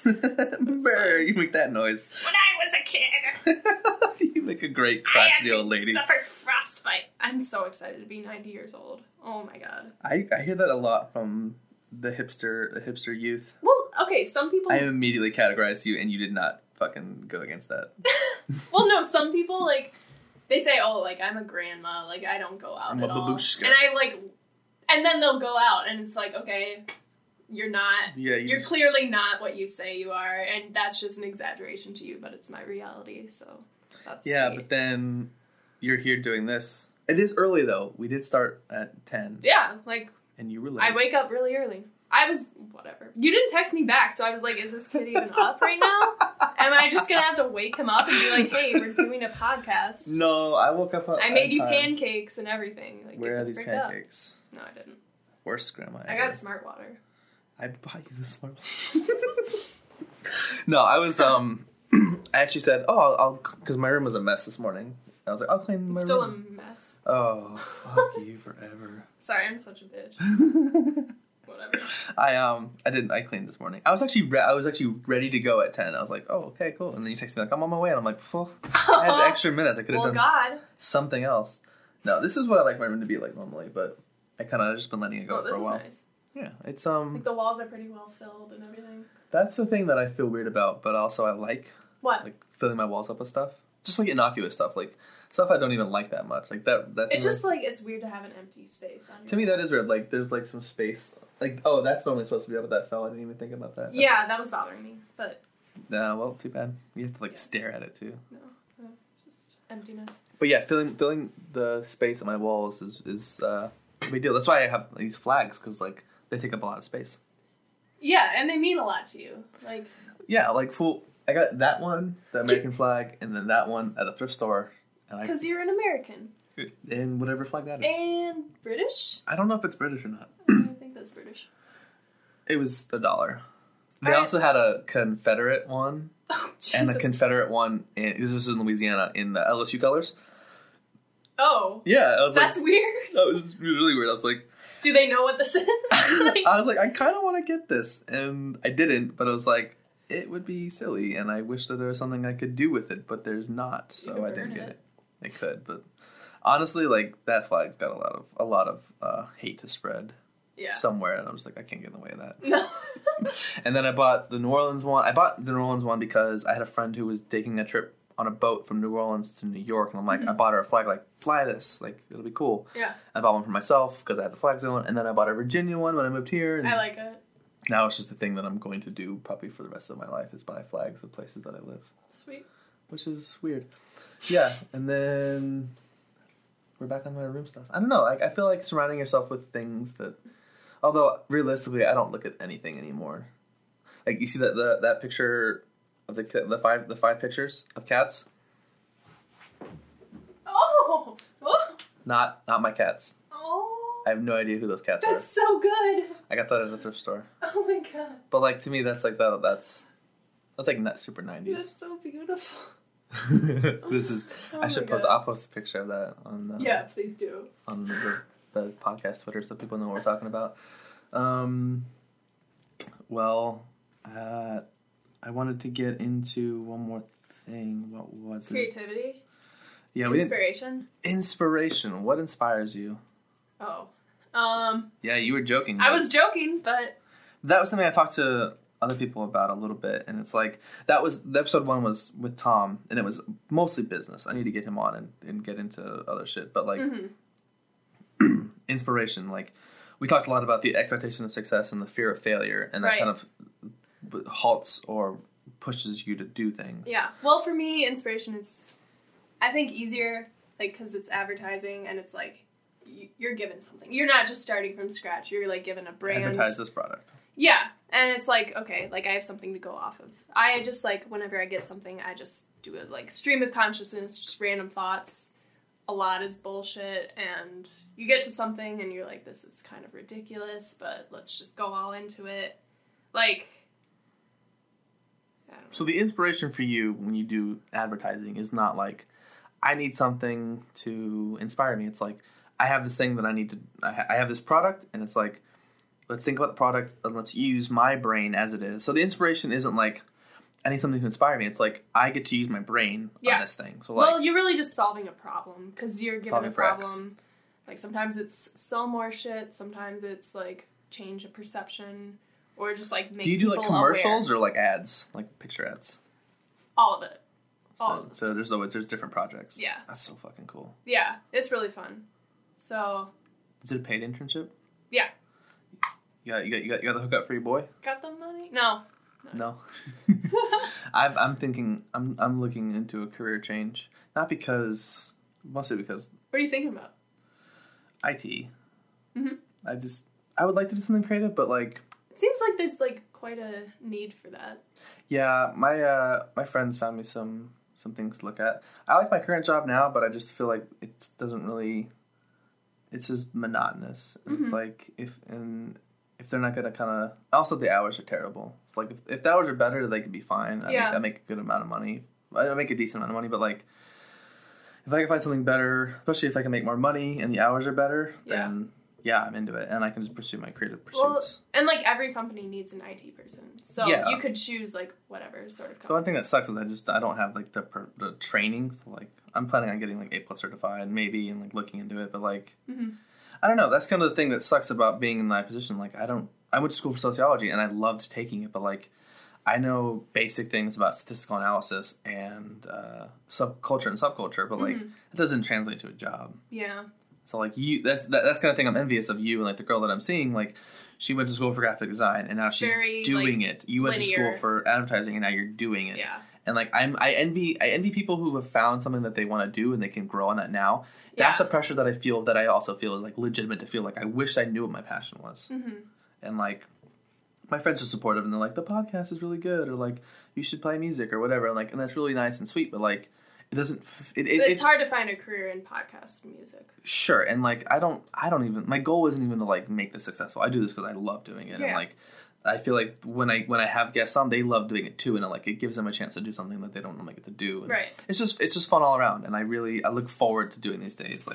You make that noise. When I was a kid. You make a great crotchety old lady. I suffered frostbite. I'm so excited to be 90 years old. Oh my god. I hear that a lot from the hipster youth. Well, okay, some people... I immediately categorized you, and you did not fucking go against that. Well, no, some people, like, they say, oh, like, I'm a grandma, like, I don't go out I'm at a all. babushka. And I, like, and then they'll go out, and it's like, okay, you're not, you're clearly not what you say you are, and that's just an exaggeration to you, but it's my reality, so that's Yeah, sweet. but then you're here doing this. It is early, though. We did start at 10. Yeah, like... And you were late. I wake up really early. I was... Whatever. You didn't text me back, so I was like, is this kid even up right now? Am I just gonna have to wake him up and be like, hey, we're doing a podcast? No, I woke up... I made you pancakes and everything. Like, where are these pancakes? Up. No, I didn't. Worst grandma ever. I got Smart Water. I bought you the Smart Water. No, I was... I actually said, I'll... Because my room was a mess this morning. I was like, I'll clean my room. Still a mess. Oh, fuck you forever. Sorry, I'm such a bitch. Whatever. I cleaned this morning. I was actually ready to go at 10. I was like, oh, okay, cool. And then you text me like, I'm on my way. And I'm like, I had extra minutes. I could have done something else. No, this is what I like my room to be like normally, but I kind of just been letting it go for a while. This is Yeah, nice. it's like the walls are pretty well filled and everything. That's the thing that I feel weird about, but also I like. What? Like filling my walls up with stuff. Just like innocuous stuff, like stuff I don't even like that much. Like that it's just like it's weird to have an empty space on to me that is weird. Like there's like some space. Like, oh, that's normally supposed to be up, but that fell. I didn't even think about that. Yeah, that was bothering me, but well, too bad. You have to like stare at it too. No, just emptiness. But yeah, filling the space on my walls is a big deal. That's why I have these flags, because like they take up a lot of space. Yeah, and they mean a lot to you. Like yeah, like I got that one, the American flag, and then that one at a thrift store. Because you're an American. And whatever flag that is. And British? I don't know if it's British or not. I think that's British. It was $1. They also had a Confederate one. Oh, Jesus. And a Confederate one, this was in Louisiana, in the LSU colors. Oh. Yeah. I was that's weird. That was really weird. I was like... Do they know what this is? I was like, I kind of want to get this. And I didn't, but I was like, it would be silly, and I wish that there was something I could do with it, but there's not, so I didn't get it. I could, but honestly, like, that flag's got a lot of hate to spread somewhere, and I'm just like, I can't get in the way of that. No. And then I bought the New Orleans one. I bought the New Orleans one because I had a friend who was taking a trip on a boat from New Orleans to New York, and I'm like, I bought her a flag, like, fly this, like, it'll be cool. Yeah. I bought one for myself because I had the flag zone, and then I bought a Virginia one when I moved here. And I like it. Now it's just the thing that I'm going to do probably for the rest of my life is buy flags of places that I live. Sweet. Which is weird. Yeah, and then we're back on my room stuff. I don't know. I feel like surrounding yourself with things that... Although, realistically, I don't look at anything anymore. Like, you see that picture of the five pictures of cats? Oh! Not my cats. Oh. I have no idea who those cats are. That's so good. I got that at a thrift store. Oh my god. But like to me, that's like that's like not super 90s. That's so beautiful. This is. Oh I should my post. God. I'll post a picture of that on. Yeah, please do. On the podcast Twitter, so people know what we're talking about. Well, I wanted to get into one more thing. What was it? Creativity. Yeah, Inspiration. Inspiration. What inspires you? Oh. Yeah, you were joking. I was joking, but that was something I talked to other people about a little bit, and it's like that was the episode 1 was with Tom, and it was mostly business. I need to get him on and get into other shit, but like inspiration. Like we talked a lot about the expectation of success and the fear of failure, and that kind of halts or pushes you to do things. Yeah. Well, for me, inspiration is, I think, easier, like, because it's advertising and it's like you're given something. You're not just starting from scratch. You're like given a brand. Advertise this product. Yeah, and it's like, okay, like I have something to go off of. I just like whenever I get something, I just do it like stream of consciousness, just random thoughts. A lot is bullshit, and you get to something and you're like, this is kind of ridiculous, but let's just go all into it. Like, I don't know. So the inspiration for you when you do advertising is not like, I need something to inspire me. It's like, I have this thing that I need to, I have this product, and it's like, let's think about the product and let's use my brain as it is. So the inspiration isn't like, I need something to inspire me. It's like, I get to use my brain on this thing. So like, well, you're really just solving a problem, because you're given a problem. Like, sometimes it's sell more shit, sometimes it's like change a perception, or just like make people aware. Do you do like commercials or like ads, like picture ads? All of it. All of it. So there's different projects. Yeah. That's so fucking cool. Yeah, it's really fun. So. Is it a paid internship? Yeah. You got the hookup for your boy? Got the money? No. I'm thinking I'm looking into a career change, mostly because. What are you thinking about? IT. I would like to do something creative, but like. It seems like there's like quite a need for that. Yeah, my friends found me some things to look at. I like my current job now, but I just feel like it doesn't really. It's just monotonous. And it's like if they're not gonna kind of. Also, the hours are terrible. It's like if the hours are better, they could be fine. I make a good amount of money. I make a decent amount of money, but like if I can find something better, especially if I can make more money and the hours are better, then I'm into it, and I can just pursue my creative pursuits. Well, and like every company needs an IT person, so you could choose like whatever sort of company. The one thing that sucks is I don't have like the training. So like I'm planning on getting like A+ certified maybe, and like looking into it, but like I don't know. That's kind of the thing that sucks about being in my position. Like I went to school for sociology and I loved taking it, but like I know basic things about statistical analysis and culture and subculture, but like it doesn't translate to a job. Yeah. So like that's kind of thing I'm envious of you, and like the girl that I'm seeing, like she went to school for graphic design and now she's doing it. You went to school for advertising and now you're doing it. Yeah. And like I envy people who have found something that they want to do and they can grow on that now. That's a pressure that I also feel is like legitimate to feel like I wish I knew what my passion was. And like my friends are supportive and they're like, the podcast is really good, or like you should play music or whatever, and like, and that's really nice and sweet, but like it doesn't. It's hard to find a career in podcast music. Sure, and like I don't even. My goal isn't even to like make this successful. I do this because I love doing it, and like I feel like when I have guests on, they love doing it too, and it gives them a chance to do something that they don't normally get to do. And right. It's just fun all around, and I look forward to doing these days.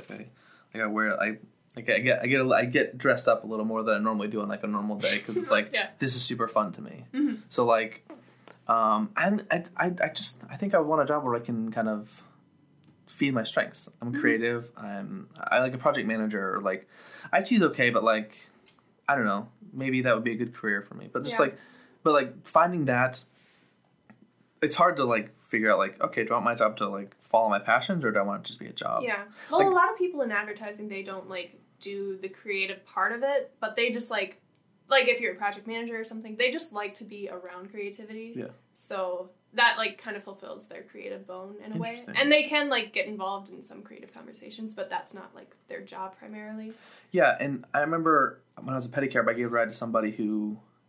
I get dressed up a little more than I normally do on like a normal day because it's like this is super fun to me. So like. And I think I want a job where I can kind of feed my strengths. I'm creative. I like a project manager, or like IT is okay, but like I don't know, maybe that would be a good career for me. But just finding that, it's hard to like figure out like, okay, do I want my job to like follow my passions, or do I want it to just be a job? Yeah. Well, a lot of people in advertising, they don't like do the creative part of it, but they just like if you're a project manager or something, they just like to be around creativity. Yeah. So that like kind of fulfills their creative bone in a way. And they can like get involved in some creative conversations, but that's not like their job primarily. Yeah, and I remember when I was a pedicab, I gave a ride to somebody who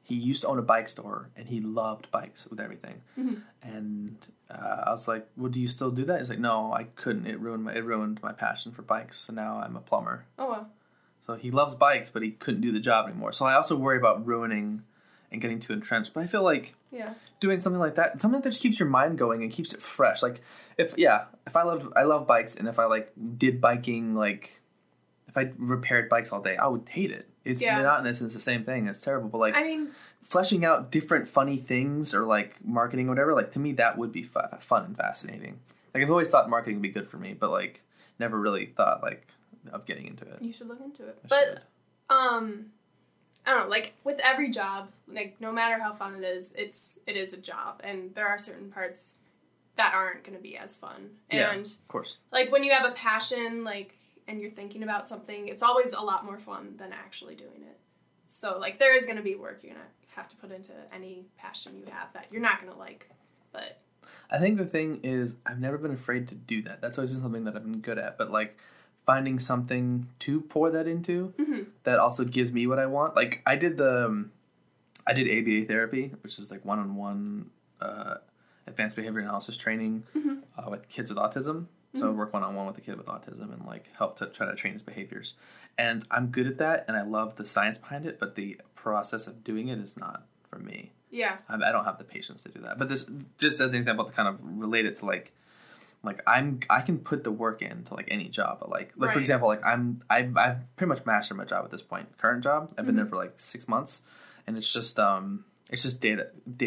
he used to own a bike store, and he loved bikes with everything. Mm-hmm. And I was like, well, do you still do that? He's like, no, I couldn't. It ruined my passion for bikes, so now I'm a plumber. Oh, wow. So he loves bikes, but he couldn't do the job anymore. So I also worry about ruining and getting too entrenched. But I feel like doing something like that just keeps your mind going and keeps it fresh. Like, if I love bikes, and if I, like, did biking, like, if I repaired bikes all day, I would hate it. It's monotonous, and it's the same thing. It's terrible. But, like, I mean, fleshing out different funny things or, like, marketing or whatever, like, to me, that would be fun and fascinating. Like, I've always thought marketing would be good for me, but, like, never really thought, like, of getting into it. You should look into it. But, I don't know, like, with every job, like, no matter how fun it is a job. And there are certain parts that aren't going to be as fun. And, of course. Like, when you have a passion, like, and you're thinking about something, it's always a lot more fun than actually doing it. So, like, there is going to be work you're going to have to put into any passion you have that you're not going to like, but... I think the thing is, I've never been afraid to do that. That's always been something that I've been good at, but, like, finding something to pour that into that also gives me what I want. Like, I did ABA therapy, which is, like, one-on-one advanced behavior analysis training with kids with autism. So I work one-on-one with a kid with autism and, like, help to try to train his behaviors. And I'm good at that, and I love the science behind it, but the process of doing it is not for me. Yeah. I don't have the patience to do that. But this, just as an example to kind of relate it to, like I can put the work into, like, any job. But, like for example, like, I've pretty much mastered my job at this point. Current job, I've been there for, like, 6 months, and it's just data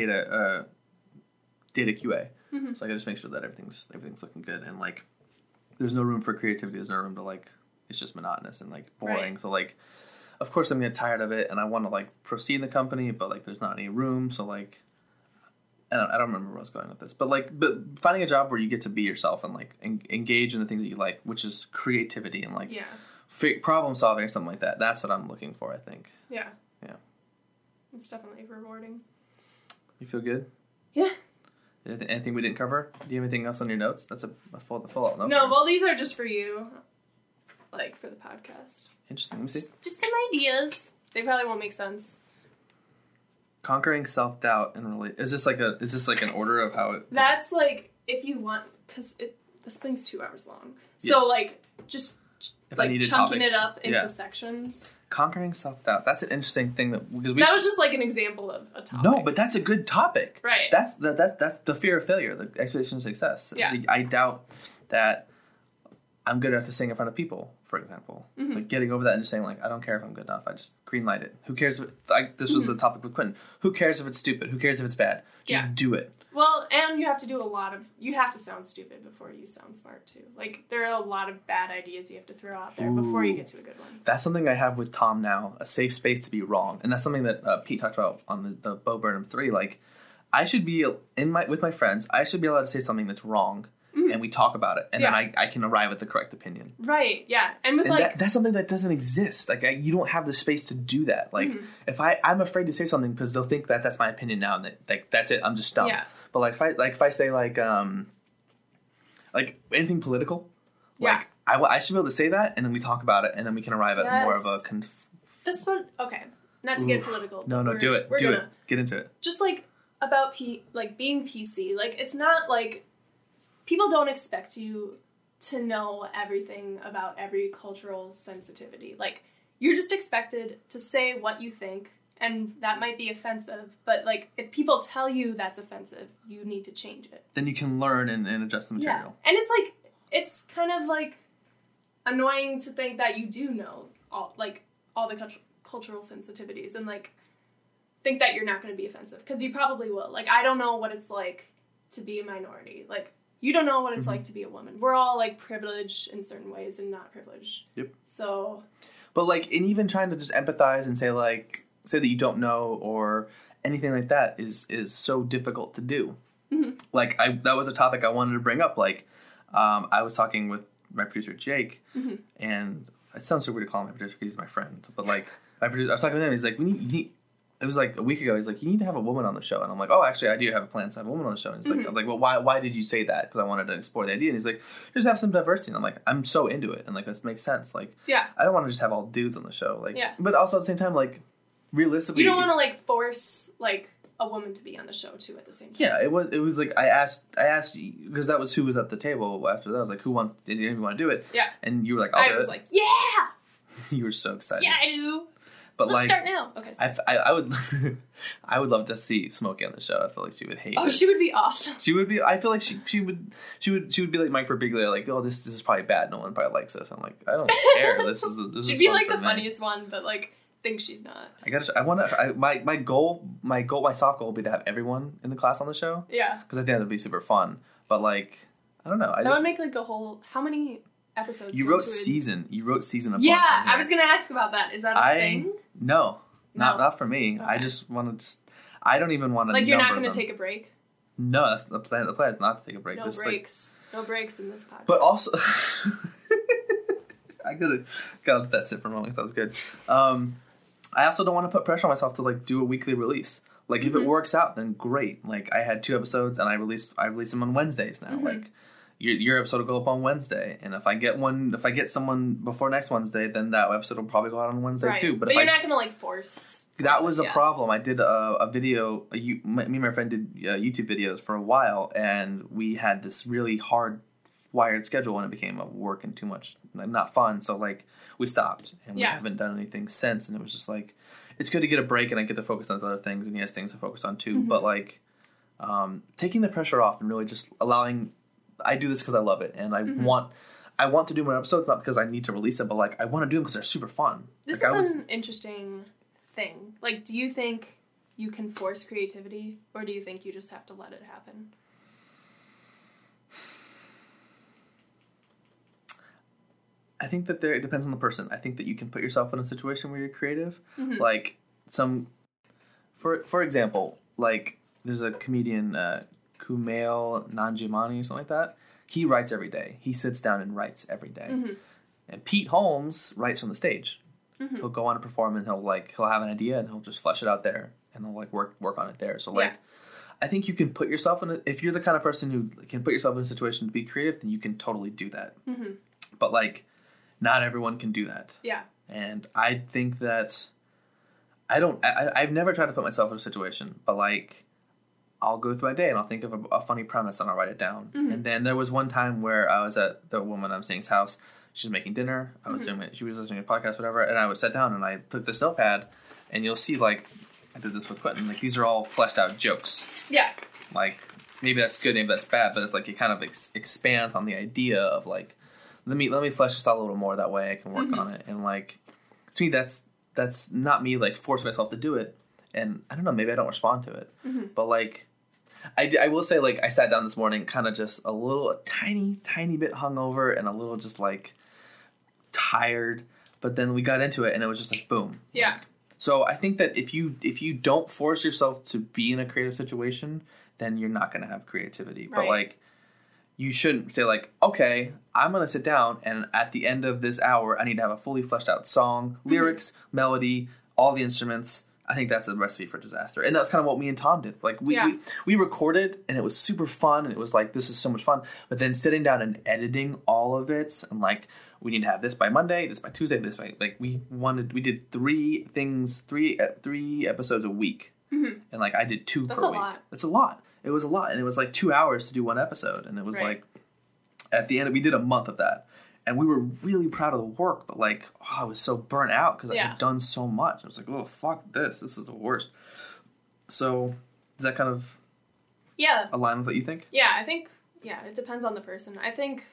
QA. So I gotta just make sure that everything's looking good, and, like, there's no room for creativity. There's no room to, like, it's just monotonous and, like, boring. Right. So, like, of course I'm getting tired of it, and I want to, like, proceed in the company, but, like, there's not any room. So, like, I don't remember where I was going with this, but finding a job where you get to be yourself and, like, engage in the things that you like, which is creativity and, like, problem solving or something like that. That's what I'm looking for, I think. Yeah. Yeah. It's definitely rewarding. You feel good? Yeah. Anything we didn't cover? Do you have anything else on your notes? That's a full out note. No, well, these are just for you, like, for the podcast. Interesting. Let me see. Just some ideas. They probably won't make sense. Conquering self-doubt and is this like an order of how it... That's, like, if you want, because this thing's 2 hours long. So, like, just, like, chunking it up into sections. Conquering self-doubt. That's an interesting thing that was just, like, an example of a topic. No, but that's a good topic. Right. That's the fear of failure, the expectation of success. Yeah. I doubt that I'm good enough to sing in front of people, for example. Like, getting over that and just saying, like, I don't care if I'm good enough. I just greenlight it. Who cares if this was the topic with Quentin. Who cares if it's stupid? Who cares if it's bad? Just do it. Well, and you have to do you have to sound stupid before you sound smart, too. Like, there are a lot of bad ideas you have to throw out there before you get to a good one. That's something I have with Tom now, a safe space to be wrong. And that's something that Pete talked about on the Bo Burnham 3. Like, I should be, with my friends, I should be allowed to say something that's wrong. And we talk about it, and then I can arrive at the correct opinion. Right, yeah. And with, like... that's something that doesn't exist. Like, you don't have the space to do that. Like, if I'm afraid to say something because they'll think that that's my opinion now, and that, like, that's it, I'm just dumb. Yeah. But, if I say, like, anything political, like, I should be able to say that, and then we talk about it, and then we can arrive at more of a... This one, okay. Not to get political. No, do it. Do it. Get into it. Just, like, about, being PC. Like, it's not, like... People don't expect you to know everything about every cultural sensitivity. Like, you're just expected to say what you think, and that might be offensive, but, like, if people tell you that's offensive, you need to change it. Then you can learn and adjust the material. Yeah. And it's, like, it's kind of, like, annoying to think that you do know all the cultural sensitivities and, like, think that you're not going to be offensive, because you probably will. Like, I don't know what it's like to be a minority. Like, you don't know what it's like to be a woman. We're all, like, privileged in certain ways and not privileged. Yep. So... But, like, and even trying to just empathize and say that you don't know or anything like that is so difficult to do. Like, that was a topic I wanted to bring up. Like, I was talking with my producer, Jake, and it sounds so weird to call him my producer because he's my friend. But, like, my producer, I was talking with him, he's like, it was like a week ago. He's like, you need to have a woman on the show. And I'm like, oh, actually, I do have a plan to have a woman on the show. And he's like, I was like, well, why did you say that? Because I wanted to explore the idea. And he's like, just have some diversity. And I'm like, I'm so into it. And, like, this makes sense. Like, I don't want to just have all dudes on the show. Like, but also at the same time, like, realistically, you don't want to like force like a woman to be on the show too at the same time. Yeah, it was like I asked because that was who was at the table after that. I was like, did anyone want to do it? Yeah. And you were like, I was like, yeah. You were so excited. Yeah, I do. But Let's start now. Okay. I would I would love to see Smokey on the show. I feel like she would hate it. She would be awesome. She would be. I feel like she would be like Mike Birbiglia, like, oh, this is probably bad. No one probably likes this. I'm like, I don't care. This is. She'd be like the funniest one, but like think she's not. My soft goal would be to have everyone in the class on the show. Yeah. Because I think that would be super fun. But like, I don't know. That would make like a whole. How many episodes? You wrote season. You wrote season of. Yeah, I was gonna ask about that. Is that a thing? No, not for me. Okay. I just want to. I don't even want to. Like you're not gonna take a break. No, that's the plan. The plan is not to take a break. No breaks. No breaks in this podcast. But also, I gotta let that sit for a moment. That was good. I also don't want to put pressure on myself to like do a weekly release. Like if it works out, then great. Like I had 2 episodes and I release them on Wednesdays now. Like your episode will go up on Wednesday, and if I get someone before next Wednesday, then that episode will probably go out on Wednesday too. But you're not gonna like force. That was a problem. I did a video. Me and my friend did YouTube videos for a while, and we had this really hard wired schedule, and it became a work and too much not fun. So like we stopped, and we haven't done anything since. And it was just like it's good to get a break, and I get to focus on other things, and he has things to focus on too. But like taking the pressure off and really just allowing. I do this because I love it, and I want to do more episodes, not because I need to release it, but like I want to do them because they're super fun. This is an interesting thing. Like, do you think you can force creativity, or do you think you just have to let it happen? I think that it depends on the person. I think that you can put yourself in a situation where you're creative. Like for example, like there's a comedian, Kumail Nanjiani or something like that. He writes every day. He sits down and writes every day. And Pete Holmes writes from the stage. He'll go on to perform, and he'll have an idea, and he'll just flesh it out there, and he'll like work on it there. So like, I think you can put yourself if you're the kind of person who can put yourself in a situation to be creative, then you can totally do that. But like, not everyone can do that. Yeah. And I think that I've never tried to put myself in a situation, but like, I'll go through my day and I'll think of a funny premise and I'll write it down. And then there was one time where I was at the woman I'm seeing's house. She was making dinner. She was listening to a podcast, whatever. And I was sat down and I took this notepad, and you'll see like I did this with Quentin. Like these are all fleshed out jokes. Yeah. Like maybe that's good, maybe that's bad, but it's like it kind of expands on the idea of like let me flesh this out a little more. That way I can work on it. And like to me, that's not me like forcing myself to do it. And I don't know, maybe I don't respond to it, but like. I will say, like, I sat down this morning kind of just a tiny bit hungover and a little just, like, tired. But then we got into it, and it was just, like, boom. Yeah. Like, so I think that if you don't force yourself to be in a creative situation, then you're not going to have creativity. Right. But, like, you shouldn't say, like, okay, I'm going to sit down, and at the end of this hour, I need to have a fully fleshed out song, lyrics, melody, all the instruments. I think that's a recipe for disaster. And that's kind of what me and Tom did. Like, we recorded, and it was super fun, and it was like, this is so much fun. But then sitting down and editing all of it, and like, we need to have this by Monday, this by Tuesday, this by, like, we did 3 episodes a week. And like, I did 2 per week. That's a lot. It was a lot. And it was like 2 hours to do 1 episode. And it was like, at the end, we did a month of that. And we were really proud of the work, but like, I was so burnt out because I had done so much. I was like, oh, fuck this. This is the worst. So, does that kind of align with what you think? Yeah, I think, it depends on the person. I think,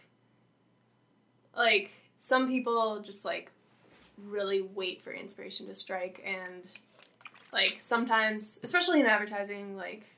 like, some people just, like, really wait for inspiration to strike. And, like, sometimes, especially in advertising,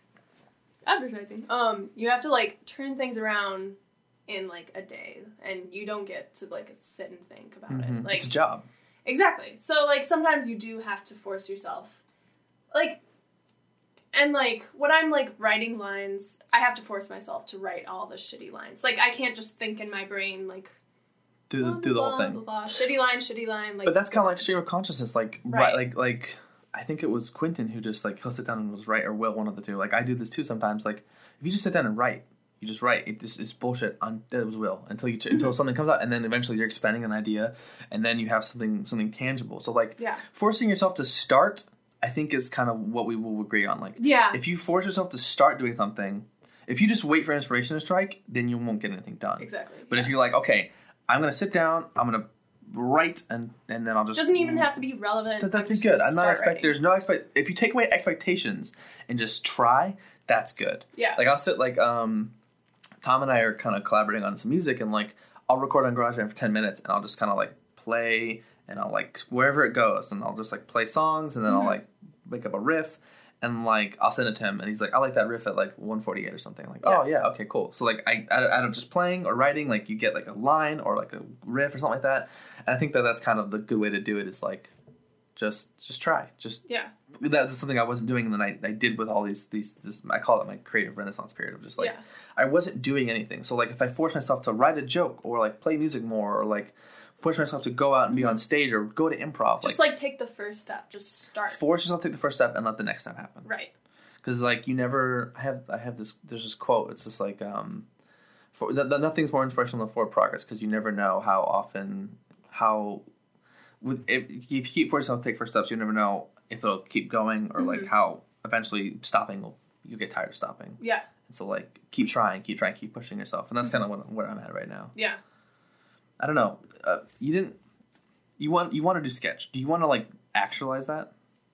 you have to, like, turn things around in like a day, and you don't get to like sit and think about it. Like, it's a job. Exactly. So like sometimes you do have to force yourself. Like, and like when I'm like writing lines, I have to force myself to write all the shitty lines. Like I can't just think in my brain like through the whole thing. Blah, blah, shitty line. Like, but that's kind of like stream of consciousness. Like like I think it was Quentin who just like he'll sit down and was write, or Will, one of the two. Like I do this too sometimes. Like if you just sit down and write. You just write. It's bullshit. It was Will until something comes out, and then eventually you're expanding an idea, and then you have something tangible. So like forcing yourself to start I think is kind of what we will agree on. Like, yeah. if you force yourself to start doing something, if you just wait for inspiration to strike, then you won't get anything done. Exactly. But if you're like, okay, I'm going to sit down, I'm going to write, and then I'll just... Doesn't even have to be relevant. That'd be good. I'm not there's no if you take away expectations and just try, that's good. Yeah. Like, I'll sit, like, Tom and I are kind of collaborating on some music, and, like, I'll record on GarageBand for 10 minutes, and I'll just kind of, like, play, and I'll, like, wherever it goes, and I'll just, like, play songs, and then I'll, like, make up a riff, and, like, I'll send it to him, and he's like, I like that riff at, like, 148 or something. I'm like, oh, yeah, okay, cool. So, like, I don't just playing or writing, like, you get, like, a line or, like, a riff or something like that, and I think that that's kind of the good way to do it is, like, just try. Yeah. That's something I wasn't doing, and then I did with all this, I call it my creative renaissance period of just, like, I wasn't doing anything. So, like, if I force myself to write a joke or, like, play music more or, like, push myself to go out and be on stage or go to improv. Just, like, take the first step. Just start. Force yourself to take the first step and let the next step happen. Right. Because, like, you never... I have this... There's this quote. It's just, like... nothing's more inspirational than forward progress because you never know how often... If you keep forcing yourself to take first steps, you never know if it'll keep going or, like, how eventually stopping you'll get tired of stopping. Yeah. And so, like, keep trying, keep pushing yourself. And that's kind of where I'm at right now. Yeah. I don't know. You want to do sketch. Do you want to, like, actualize that?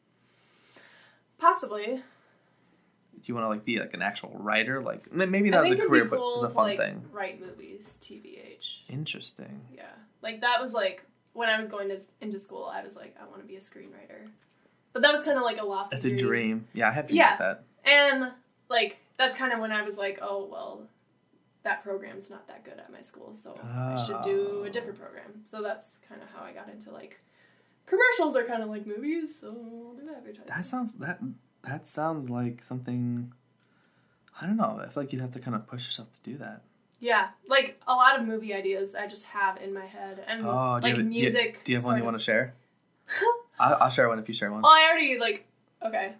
Possibly. Do you want to, like, be, like, an actual writer? Like, maybe not as a career, but as a fun thing. Write movies, TBH. Interesting. Yeah. Like, that was, like, when I was going into school, I was like, I want to be a screenwriter. But that was kind of, like, a lofty That's a dream. Yeah, I have dreams like that. And, like, that's kind of when I was like, oh, well... that program's not that good at my school, so I should do a different program. So that's kind of how I got into, like, commercials are kind of like movies, so I'll do advertising. That sounds like something, I don't know, I feel like you'd have to kind of push yourself to do that. Yeah, like, a lot of movie ideas I just have in my head, and, music. Do you have one you want to share? I'll share one if you share one. Well, I already, like, okay.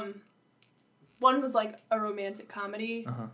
One was, like, a romantic comedy. Uh-huh.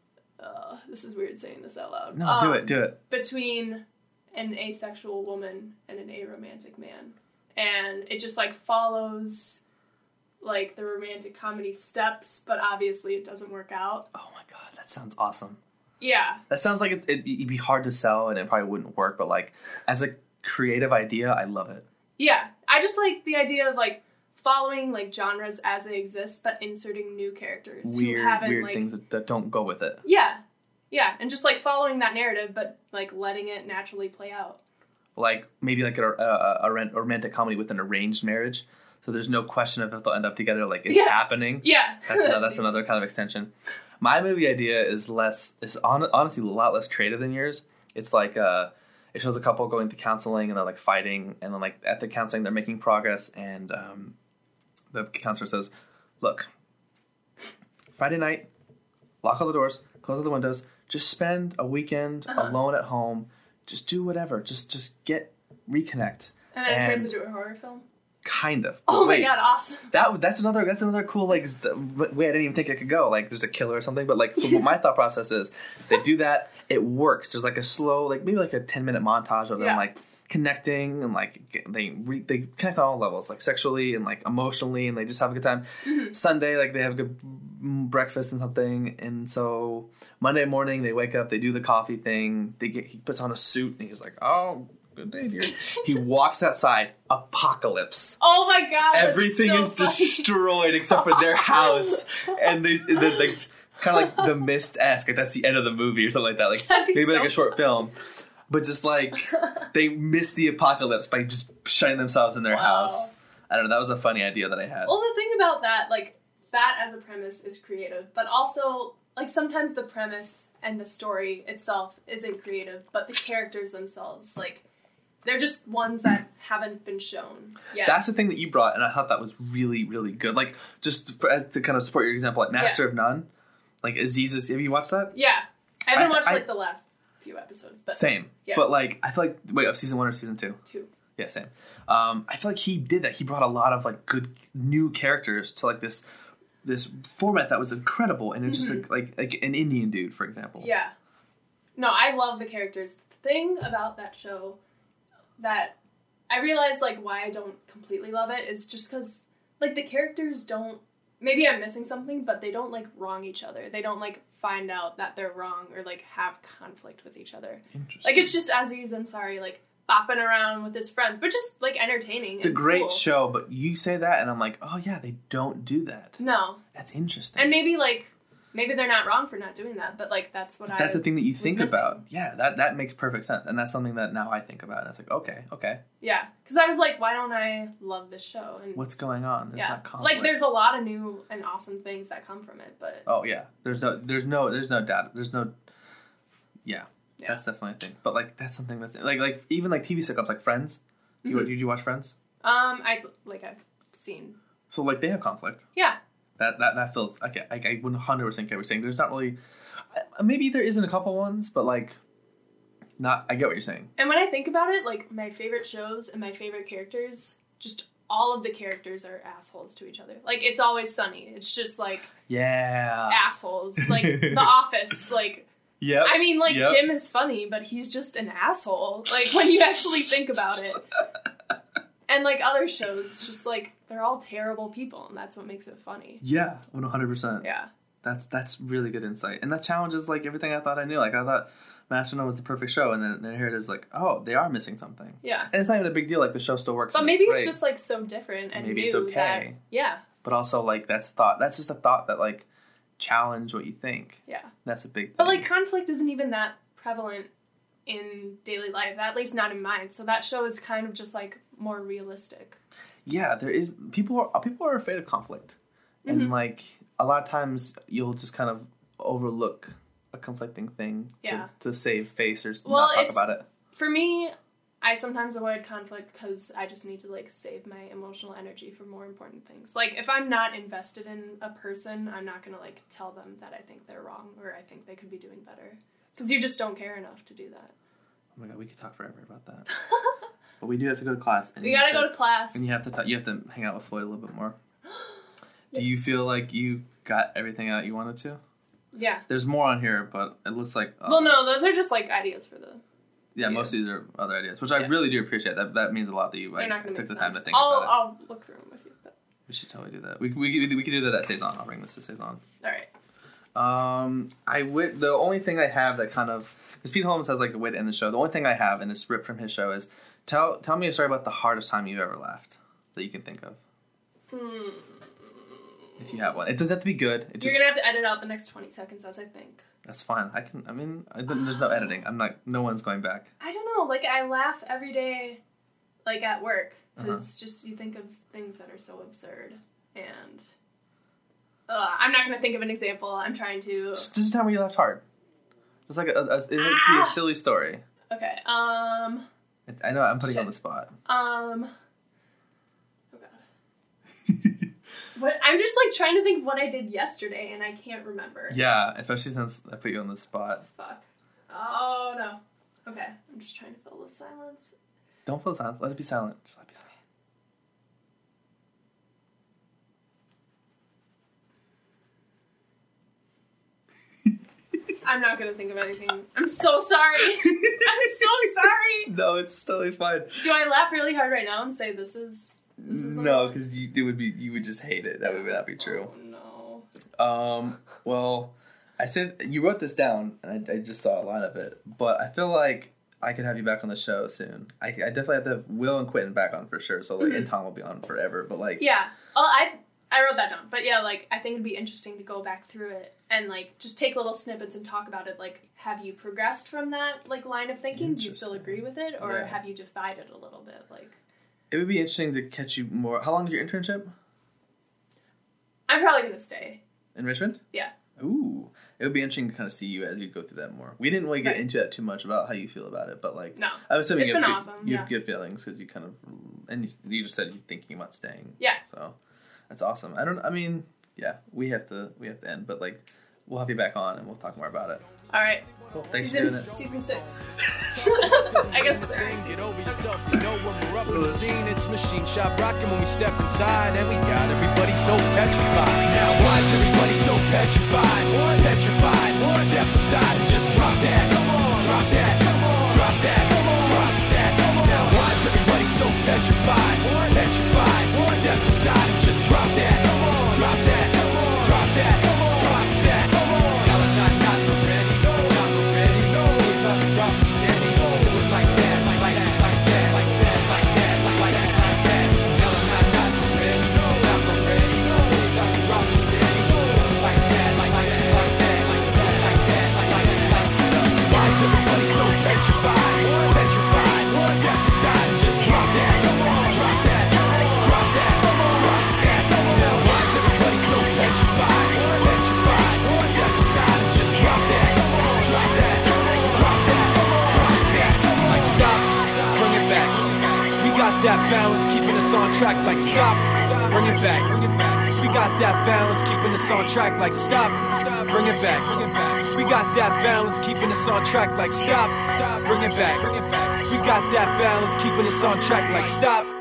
This is weird saying this out loud. No, do it. Between an asexual woman and an aromantic man. And it just, like, follows, like, the romantic comedy steps, but obviously it doesn't work out. Oh my god, that sounds awesome. Yeah. That sounds like it'd be hard to sell and it probably wouldn't work, but, like, as a creative idea, I love it. Yeah. I just like the idea of, like, following, like, genres as they exist, but inserting new characters weird like, things that don't go with it. Yeah. Yeah, and just, like, following that narrative, but, like, letting it naturally play out. Like, maybe, like, a romantic comedy with an arranged marriage, so there's no question of if they'll end up together, like, it's happening. Yeah. That's another kind of extension. My movie idea is honestly a lot less creative than yours. It's, like, it shows a couple going to counseling, and they're, like, fighting, and then, like, at the counseling, they're making progress, and, the counselor says, look, Friday night, lock all the doors, close all the windows, just spend a weekend alone at home, just do whatever, just reconnect. And then it turns into a horror film? Kind of. Oh my god, awesome. That's another cool, like, way I didn't even think it could go. Like, there's a killer or something, but, like, so what my thought process is, they do that, it works. There's, like, a slow, like, maybe like a 10-minute montage of them, like, connecting, and, like, they connect on all levels, like, sexually and, like, emotionally, and they just have a good time. Mm-hmm. Sunday, like, they have a good breakfast and something, and so Monday morning they wake up, they do the coffee thing, he puts on a suit, and he's like, oh, good day, dear. He walks outside, apocalypse. Oh my god, everything so is destroyed except for their house, and there's like kind of like the Mist-esque, like that's the end of the movie or something like that, like maybe so like a short film. But just, like, they missed the apocalypse by just shutting themselves in their house. I don't know, that was a funny idea that I had. Well, the thing about that, like, that as a premise is creative, but also, like, sometimes the premise and the story itself isn't creative, but the characters themselves, like, they're just ones that haven't been shown yet. That's the thing that you brought, and I thought that was really, really good. Like, just as to kind of support your example, like Master of None, like Aziz's, have you watched that? Yeah. I haven't watched, like, the last few episodes, but same. Yeah. But, like, I feel like, wait, of season 1 or season 2? 2. Yeah, same. I feel like he did that. He brought a lot of, like, good new characters to, like, this format that was incredible, and it's just like an Indian dude, for example. Yeah. No, I love the characters. The thing about that show that I realized, like, why I don't completely love it is just because, like, the characters don't, maybe I'm missing something, but they don't, like, wrong each other. They don't, like, find out that they're wrong or, like, have conflict with each other. Interesting. Like, it's just Aziz Ansari, like, bopping around with his friends, but just, like, entertaining. It's a great show, but you say that, and I'm like, oh, yeah, they don't do that. No. That's interesting. And maybe, like, maybe they're not wrong for not doing that, but, like, that's what That's the thing that you think about. Yeah, that makes perfect sense. And that's something that now I think about. And it's like, okay. Yeah. Because I was like, why don't I love this show? And what's going on? There's not conflict. Like, there's a lot of new and awesome things that come from it, but... Oh, yeah. There's no doubt. Yeah. That's definitely a thing. But, like, that's something that's... Like even, like, TV sitcoms, like Friends. Mm-hmm. Did you watch Friends? I've seen. So, like, they have conflict. Yeah. That feels... Okay, I 100% get what you're saying. There's not really... Maybe there isn't a couple ones, but, like... I get what you're saying. And when I think about it, like, my favorite shows and my favorite characters, just all of the characters are assholes to each other. Like, It's Always Sunny. It's just, like... Yeah. Assholes. Like, The Office, like... Yep. I mean, like, Jim is funny, but he's just an asshole. Like, when you actually think about it. And, like, other shows, just, like, they're all terrible people, and that's what makes it funny. Yeah, 100%. Yeah. That's really good insight. And that challenges, like, everything I thought I knew. Like, I thought Master No was the perfect show, and then here it is, like, oh, they are missing something. Yeah. And it's not even a big deal. Like, the show still works. But maybe it's just, like, so different and maybe new it's okay. that... Yeah. But also, like, that's just a thought that, like, challenge what you think. Yeah. That's a big thing. But, like, conflict isn't even that prevalent in daily life, at least not in mine. So that show is kind of just, like, more realistic. Yeah, there is... People are afraid of conflict. And, like, a lot of times you'll just kind of overlook a conflicting thing to save face or not talk about it. For me... I sometimes avoid conflict because I just need to, like, save my emotional energy for more important things. Like, if I'm not invested in a person, I'm not going to, like, tell them that I think they're wrong or I think they could be doing better. Because you just don't care enough to do that. Oh my god, we could talk forever about that. But we do have to go to class. We gotta go to class. And you have to hang out with Floyd a little bit more. Yes. Do you feel like you got everything out you wanted to? Yeah. There's more on here, but it looks like... well, no, those are just, like, ideas for the... Yeah, most of these are other ideas, which I really do appreciate. That means a lot that you took the time to think about it. I'll look through them with you. But... We should totally do that. We could do that at Saison. I'll bring this to Saison. All right. The only thing I have that kind of... Because Pete Holmes has, like, a way to end the show. The only thing I have, and it's ripped from his show, is tell me a story about the hardest time you've ever laughed that you can think of. If you have one. It doesn't have to be good. You're going to have to edit out the next 20 seconds, as I think. That's fine. There's no editing. No one's going back. I don't know. Like, I laugh every day, like, at work. Because just you think of things that are so absurd. And I'm not going to think of an example. I'm trying to... Just tell me you laughed hard. It's like it could be a silly story. Okay. I know I'm putting you on the spot. Oh, God. But I'm just, like, trying to think what I did yesterday, and I can't remember. Yeah, especially since I put you on the spot. Fuck. Oh, no. Okay, I'm just trying to fill the silence. Don't fill the silence. Let it be silent. Just let it be silent. I'm not going to think of anything. I'm so sorry. I'm so sorry. No, it's totally fine. Do I laugh really hard right now and say this is no, because you would just hate it. That would not be true. Oh, no. Well, I said you wrote this down, and I just saw a line of it. But I feel like I could have you back on the show soon. I definitely have to have Will and Quentin back on for sure. So like, and Tom will be on forever. But like, yeah. Well, I wrote that down. But yeah, like I think it'd be interesting to go back through it and like just take little snippets and talk about it. Like, have you progressed from that like line of thinking? Do you still agree with it, or have you divided a little bit? Like. It would be interesting to catch you more. How long is your internship? I'm probably going to stay. In Richmond? Yeah. Ooh. It would be interesting to kind of see you as you go through that more. We didn't really get into that too much about how you feel about it, but like... No. I'm assuming you have good feelings because you kind of... And you just said you're thinking about staying. Yeah. So, that's awesome. Yeah, we have to end, but like, we'll have you back on and we'll talk more about it. All right. Cool. Thanks for doing it. Season 6. I guess third. Get over yourself, you know when we're up in the scene, it's machine shop rocking when we step inside, and we got everybody so petrified. Now why is everybody so petrified? Petrified. Step aside and just drop that. Come on. Drop that. Come on. Drop that. Come on. Drop that. Come on. Now why is everybody so petrified? Petrified. Step aside and just drop that balance, keeping us on track like stop, bring it back. We got that balance, keeping us on track like stop, bring it back. We got that balance, keeping us on track like stop, bring it back. We got that balance, keeping us on track like stop.